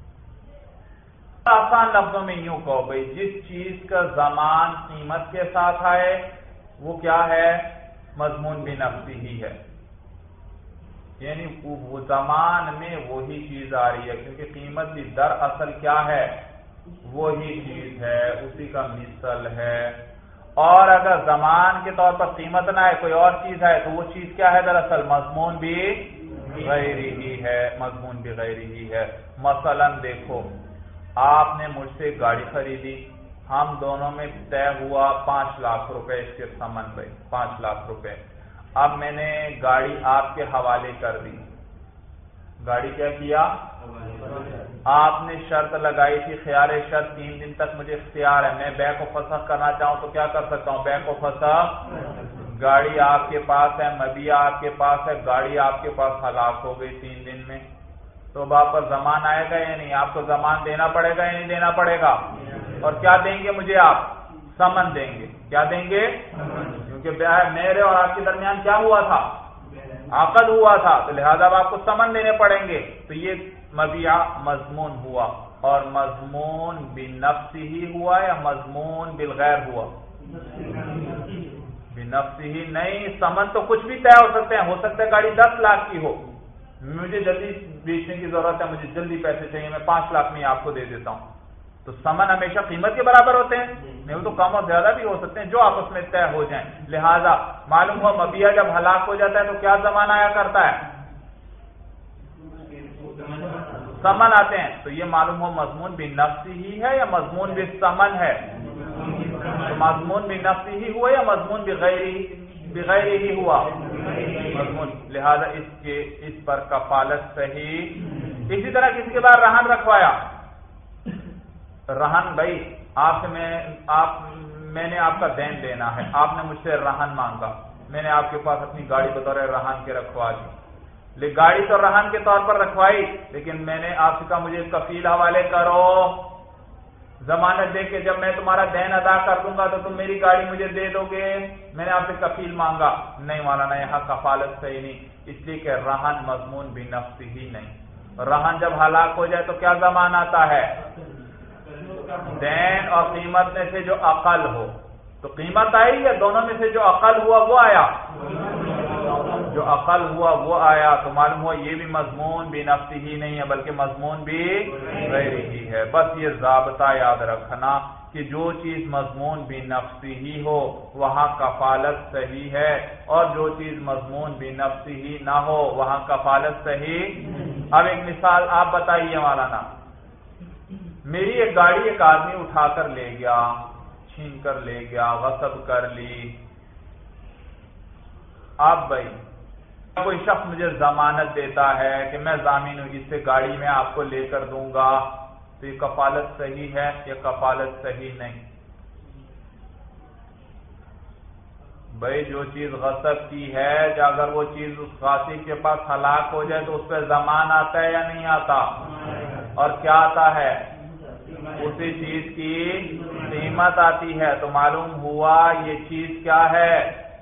آسان لفظوں میں یوں کہو بھائی جس چیز کا زمان قیمت کے ساتھ آئے وہ کیا ہے؟ مضمون بنفسہ ہی ہے. یعنی وہ زمان میں وہی چیز آ رہی ہے کیونکہ قیمت بھی در اصل کیا ہے؟ وہی چیز ہے، اسی کا مثل ہے. اور اگر زمان کے طور پر قیمت نہ آئے کوئی اور چیز ہے تو وہ چیز کیا ہے؟ دراصل مضمون بھی غیر ہی ہے، مضمون بھی غیر ہی ہے. مثلا دیکھو آپ نے مجھ سے گاڑی خریدی، ہم دونوں میں طے ہوا پانچ لاکھ روپے اس کے ثمن پہ، پانچ لاکھ روپے. اب میں نے گاڑی آپ کے حوالے کر دی. گاڑی کیا کیا؟ آپ نے شرط لگائی تھی خیار شرط تین دن تک مجھے اختیار ہے، میں بیع کو فسخ کرنا چاہوں تو کیا کر سکتا ہوں؟ بیع کو فسخ. گاڑی آپ کے پاس ہے، مبیع آپ کے پاس ہے، گاڑی آپ کے پاس ہلاک ہو گئی تین دن میں، تو اب آپ پر زمان آئے گا یا نہیں؟ آپ کو زمان دینا پڑے گا یا نہیں دینا پڑے گا؟ اور کیا دیں گے مجھے آپ؟ ثمن دیں گے. کیا دیں گے؟ کیونکہ میرے اور آپ کے درمیان کیا ہوا تھا؟ عقد ہوا تھا، تو لہذا اب آپ کو ثمن دینے پڑیں گے. تو یہ مبیع مضمون ہوا، اور مضمون بنفسہ ہی ہوا یا مضمون بالغیر ہوا؟ بنفسہ ہی نہیں. ثمن تو کچھ بھی طے ہو سکتے ہیں، ہو سکتا ہے گاڑی دس لاکھ کی ہو، مجھے جلدی بیچنے کی ضرورت ہے، مجھے جلدی پیسے چاہیے، میں پانچ لاکھ میں آپ کو دے دیتا ہوں. تو ثمن ہمیشہ قیمت کے برابر ہوتے ہیں؟ نہیں، وہ تو کم اور زیادہ بھی ہو سکتے ہیں جو آپس میں طے ہو جائیں. لہذا معلوم ہوا مبیع جب ہلاک ہو جاتا ہے تو کیا زمان آیا کرتا ہے؟ ثمن آتے ہیں. تو یہ معلوم ہو مضمون بنفسہ ہی ہے یا مضمون بالثمن ہے؟ تو مضمون بنفسہ ہی ہوا یا مضمون بغیر بغیر ہی ہوا؟ مضمون. لہذا اس کے اس پر کفالت صحیح. اسی طرح کسی کے بعد رہن رکھوایا. رہن بھائی آپ سے میں آپ میں نے آپ کا دین دینا ہے، آپ نے مجھ سے رہن مانگا، میں نے آپ کے پاس اپنی گاڑی بطور رہن کے رکھوا دی. لیکن گاڑی تو رہن کے طور پر رکھوائی، لیکن میں نے آپ سے کہا مجھے کفیل حوالے کرو، ضمانت دے کے جب میں تمہارا دین ادا کر دوں گا تو تم میری گاڑی مجھے دے دو گے. میں نے آپ سے کفیل مانگا. نہیں مولانا یہاں کفالت صحیح نہیں، اس لیے کہ رہن مضمون بنفسہ ہی نہیں. رہن جب ہلاک ہو جائے تو کیا زمان آتا ہے؟ دین اور قیمت میں سے جو اقل ہو. تو قیمت آئی یا دونوں میں سے جو اقل ہوا وہ آیا؟ جو عقل ہوا وہ آیا تو معلوم ہوا یہ بھی مضمون بھی نفسی ہی نہیں ہے بلکہ مضمون بھی غیری ہی ہے. بس یہ ضابطہ یاد رکھنا کہ جو چیز مضمون بھی نفسی ہی ہو وہاں کفالت صحیح ہے اور جو چیز مضمون بھی نفسی ہی نہ ہو وہاں کفالت صحیح. اب ایک مثال آپ بتائیے مولانا، میری ایک گاڑی ایک آدمی اٹھا کر لے گیا، چھین کر لے گیا، غصب کر لی. آپ بھائی کوئی شخص مجھے ضمانت دیتا ہے کہ میں ضامن ہوں، اس سے گاڑی میں آپ کو لے کر دوں گا، تو یہ کفالت صحیح ہے یا کفالت صحیح نہیں؟ بھائی جو چیز غصب کی ہے اگر وہ چیز اس غاصب کے پاس ہلاک ہو جائے تو اس پہ ضمان آتا ہے یا نہیں آتا؟ اور کیا آتا ہے؟ اسی چیز کی قیمت آتی ہے. تو معلوم ہوا یہ چیز کیا ہے؟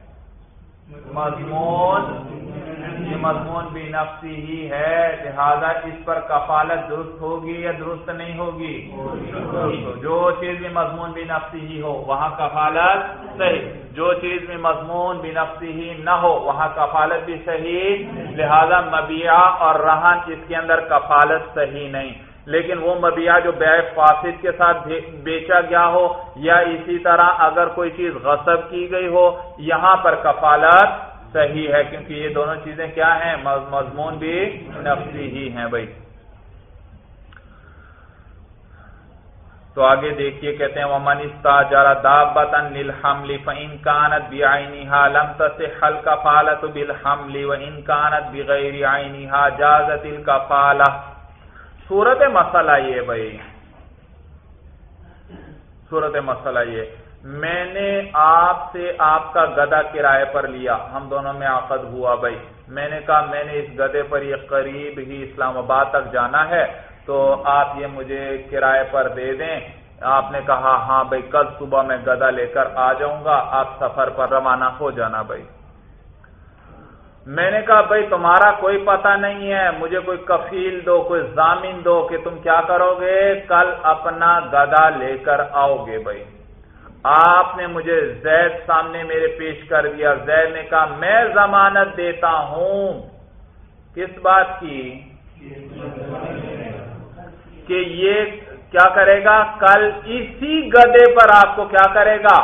مضمون. یہ مضمون بھی نفسی ہی ہے، لہذا اس پر کفالت درست ہوگی یا درست نہیں ہوگی؟ جو چیز بھی مضمون بھی نفسی ہی ہو وہاں کفالت صحیح، جو چیز بھی مضمون بھی نفسی ہی نہ ہو وہاں کفالت بھی صحیح. لہذا مبیع اور رہن اس کے اندر کفالت صحیح نہیں. لیکن وہ مبیع جو بیع فاسد کے ساتھ بیچا گیا ہو یا اسی طرح اگر کوئی چیز غصب کی گئی ہو یہاں پر کفالت صحیح ہے، کیونکہ یہ دونوں چیزیں کیا ہیں؟ مضمون بھی نفسی ہی ہیں. بھائی تو آگے دیکھیے کہتے ہیں وَمَنِ اسْتَأْجَرَ دَابَّةً لِلْحَمْلِ فَإِنْ كَانَتْ بِعَيْنِهَا لَمْ تَصِحَّ الْكَفَالَةُ بِالْحَمْلِ وَإِنْ كَانَتْ بِغَيْرِ عَيْنِهَا جَازَتِ الْكَفَالَةُ. صورت مسئلہ یہ بھائی صورت مسئلہ یہ میں نے آپ سے آپ کا گدھا کرائے پر لیا، ہم دونوں میں عقد ہوا. بھائی میں نے کہا میں نے اس گدھے پر یہ قریب ہی اسلام آباد تک جانا ہے تو آپ یہ مجھے کرائے پر دے دیں. آپ نے کہا ہاں بھائی کل صبح میں گدھا لے کر آ جاؤں گا، آپ سفر پر روانہ ہو جانا. بھائی میں نے کہا بھائی تمہارا کوئی پتہ نہیں ہے، مجھے کوئی کفیل دو، کوئی ضامن دو کہ تم کیا کرو گے، کل اپنا گدھا لے کر آؤ گے. بھائی آپ نے مجھے زید سامنے میرے پیش کر دیا، زید نے کہا میں ضمانت دیتا ہوں کس بات کی کہ یہ کیا کرے گا، کل اسی گدھے پر آپ کو کیا کرے گا،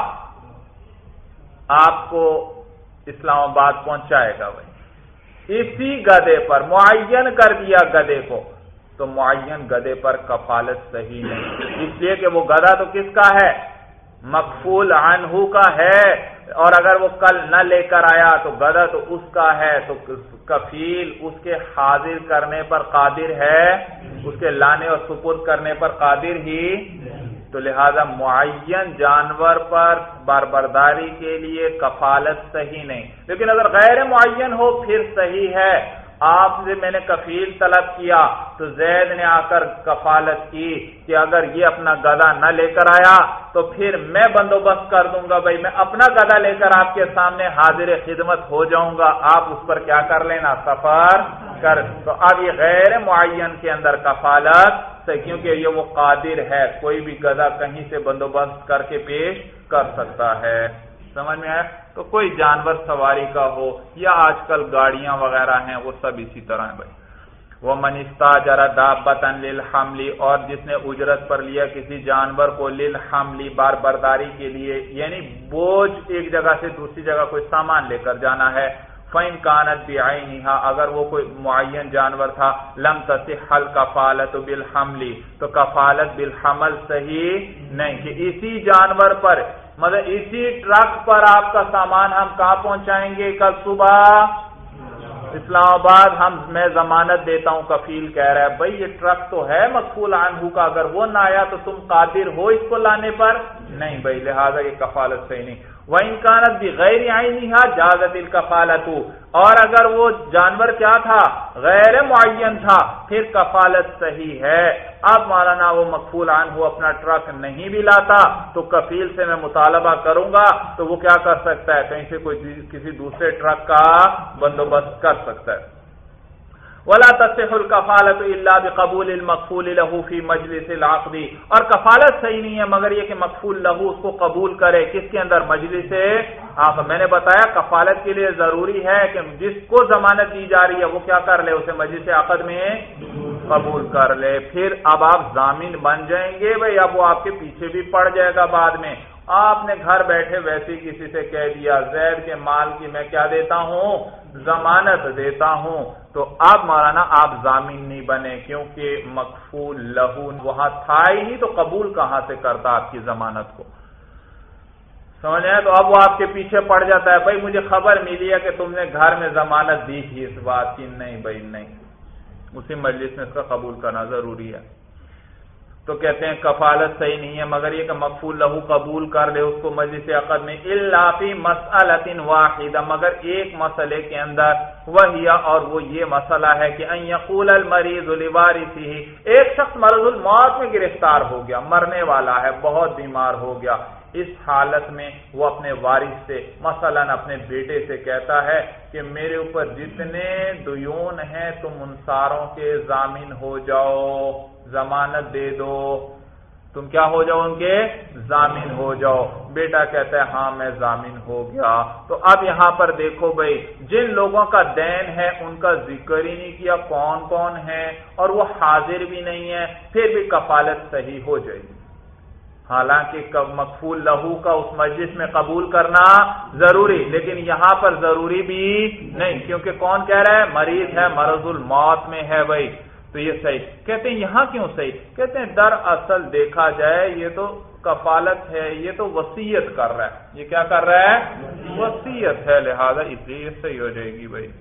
آپ کو اسلام آباد پہنچائے گا. بھائی اسی گدھے پر معین کر دیا گدھے کو، تو معین گدھے پر کفالت صحیح نہیں، اس لیے کہ وہ گدھا تو کس کا ہے، مکفول عنہ کا ہے، اور اگر وہ کل نہ لے کر آیا تو گدھا تو اس کا ہے، تو کفیل اس کے حاضر کرنے پر قادر ہے، اس کے لانے اور سپرد کرنے پر قادر ہی. تو لہذا معین جانور پر بربرداری کے لیے کفالت صحیح نہیں. لیکن اگر غیر معین ہو پھر صحیح ہے. آپ سے میں نے کفیل طلب کیا تو زید نے آ کر کفالت کی کہ اگر یہ اپنا گدھا نہ لے کر آیا تو پھر میں بندوبست کر دوں گا، بھائی میں اپنا گدھا لے کر آپ کے سامنے حاضر خدمت ہو جاؤں گا، آپ اس پر کیا کر لینا، سفر کر. تو اب یہ غیر معین کے اندر کفالت سے، کیونکہ یہ وہ قادر ہے، کوئی بھی گدھا کہیں سے بندوبست کر کے پیش کر سکتا ہے. سمجھ میں آیا؟ تو کوئی جانور سواری کا ہو یا آج کل گاڑیاں وغیرہ ہیں وہ سب اسی طرح ہیں. بھائی وَمَنِ اسْتَأْجَرَ دَابَّةً لِلْحَمْلِ، اور جس نے اجرت پر لیا کسی جانور کو لِلْحَمْلِ بار برداری کے لیے، یعنی بوجھ ایک جگہ سے دوسری جگہ کوئی سامان لے کر جانا ہے. فَإِنْ كَانَتْ بِعَيْنِهَا، اگر وہ کوئی معین جانور تھا، لَمْ تَصِحَّ الْكَفَالَةُ بِالْحَمْلِ، تو کفالت بالحمل صحیح نہیں کہ اسی جانور پر، مطلب اسی ٹرک پر آپ کا سامان ہم کہاں پہنچائیں گے کل صبح، اسلام آباد. ہم میں ضمانت دیتا ہوں، کفیل کہہ رہا ہے بھائی یہ ٹرک تو ہے مکفول عنہ کا، اگر وہ نہ آیا تو تم قادر ہو اس کو لانے پر نہیں. بھائی لہذا یہ کفالت صحیح نہیں. وَإِنْ كَانَتْ بِغَيْرِ عَيْنِهَا جَازَتِ الْكَفَالَةُ، اور اگر وہ جانور کیا تھا، غیر معین تھا، پھر کفالت صحیح ہے. اب مولانا وہ مکفول عنہ اپنا ٹرک نہیں بھی لاتا تو کفیل سے میں مطالبہ کروں گا تو وہ کیا کر سکتا ہے، کہیں سے کوئی کسی دوسرے ٹرک کا بندوبست کر سکتا ہے. ولا تصح الکفالۃ الا بقبول المکفول له فی مجلس العقد، اور کفالت صحیح نہیں ہے مگر یہ کہ مکفول لہو اس کو قبول کرے کس کے اندر؟ مجلس عقد۔ میں نے بتایا کفالت کے لیے ضروری ہے کہ جس کو ضمانت دی جا رہی ہے وہ کیا کر لے، اسے مجلس عقد میں قبول کر لے، پھر اب آپ ضامن بن جائیں گے بھائی، اب وہ آپ کے پیچھے بھی پڑ جائے گا بعد میں۔ آپ نے گھر بیٹھے ویسے کسی سے کہہ دیا زید کے مال کی میں کیا دیتا ہوں؟ ضمانت دیتا ہوں، تو اب مولانا آپ ضامن نہیں بنے، کیونکہ مکفول لہو وہاں تھا ہی نہیں، تو قبول کہاں سے کرتا آپ کی ضمانت کو؟ سمجھ آئے؟ تو اب وہ آپ کے پیچھے پڑ جاتا ہے، بھائی مجھے خبر ملی ہے کہ تم نے گھر میں ضمانت دی تھی اس بات کی، نہیں بھائی نہیں، اسی مجلس میں اس کا قبول کرنا ضروری ہے۔ تو کہتے ہیں کفالت صحیح نہیں ہے مگر یہ کہ مکفول لہو قبول کر لے اس کو مجلس عقد میں، الا فی مسئلۃ واحدہ، مگر ایک مسئلے کے اندر، وہی اور وہ یہ مسئلہ ہے کہ ان یقول المریض لوارثہ، ایک شخص مرض الموت میں گرفتار ہو گیا، مرنے والا ہے، بہت بیمار ہو گیا، اس حالت میں وہ اپنے وارث سے مثلا اپنے بیٹے سے کہتا ہے کہ میرے اوپر جتنے دیون ہیں تم ان ساروں کے ضامن ہو جاؤ، ضمانت دے دو، تم کیا ہو جاؤ؟ ان کے ضامن ہو جاؤ۔ بیٹا کہتا ہے ہاں میں ضامن ہو گیا۔ تو اب یہاں پر دیکھو بھائی، جن لوگوں کا دین ہے ان کا ذکر ہی نہیں کیا کون کون ہے، اور وہ حاضر بھی نہیں ہے، پھر بھی کفالت صحیح ہو جائے گی، حالانکہ مکفول لہو کا اس مجلس میں قبول کرنا ضروری، لیکن یہاں پر ضروری بھی نہیں، کیونکہ کون کہہ رہا ہے؟ مریض ہے، مرض الموت میں ہے بھائی، تو یہ صحیح۔ کہتے ہیں یہاں کیوں صحیح؟ کہتے ہیں دراصل دیکھا جائے یہ تو کفالت ہے، یہ تو وصیت کر رہا ہے، یہ کیا کر رہا ہے؟ وصیت ہے، لہذا اس لیے یہ صحیح ہو جائے گی بھائی۔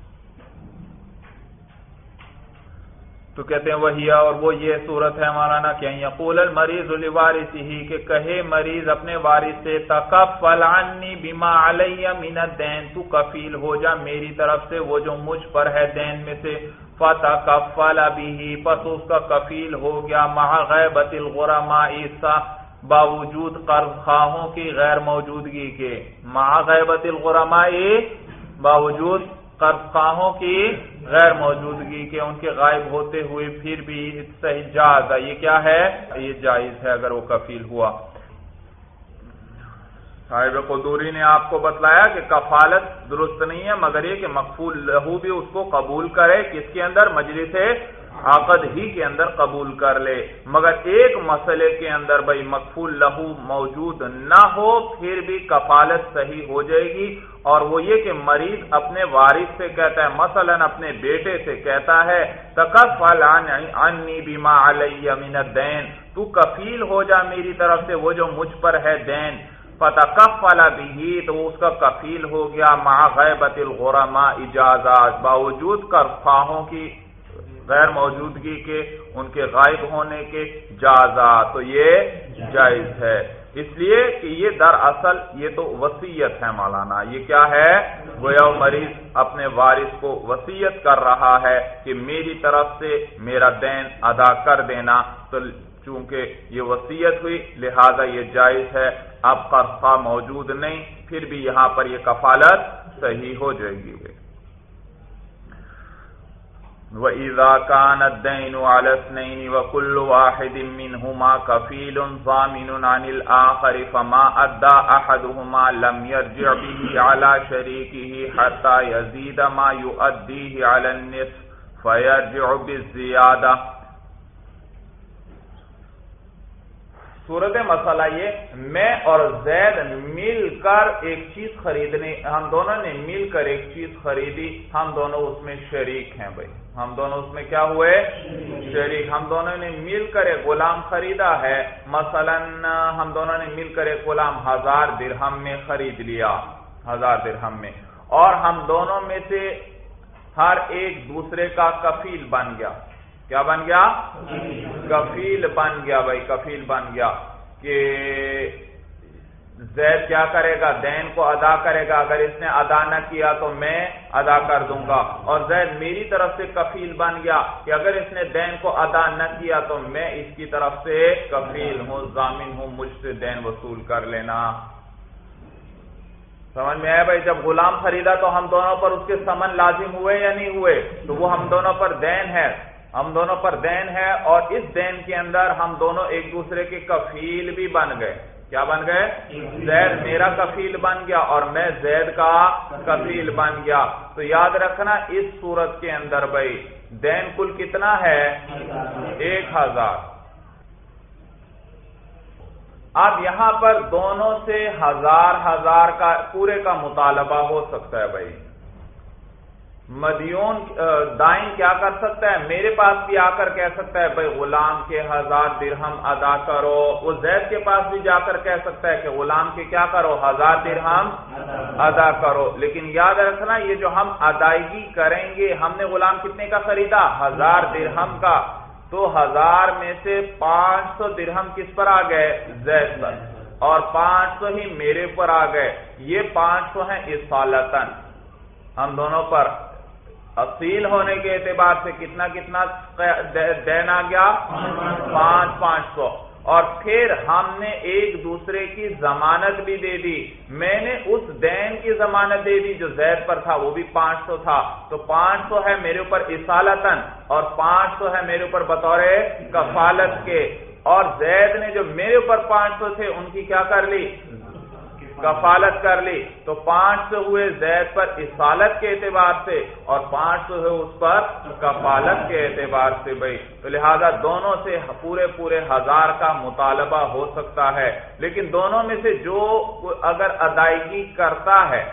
تو کہتے ہیں وہی، اور وہ یہ صورت ہے مولانا کہ یقول المریض لوارثہ، کہ کہے مریض اپنے وارث سے تکفل عنی بما علی من الدین، تو کفیل ہو جا میری طرف سے وہ جو مجھ پر ہے دین میں سے، فتکفل به، پس اس کا کفیل ہو گیا، مع غیبت الغرماء، باوجود قرض خواہوں کی غیر موجودگی کے، مع غیبت الغرماء، باوجود قرض خواہوں کی غیر موجودگی کے، ان کے غائب ہوتے ہوئے پھر بھی صحیح جائز ہے، یہ کیا ہے؟ یہ جائز ہے اگر وہ کفیل ہوا۔ صاحب قدوری نے آپ کو بتلایا کہ کفالت درست نہیں ہے مگر یہ کہ مکفول لہو بھی اس کو قبول کرے، کس کے اندر؟ مجلس عقد ہی کے اندر قبول کر لے، مگر ایک مسئلے کے اندر بھائی مکفول لہو موجود نہ ہو پھر بھی کفالت صحیح ہو جائے گی، اور وہ یہ کہ مریض اپنے وارث سے کہتا ہے، مثلا اپنے بیٹے سے کہتا ہے تکفل عنی بما علی من الدین، تو کفیل ہو جا میری طرف سے وہ جو مجھ پر ہے دین، فتکفل به، تو اس کا کفیل ہو گیا، مع غیبت الغرماء اجازات، باوجود قرضخواہوں کی غیر موجودگی کے، ان کے غائب ہونے کے جازات، تو یہ جائز ہے، اس لیے کہ یہ دراصل یہ تو وصیت ہے مولانا، یہ کیا ہے؟ گویا مریض اپنے وارث کو وصیت کر رہا ہے کہ میری طرف سے میرا دین ادا کر دینا، تو چونکہ یہ وصیت ہوئی لہذا یہ جائز ہے، اب قرض موجود نہیں پھر بھی یہاں پر یہ کفالت صحیح ہو جائے گی۔ وَإِذَا كَانَ الدَّيْنُ عَلَى اثْنَيْنِ وَكُلُّ وَاحِدٍ مِّنْهُمَا كَفِيلٌ ضَامِنٌ عَنِ الْآخَرِ فَمَا أَدَّى أَحَدُهُمَا لَمْ يَرْجِعْ بِهِ عَلَى شَرِيكِهِ حَتَّى يَزِيدَ مَا يُؤَدِّيهِ عَلَى النِّصْفِ فَيَرْجِعُ بِالزِّيَادَةِ۔ صورت مسئلہ یہ، میں اور زید مل کر ایک چیز خریدنے، ہم دونوں نے مل کر ایک چیز خریدی، ہم دونوں اس میں شریک ہیں بھائی، ہم دونوں اس میں کیا ہوئے؟ شریک۔ ہم دونوں نے مل کر ایک غلام خریدا ہے، مثلا ہم دونوں نے مل کر ایک غلام ہزار درہم میں خرید لیا، ہزار درہم میں، اور ہم دونوں میں سے ہر ایک دوسرے کا کفیل بن گیا، کیا بن گیا؟ کفیل بن گیا بھائی، کفیل بن گیا کہ زید کیا کرے گا؟ دین کو ادا کرے گا، اگر اس نے ادا نہ کیا تو میں ادا کر دوں گا، اور زید میری طرف سے کفیل بن گیا کہ اگر اس نے دین کو ادا نہ کیا تو میں اس کی طرف سے کفیل ہوں، ضامن ہوں، مجھ سے دین وصول کر لینا۔ سمجھ میں آیا بھائی؟ جب غلام خریدا تو ہم دونوں پر اس کے ثمن لازم ہوئے یا نہیں ہوئے؟ تو وہ ہم دونوں پر دین ہے، ہم دونوں پر دین ہے، اور اس دین کے اندر ہم دونوں ایک دوسرے کے کفیل بھی بن گئے۔ کیا بن گئے؟ زید میرا کفیل بن گیا اور میں زید کا کفیل بن گیا۔ تو یاد رکھنا اس صورت کے اندر بھائی دین کل کتنا ہے؟ ایک ہزار۔ اب یہاں پر دونوں سے ہزار ہزار کا پورے کا مطالبہ ہو سکتا ہے بھائی۔ مدیون دائن کیا کر سکتا ہے؟ میرے پاس بھی آ کر کہہ سکتا ہے بھائی غلام کے ہزار درہم ادا کرو، وہ زید کے پاس بھی جا کر کہہ سکتا ہے کہ غلام کے کیا کرو؟ ہزار درہم ادا کرو۔ لیکن یاد رکھنا یہ جو ہم ادائیگی کریں گے، ہم نے غلام کتنے کا خریدا؟ ہزار درہم کا، تو ہزار میں سے پانچ سو درہم کس پر آ گئے؟ زید پر، اور پانچ سو ہی میرے پر آ گئے۔ یہ پانچ سو ہیں اصالتاً، ہم دونوں پر اصیل ہونے کے اعتبار سے کتنا کتنا دین آ گیا؟ پانچ پانچ سو۔ اور پھر ہم نے ایک دوسرے کی ضمانت بھی دے دی، میں نے اس دین کی ضمانت دے دی جو زید پر تھا، وہ بھی پانچ سو تھا، تو پانچ سو ہے میرے اوپر اصالتاً اور پانچ سو ہے میرے اوپر بطور کفالت کے، اور زید نے جو میرے اوپر پانچ سو تھے ان کی کیا کر لی؟ کفالت کر لی۔ تو پانچ سو ہوئے زید پر اصالت کے اعتبار سے اور پانچ سو ہوئے اس پر کفالت کے اعتبار سے بھائی۔ تو لہذا دونوں سے پورے پورے ہزار کا مطالبہ ہو سکتا ہے، لیکن دونوں میں سے جو اگر ادائیگی کرتا ہے،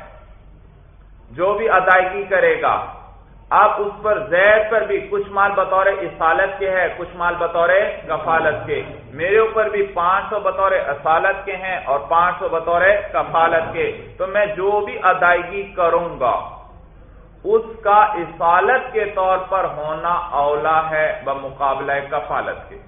جو بھی ادائیگی کرے گا، اب اس پر زید پر بھی کچھ مال بطور اصالت کے ہے، کچھ مال بطور کفالت کے، میرے اوپر بھی پانچ سو بطور اصالت کے ہیں اور پانچ سو بطور کفالت کے، تو میں جو بھی ادائیگی کروں گا اس کا اصالت کے طور پر ہونا اولا ہے بمقابلہ کفالت کے۔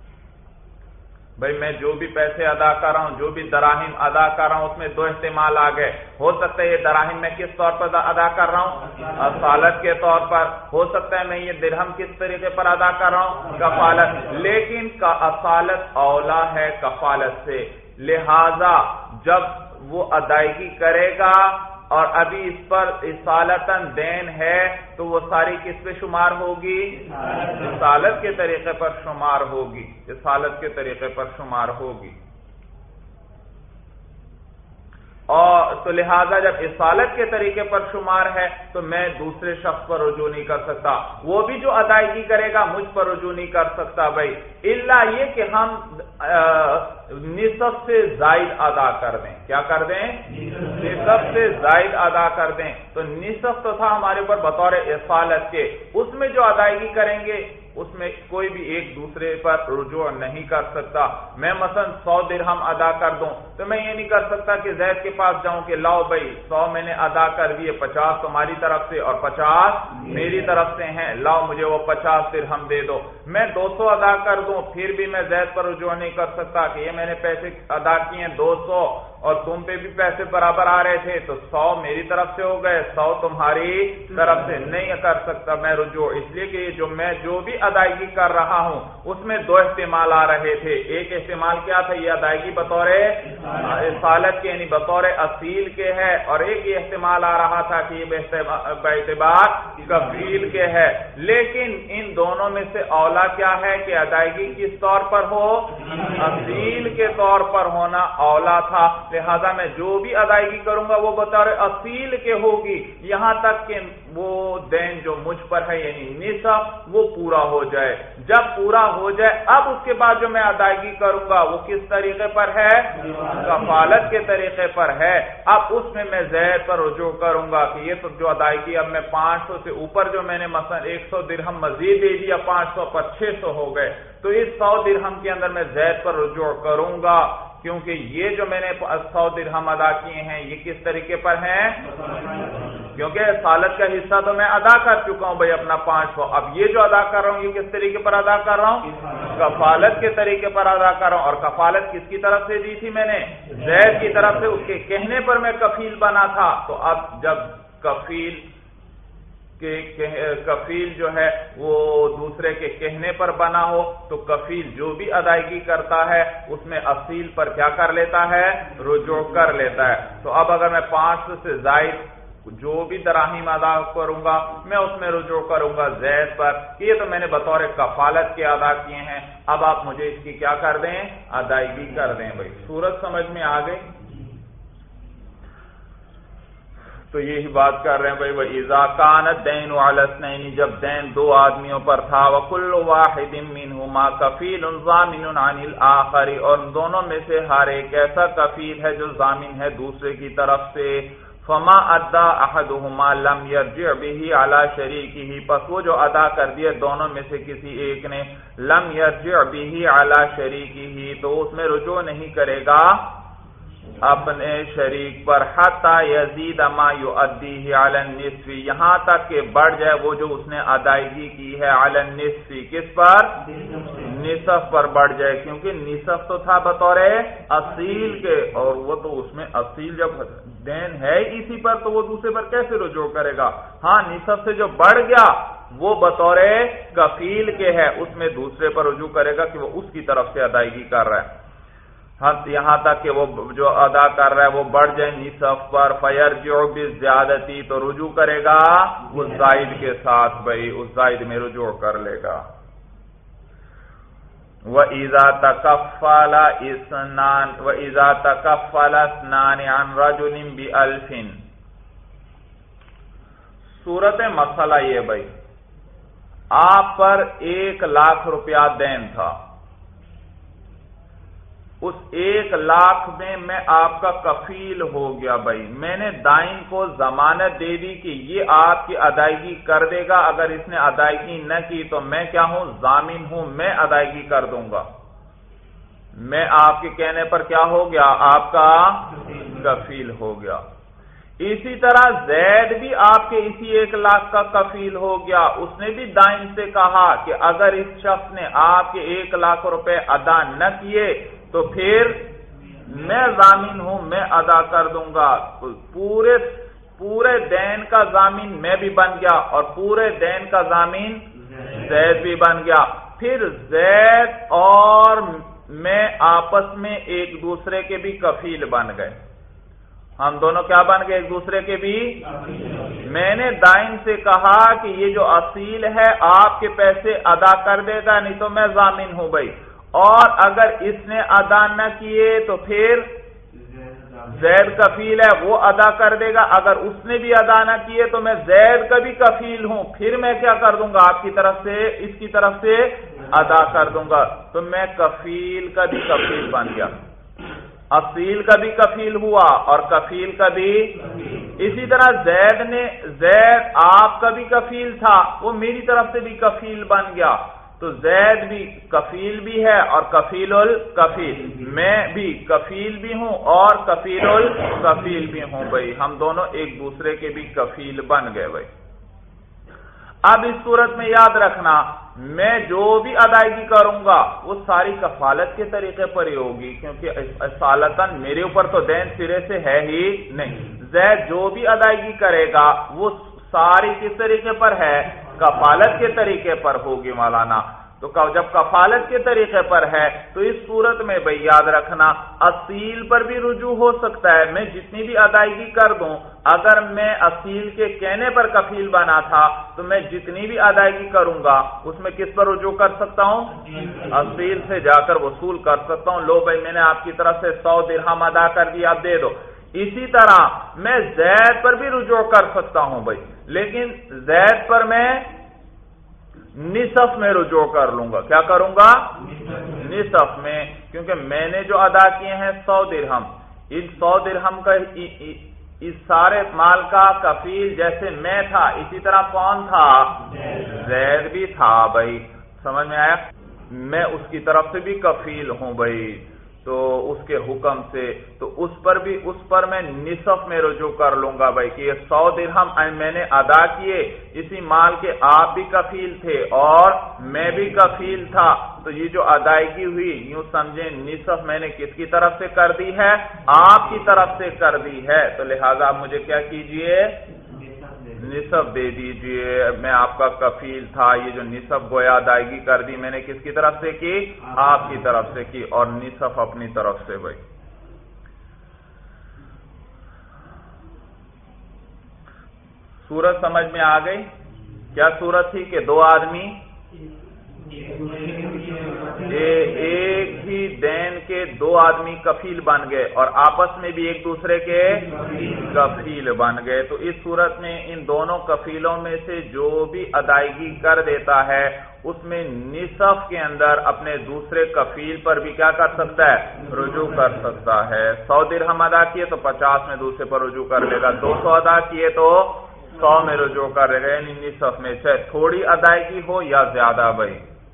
بھائی میں جو بھی پیسے ادا کر رہا ہوں، جو بھی دراہم ادا کر رہا ہوں، اس میں دو احتمال آ گئے۔ ہو سکتا ہے یہ دراہم میں کس طور پر ادا کر رہا ہوں؟ اصالت کے طور پر۔ ہو سکتا ہے میں یہ درہم کس طریقے پر ادا کر رہا ہوں؟ کفالت۔ لیکن کا اصالت اولا ہے کفالت سے، لہذا جب وہ ادائیگی کرے گا اور ابھی اس پر اصالتاً دین ہے تو وہ ساری کس پہ شمار ہوگی؟ اصالت کے طریقے پر شمار ہوگی، اصالت کے طریقے پر شمار ہوگی۔ اور تو لہذا جب اصالت کے طریقے پر شمار ہے تو میں دوسرے شخص پر رجوع نہیں کر سکتا، وہ بھی جو ادائیگی کرے گا مجھ پر رجوع نہیں کر سکتا بھائی، الا یہ کہ ہم نصف سے زائد ادا کر دیں۔ کیا کر دیں؟ نصف سے زائد ادا کر دیں۔ تو نصف تو تھا ہمارے اوپر بطور اصالت کے، اس میں جو ادائیگی کریں گے اس میں کوئی بھی ایک دوسرے پر رجوع نہیں کر سکتا۔ میں مثلا سو درہم ادا کر دوں تو میں یہ نہیں کر سکتا کہ زید کے پاس جاؤں کہ لاؤ بھائی سو میں نے ادا کر دیے، پچاس تمہاری طرف سے اور پچاس میری طرف سے ہیں، لاؤ مجھے وہ پچاس درہم دے دو۔ میں دو سو ادا کر دوں پھر بھی میں زید پر رجوع نہیں کر سکتا کہ یہ میں نے پیسے ادا کیے ہیں دو سو اور تم پہ بھی پیسے برابر آ رہے تھے تو سو میری طرف سے ہو گئے، سو تمہاری طرف سے، نہیں کر سکتا میں رجوع، اس لیے کہ جو میں جو بھی ادائیگی کر رہا ہوں اس میں دو احتمال آ رہے تھے۔ ایک احتمال کیا تھا؟ یہ ادائیگی بطور اصالت کے یعنی بطور اصیل کے ہے، اور ایک یہ احتمال آ رہا تھا کہ یہ باعتبار کفیل کے ہے۔ لیکن ان دونوں میں سے اولا کیا ہے کہ ادائیگی کس طور پر ہو؟ اصیل کے طور پر ہونا اولا تھا، لہذا میں جو بھی ادائیگی کروں گا وہ بطور اصیل کے ہوگی، یہاں تک کہ وہ دین جو مجھ پر ہے یعنی نصف وہ پورا ہو جائے۔ جب پورا ہو جائے اب اس کے بعد جو میں ادائیگی کروں گا وہ کس طریقے پر ہے؟ کفالت کے طریقے پر ہے۔ اب اس میں میں زید پر رجوع کروں گا کہ یہ تو جو ادائیگی اب میں پانچ سو سے اوپر جو میں نے مثلا ایک سو درہم مزید دے دیا، پانچ سو پر چھ سو ہو گئے، تو اس سو درہم کے اندر میں زید پر رجوع کروں گا، کیونکہ یہ جو میں نے سو درہم ادا کیے ہیں یہ کس طریقے پر ہیں؟ کیونکہ اصالت کا حصہ تو میں ادا کر چکا ہوں بھائی اپنا پانچ سو، اب یہ جو ادا کر رہا ہوں یہ کس طریقے پر ادا کر رہا ہوں؟ کفالت کے طریقے پر ادا کر رہا ہوں، اور کفالت کس کی طرف سے دی تھی میں نے؟ زید کی طرف سے، اس کے کہنے پر میں کفیل بنا تھا۔ تو اب جب کفیل کہ کفیل جو ہے وہ دوسرے کے کہنے پر بنا ہو تو کفیل جو بھی ادائیگی کرتا ہے اس میں اصیل پر کیا کر لیتا ہے؟ رجوع کر لیتا ہے. تو اب اگر میں پانچ سو سے زائد جو بھی دراہیم ادا کروں گا میں اس میں رجوع کروں گا زید پر. یہ تو میں نے بطور کفالت کے ادا کیے ہیں، اب آپ مجھے اس کی کیا کر دیں؟ ادائیگی کر دیں. بھائی صورت سمجھ میں آ گئی؟ تو یہی بات کر رہے ہیں بھائی وَإِذَا كَانَ الدَّيْنُ عَلَى اثْنَيْنِ، جب دین دو آدمیوں پر تھا، وَكُلُّ وَاحِدٍ مِّنْهُمَا كَفِيلٌ ضَامِنٌ عَنِ الْآخَرِ، اور دونوں میں سے ہر ایک ایسا کفیل ہے جو ضامن ہے دوسرے کی طرف سے. فما ادا احدهما لم يرجع به على شريكه، پس وہ جو ادا کر دیے دونوں میں سے کسی ایک نے، لم يرجع به على شريكه، تو اس میں رجوع نہیں کرے گا اپنے شریک پر، حتی یزید ما یؤدیہ علی النصف، یہاں تک کہ بڑھ جائے وہ جو اس نے ادائیگی کی ہے علی النصف، کس پر؟ نصف پر بڑھ جائے، کیونکہ نصف تو تھا بطور اصیل کے، اور وہ تو اس میں اصیل جب دین ہے اسی پر تو وہ دوسرے پر کیسے رجوع کرے گا؟ ہاں نصف سے جو بڑھ گیا وہ بطور کفیل کے ہے، اس میں دوسرے پر رجوع کرے گا کہ وہ اس کی طرف سے ادائیگی کر رہا ہے. ہاں یہاں تک کہ وہ جو ادا کر رہا ہے وہ بڑھ جائے نصف پر، فیرجع بالزیادتی، تو رجوع کرے گا اس زائد کے ساتھ، بھائی اس زائد میں رجوع کر لے گا. وَإِذَا تَكَفَّلَ اثْنَانِ وَإِذَا تَكَفَّلَ اثْنَانِ عَنْ رَجُلٍ بِأَلْفٍ. صورت مسئلہ یہ بھائی، آپ پر ایک لاکھ روپیہ دین تھا، اس ایک لاکھ میں میں آپ کا کفیل ہو گیا. بھائی میں نے دائن کو ضمانت دے دی کہ یہ آپ کی ادائیگی کر دے گا، اگر اس نے ادائیگی نہ کی تو میں کیا ہوں؟ ضامن ہوں، میں ادائیگی کر دوں گا. میں آپ کے کہنے پر کیا ہو گیا؟ آپ کا کفیل ہو گیا. اسی طرح زید بھی آپ کے اسی ایک لاکھ کا کفیل ہو گیا، اس نے بھی دائن سے کہا کہ اگر اس شخص نے آپ کے ایک لاکھ روپے ادا نہ کیے تو پھر میں ضامن ہوں، میں ادا کر دوں گا. پورے پورے دین کا ضامن میں بھی بن گیا اور پورے دین کا ضامن زید بھی بن گیا. پھر زید اور میں آپس میں ایک دوسرے کے بھی کفیل بن گئے. ہم دونوں کیا بن گئے؟ ایک دوسرے کے بھی. میں نے دائن سے کہا کہ یہ جو اصیل ہے آپ کے پیسے ادا کر دے گا، نہیں تو میں ضامن ہوں بھائی، اور اگر اس نے ادا نہ کیے تو پھر زید کفیل ہے، وہ ادا کر دے گا. اگر اس نے بھی ادا نہ کیے تو میں زید کا بھی کفیل ہوں، پھر میں کیا کر دوں گا؟ آپ کی طرف سے اس کی طرف سے ادا کر دوں گا. تو میں کفیل کا بھی کفیل بن گیا، اصیل کا بھی کفیل ہوا اور کفیل کا بھی. اسی طرح زید نے زید آپ کا بھی کفیل تھا، وہ میری طرف سے بھی کفیل بن گیا. تو زید بھی کفیل بھی ہے اور کفیل الکفیل، میں بھی کفیل بھی ہوں اور کفیل الکفیل بھی ہوں. بھائی ہم دونوں ایک دوسرے کے بھی کفیل بن گئے. بھائی اب اس صورت میں یاد رکھنا، میں جو بھی ادائیگی کروں گا وہ ساری کفالت کے طریقے پر ہی ہوگی، کیونکہ اصالتاً میرے اوپر تو دین سرے سے ہے ہی نہیں. زید جو بھی ادائیگی کرے گا وہ ساری کس طریقے پر ہے؟ کفالت کے طریقے پر ہوگی مولانا. تو جب کفالت کے طریقے پر ہے تو اس صورت میں بھائی یاد رکھنا اصیل پر بھی رجوع ہو سکتا ہے. میں جتنی بھی ادائیگی کر دوں، اگر میں اصیل کے کہنے پر کفیل بنا تھا تو میں جتنی بھی ادائیگی کروں گا اس میں کس پر رجوع کر سکتا ہوں؟ اصیل سے جا کر وصول کر سکتا ہوں. لو بھائی میں نے آپ کی طرف سے سو درہم ادا کر دیا، آپ دے دو. اسی طرح میں زید پر بھی رجوع کر سکتا ہوں بھائی، لیکن زید پر میں نصف میں رجوع کر لوں گا. کیا کروں گا؟ نصف میں، کیونکہ میں نے جو ادا کیے ہیں سو درہم، ان سو درہم کا اس سارے مال کا کفیل جیسے میں تھا اسی طرح کون تھا؟ زید بھی تھا. بھائی سمجھ میں آیا؟ میں اس کی طرف سے بھی کفیل ہوں بھائی، تو اس کے حکم سے تو اس پر بھی اس پر میں نصف میں رجوع کر لوں گا بھائی کہ یہ سو درہم میں نے ادا کیے، اسی مال کے آپ بھی کفیل تھے اور میں بھی کفیل تھا. تو یہ جو ادائیگی ہوئی یوں سمجھیں نصف میں نے کس کی طرف سے کر دی ہے؟ آپ کی طرف سے کر دی ہے. تو لہذا آپ مجھے کیا کیجئے؟ نصف دے دیجئے، میں آپ کا کفیل تھا، یہ جو نصف گویا ادائیگی کر دی میں نے کس کی طرف سے کی؟ آپ کی طرف سے کی، اور نصف اپنی طرف سے بھائی۔ صورت سمجھ میں آ گئی؟ کیا صورت تھی کہ دو آدمی ایک ہی دین کے دو آدمی کفیل بن گئے اور آپس میں بھی ایک دوسرے کے کفیل بن گئے، تو اس صورت میں ان دونوں کفیلوں میں سے جو بھی ادائیگی کر دیتا ہے اس میں نصف کے اندر اپنے دوسرے کفیل پر بھی کیا کر سکتا ہے؟ رجوع کر سکتا ہے۔ سو درہم ادا کیے تو پچاس میں دوسرے پر رجوع کر لے گا، دو سو ادا کیے تو سو میں رجوع کر لے گا، یعنی نصف میں، چاہے تھوڑی ادائیگی ہو یا زیادہ بھائی۔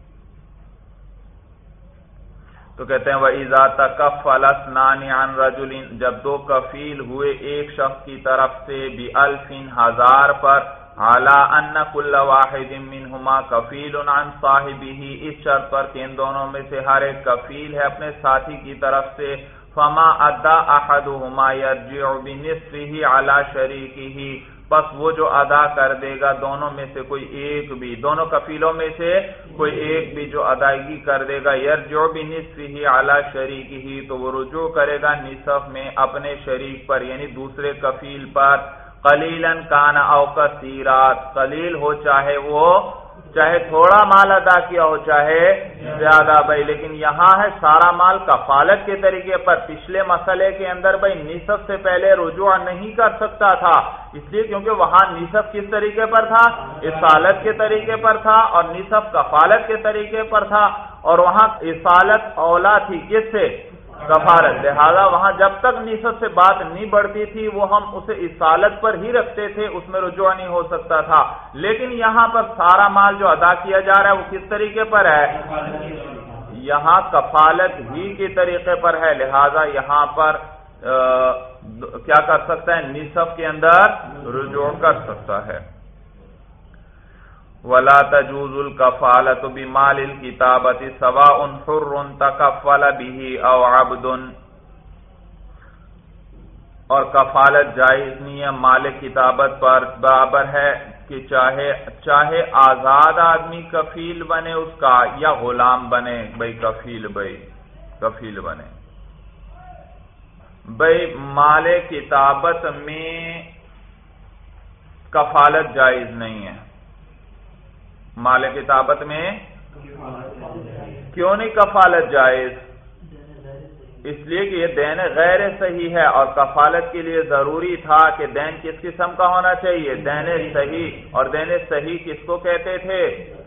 تو کہتے ہیں وَإِذَا تَكَفَّلَ اثْنَانِ عَنْ رَجُلٍ، جب دو کفیل ہوئے ایک شخص کی طرف سے بِأَلْفٍ ہزار پر، عَلَىٰ أَنَّ كُلَّ وَاحِدٍ مِّنْهُمَا كَفِيلٌ عَنْ صَاحِبِهِ، اس شرط پر کہ ان دونوں میں سے ہر ایک کفیل ہے اپنے ساتھی کی طرف سے، فَمَا أَدَّىٰ أَحَدُهُمَا يَرْجِعُ بِنِصْفِهِ عَلَىٰ شَرِيكِهِ، پس وہ جو ادا کر دے گا دونوں میں سے کوئی ایک بھی، دونوں کفیلوں میں سے کوئی ایک بھی جو ادائیگی کر دے گا، یرجع بنصفہ علی شریکہ، تو وہ رجوع کرے گا نصف میں اپنے شریک پر، یعنی دوسرے کفیل پر، قلیلا کان او کثیرا، قلیل ہو چاہے وہ چاہے تھوڑا مال ادا کیا ہو چاہے زیادہ بھائی، لیکن یہاں ہے سارا مال کفالت کے طریقے پر۔ پچھلے مسئلے کے اندر بھائی نصف سے پہلے رجوع نہیں کر سکتا تھا، اس لیے کیونکہ وہاں نصف کس طریقے پر تھا؟ اصالت کے طریقے پر تھا، اور نصف کفالت کے طریقے پر تھا، اور وہاں اصالت اولا تھی کس سے؟ کفارت، لہذا وہاں جب تک نصف سے بات نہیں بڑھتی تھی وہ ہم اسے اصالت پر ہی رکھتے تھے، اس میں رجوع نہیں ہو سکتا تھا، لیکن یہاں پر سارا مال جو ادا کیا جا رہا ہے وہ کس طریقے پر ہے؟ یہاں کفالت ہی کے طریقے پر ہے، لہذا یہاں پر کیا کر سکتا ہے؟ نصف کے اندر رجوع کر سکتا ہے۔ وَلَا تَجُوزُ الْكَفَالَةُ بِمَالِ الْكِتَابَةِ سَوَاءٌ حُرٌّ تَكَفَّلَ بِهِ أَوْ عَبْدٌ، اور کفالت جائز نہیں ہے مال کتابت پر، برابر ہے کہ چاہے چاہے آزاد آدمی کفیل بنے اس کا یا غلام بنے، بھائی کفیل بھائی کفیل بنے۔ بھائی مال کتابت میں کفالت جائز نہیں ہے، مال کتابت میں کیوں نہیں کفالت جائز؟ اس لیے کہ یہ دین غیر صحیح ہے، اور کفالت کے لیے ضروری تھا کہ دین کس قسم کا ہونا چاہیے؟ دین صحیح، اور دین صحیح کس کو کہتے تھے؟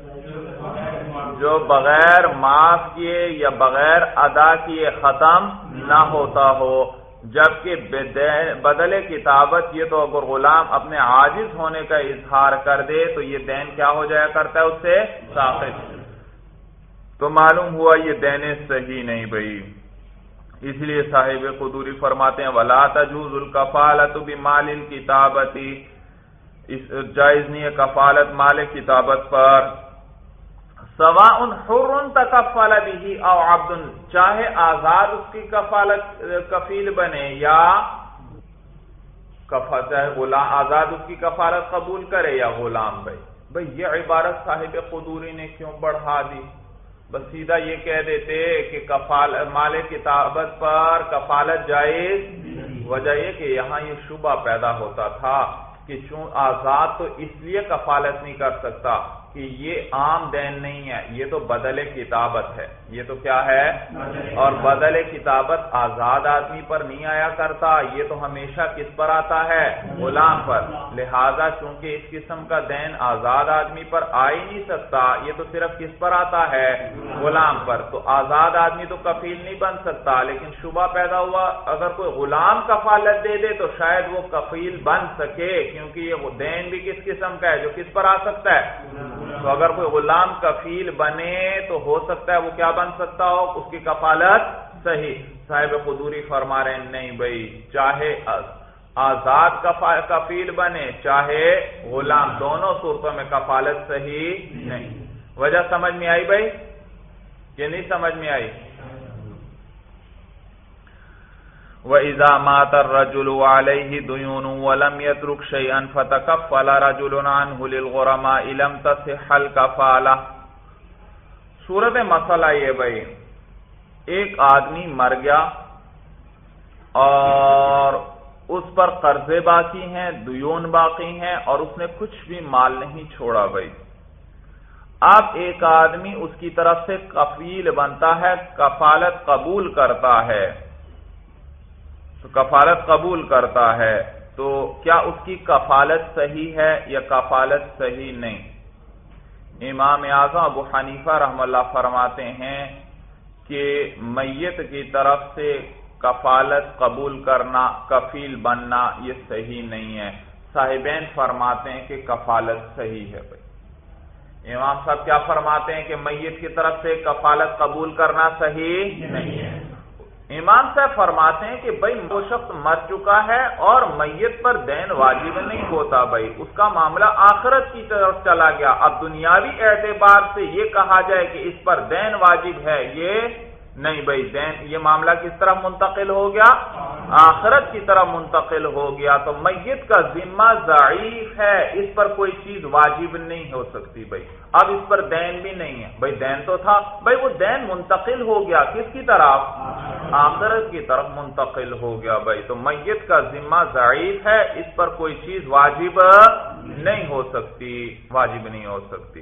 جو بغیر معاف کیے یا بغیر ادا کیے ختم نہ ہوتا ہو، جبکہ بدل کتابت یہ تو اگر غلام اپنے عاجز ہونے کا اظہار کر دے تو یہ دین کیا ہو جایا کرتا ہے اس سے؟ ساقط۔ تو معلوم ہوا یہ دین صحیح نہیں بھائی، اس لیے صاحب قدوری فرماتے ہیں وَلَا تَجُوزُ الْكَفَالَةُ بِمَالِ الْكِتَابَةِ، جائز نہیں ہے کفالت مال کتابت پر، سواء حر تکفل به او عبد، چاہے آزاد اس کی کفالت کفیل بنے یا چاہے غلام آزاد اس کی کفالت قبول کرے یا غلام بھائی۔ بھائی یہ عبارت صاحب قدوری نے کیوں بڑھا دی؟ بس سیدھا یہ کہہ دیتے کہ کفال مال کتابت پر کفالت جائز، وجہ یہ کہ یہاں یہ شبہ پیدا ہوتا تھا کہ چون آزاد تو اس لیے کفالت نہیں کر سکتا کہ یہ عام دین نہیں ہے، یہ تو بدل کتابت ہے، یہ تو کیا ہے؟ اور بدل کتابت آزاد آدمی پر نہیں آیا کرتا، یہ تو ہمیشہ کس پر آتا ہے؟ غلام پر، لہذا چونکہ اس قسم کا دین آزاد آدمی پر آ ہی نہیں سکتا، یہ تو صرف کس پر آتا ہے؟ غلام پر، تو آزاد آدمی تو کفیل نہیں بن سکتا، لیکن شبہ پیدا ہوا اگر کوئی غلام کفالت دے دے تو شاید وہ کفیل بن سکے، کیونکہ یہ دین بھی کس قسم کا ہے جو کس پر آ سکتا ہے؟ تو اگر کوئی غلام کفیل بنے تو ہو سکتا ہے وہ کیا بن سکتا ہو؟ اس کی کفالت صحیح۔ صاحب قدوری فرما رہے ہیں نہیں بھائی، چاہے آزاد کفیل بنے چاہے غلام، دونوں صورتوں میں کفالت صحیح نہیں۔ وجہ سمجھ میں آئی بھائی کہ نہیں سمجھ میں آئی؟ وَإِذَا مَاتَ الرَّجُلُ وَعَلَيْهِ دُيُونٌ وَلَمْ يَتْرُكْ شَيْئًا فَتَكَفَّلَ رَجُلٌ عَنْهُ لِلْغُرَمَاءِ لَمْ تَصِحَّ الْكَفَالَةُ۔ صورت مسئلہ یہ بھائی، ایک آدمی مر گیا اور اس پر قرضے باقی ہیں، دیون باقی ہیں، اور اس نے کچھ بھی مال نہیں چھوڑا بھائی۔ اب ایک آدمی اس کی طرف سے کفیل بنتا ہے، کفالت قبول کرتا ہے، تو کفالت قبول کرتا ہے تو کیا اس کی کفالت صحیح ہے یا کفالت صحیح نہیں؟ امام اعظم ابو حنیفہ رحمہ اللہ فرماتے ہیں کہ میت کی طرف سے کفالت قبول کرنا، کفیل بننا یہ صحیح نہیں ہے۔ صاحبین فرماتے ہیں کہ کفالت صحیح ہے بھائی۔ امام صاحب کیا فرماتے ہیں کہ میت کی طرف سے کفالت قبول کرنا صحیح نہیں ہے۔ امام صاحب فرماتے ہیں کہ بھائی وہ شخص مر چکا ہے اور میت پر دین واجب نہیں ہوتا بھائی، اس کا معاملہ آخرت کی طرف چلا گیا۔ اب دنیاوی اعتبار سے یہ کہا جائے کہ اس پر دین واجب ہے، یہ نہیں بھائی، دین یہ معاملہ کس طرح منتقل ہو گیا؟ آخرت کی طرف منتقل ہو گیا، تو میت کا ذمہ ضعیف ہے، اس پر کوئی چیز واجب نہیں ہو سکتی بھائی۔ اب اس پر دین بھی نہیں ہے بھائی، دین تو تھا بھائی، وہ دین منتقل ہو گیا کس کی طرف؟ آخرت کی طرف منتقل ہو گیا بھائی، تو میت کا ذمہ ضعیف ہے، اس پر کوئی چیز واجب نہیں ہو سکتی، واجب نہیں ہو سکتی۔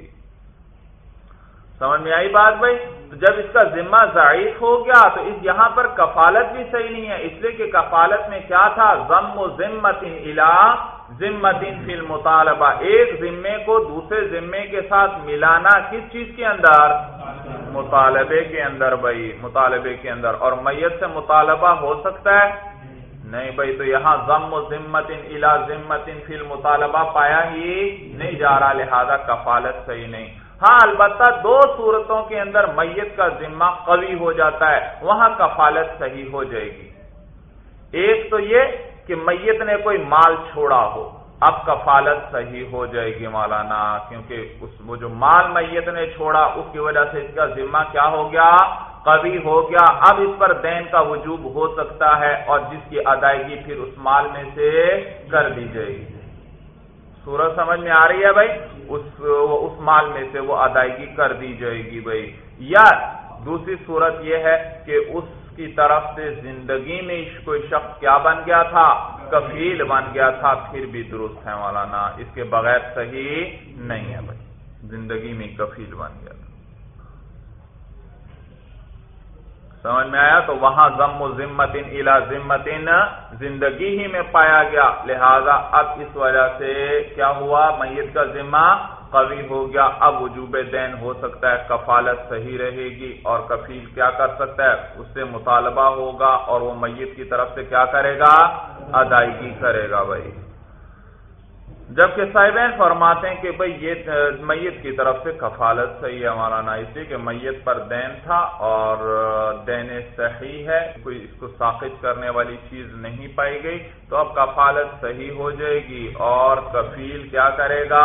سمجھ میں آئی بات بھائی؟ تو جب اس کا ذمہ ضعیف ہو گیا تو اس یہاں پر کفالت بھی صحیح نہیں ہے، اس لیے کہ کفالت میں کیا تھا؟ ضم ذمۃ الی ذمۃ فی المطالبہ، ایک ذمے کو دوسرے ذمے کے ساتھ ملانا کس چیز کے اندر؟ مطالبے کے اندر بھائی، مطالبے کے اندر۔ اور میت سے مطالبہ ہو سکتا ہے؟ نہیں بھائی، تو یہاں ضم ذمۃ الی ذمۃ فی المطالبہ پایا ہی نہیں جا رہا، لہذا کفالت صحیح نہیں۔ ہاں البتہ دو صورتوں کے اندر میت کا ذمہ قوی ہو جاتا ہے، وہاں کفالت صحیح ہو جائے گی۔ ایک تو یہ کہ میت نے کوئی مال چھوڑا ہو، اب کفالت صحیح ہو جائے گی مولانا، کیونکہ اس وہ جو مال میت نے چھوڑا اس کی وجہ سے اس کا ذمہ کیا ہو گیا؟ قوی ہو گیا، اب اس پر دین کا وجوب ہو سکتا ہے اور جس کی ادائیگی پھر اس مال میں سے کر دی جائے گی۔ صورت سمجھ میں آ رہی ہے بھائی؟ اس اس مال میں سے وہ ادائیگی کر دی جائے گی بھائی۔ یا دوسری صورت یہ ہے کہ اس کی طرف سے زندگی میں کوئی شخص کیا بن گیا تھا؟ کفیل بن گیا تھا، پھر بھی درست ہے مولانا، اس کے بغیر صحیح نہیں ہے بھائی، زندگی میں کفیل بن گیا تھا۔ سمجھ میں آیا؟ تو وہاں ضم ذمۃ الی ذمۃ زندگی ہی میں پایا گیا، لہذا اب اس وجہ سے کیا ہوا؟ میت کا ذمہ قوی ہو گیا، اب وجوب دین ہو سکتا ہے، کفالت صحیح رہے گی، اور کفیل کیا کر سکتا ہے؟ اس سے مطالبہ ہوگا اور وہ میت کی طرف سے کیا کرے گا؟ ادائیگی کرے گا بھائی۔ جبکہ صاحبین فرماتے ہیں کہ بھئی یہ میت کی طرف سے کفالت صحیح ہے مولانا، اس لیے کہ میت پر دین تھا اور دین صحیح ہے، کوئی اس کو ساقط کرنے والی چیز نہیں پائی گئی، تو اب کفالت صحیح ہو جائے گی اور کفیل کیا کرے گا؟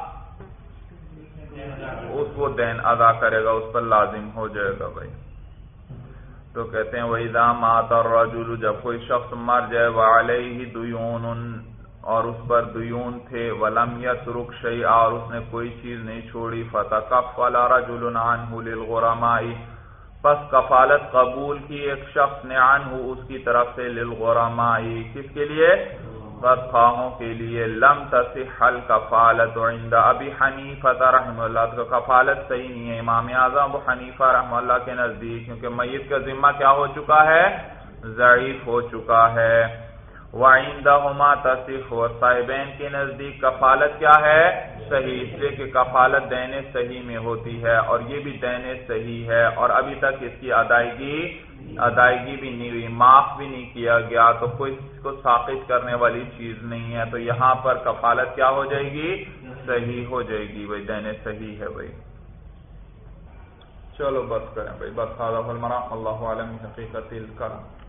اس کو دین ادا کرے گا، اس پر لازم ہو جائے گا بھائی۔ تو کہتے ہیں وَإِذَا مَاتَ الرَّجُلُ، جب کوئی شخص مر جائے، وَعَلَيْهِ دُيُونٌ، اور اس پر دیون تھے، وَلَمْ يَتْرُكْ شَيْئًا، اور اس نے کوئی چیز نہیں چھوڑی، فَتَكَفَّلَ رَجُلٌ عَنْهُ لِلْغُرَمَاءِ، پس کفالت قبول کی ایک شخص نے عنہ اس کی طرف سے، للغرماء کس کے لیے؟ بدخواہوں کے لیے۔ لم تصح الکفالۃ عند ابی حنیفہ رحمہ اللہ، تو کفالت صحیح نہیں ہے امام اعظم ابو حنیفہ رحمہ اللہ کے نزدیک، کیونکہ میت کا ذمہ کیا ہو چکا ہے؟ ضعیف ہو چکا ہے۔ وعندہما تصح، صاحبین کے نزدیک کفالت کیا ہے؟ صحیح، اس لیے کہ کفالت دین صحیح میں ہوتی ہے اور یہ بھی دین صحیح ہے، اور ابھی تک اس کی ادائیگی ادائیگی بھی نہیں ہوئی، معاف بھی نہیں کیا گیا، تو کوئی اس کو ساقط کرنے والی چیز نہیں ہے، تو یہاں پر کفالت کیا ہو جائے گی؟ صحیح ہو جائے گی بھائی، دین صحیح ہے بھائی۔ چلو بس کریں بھائی، بس هذا هو المرام، اللہ عالم حقیقت الکلام۔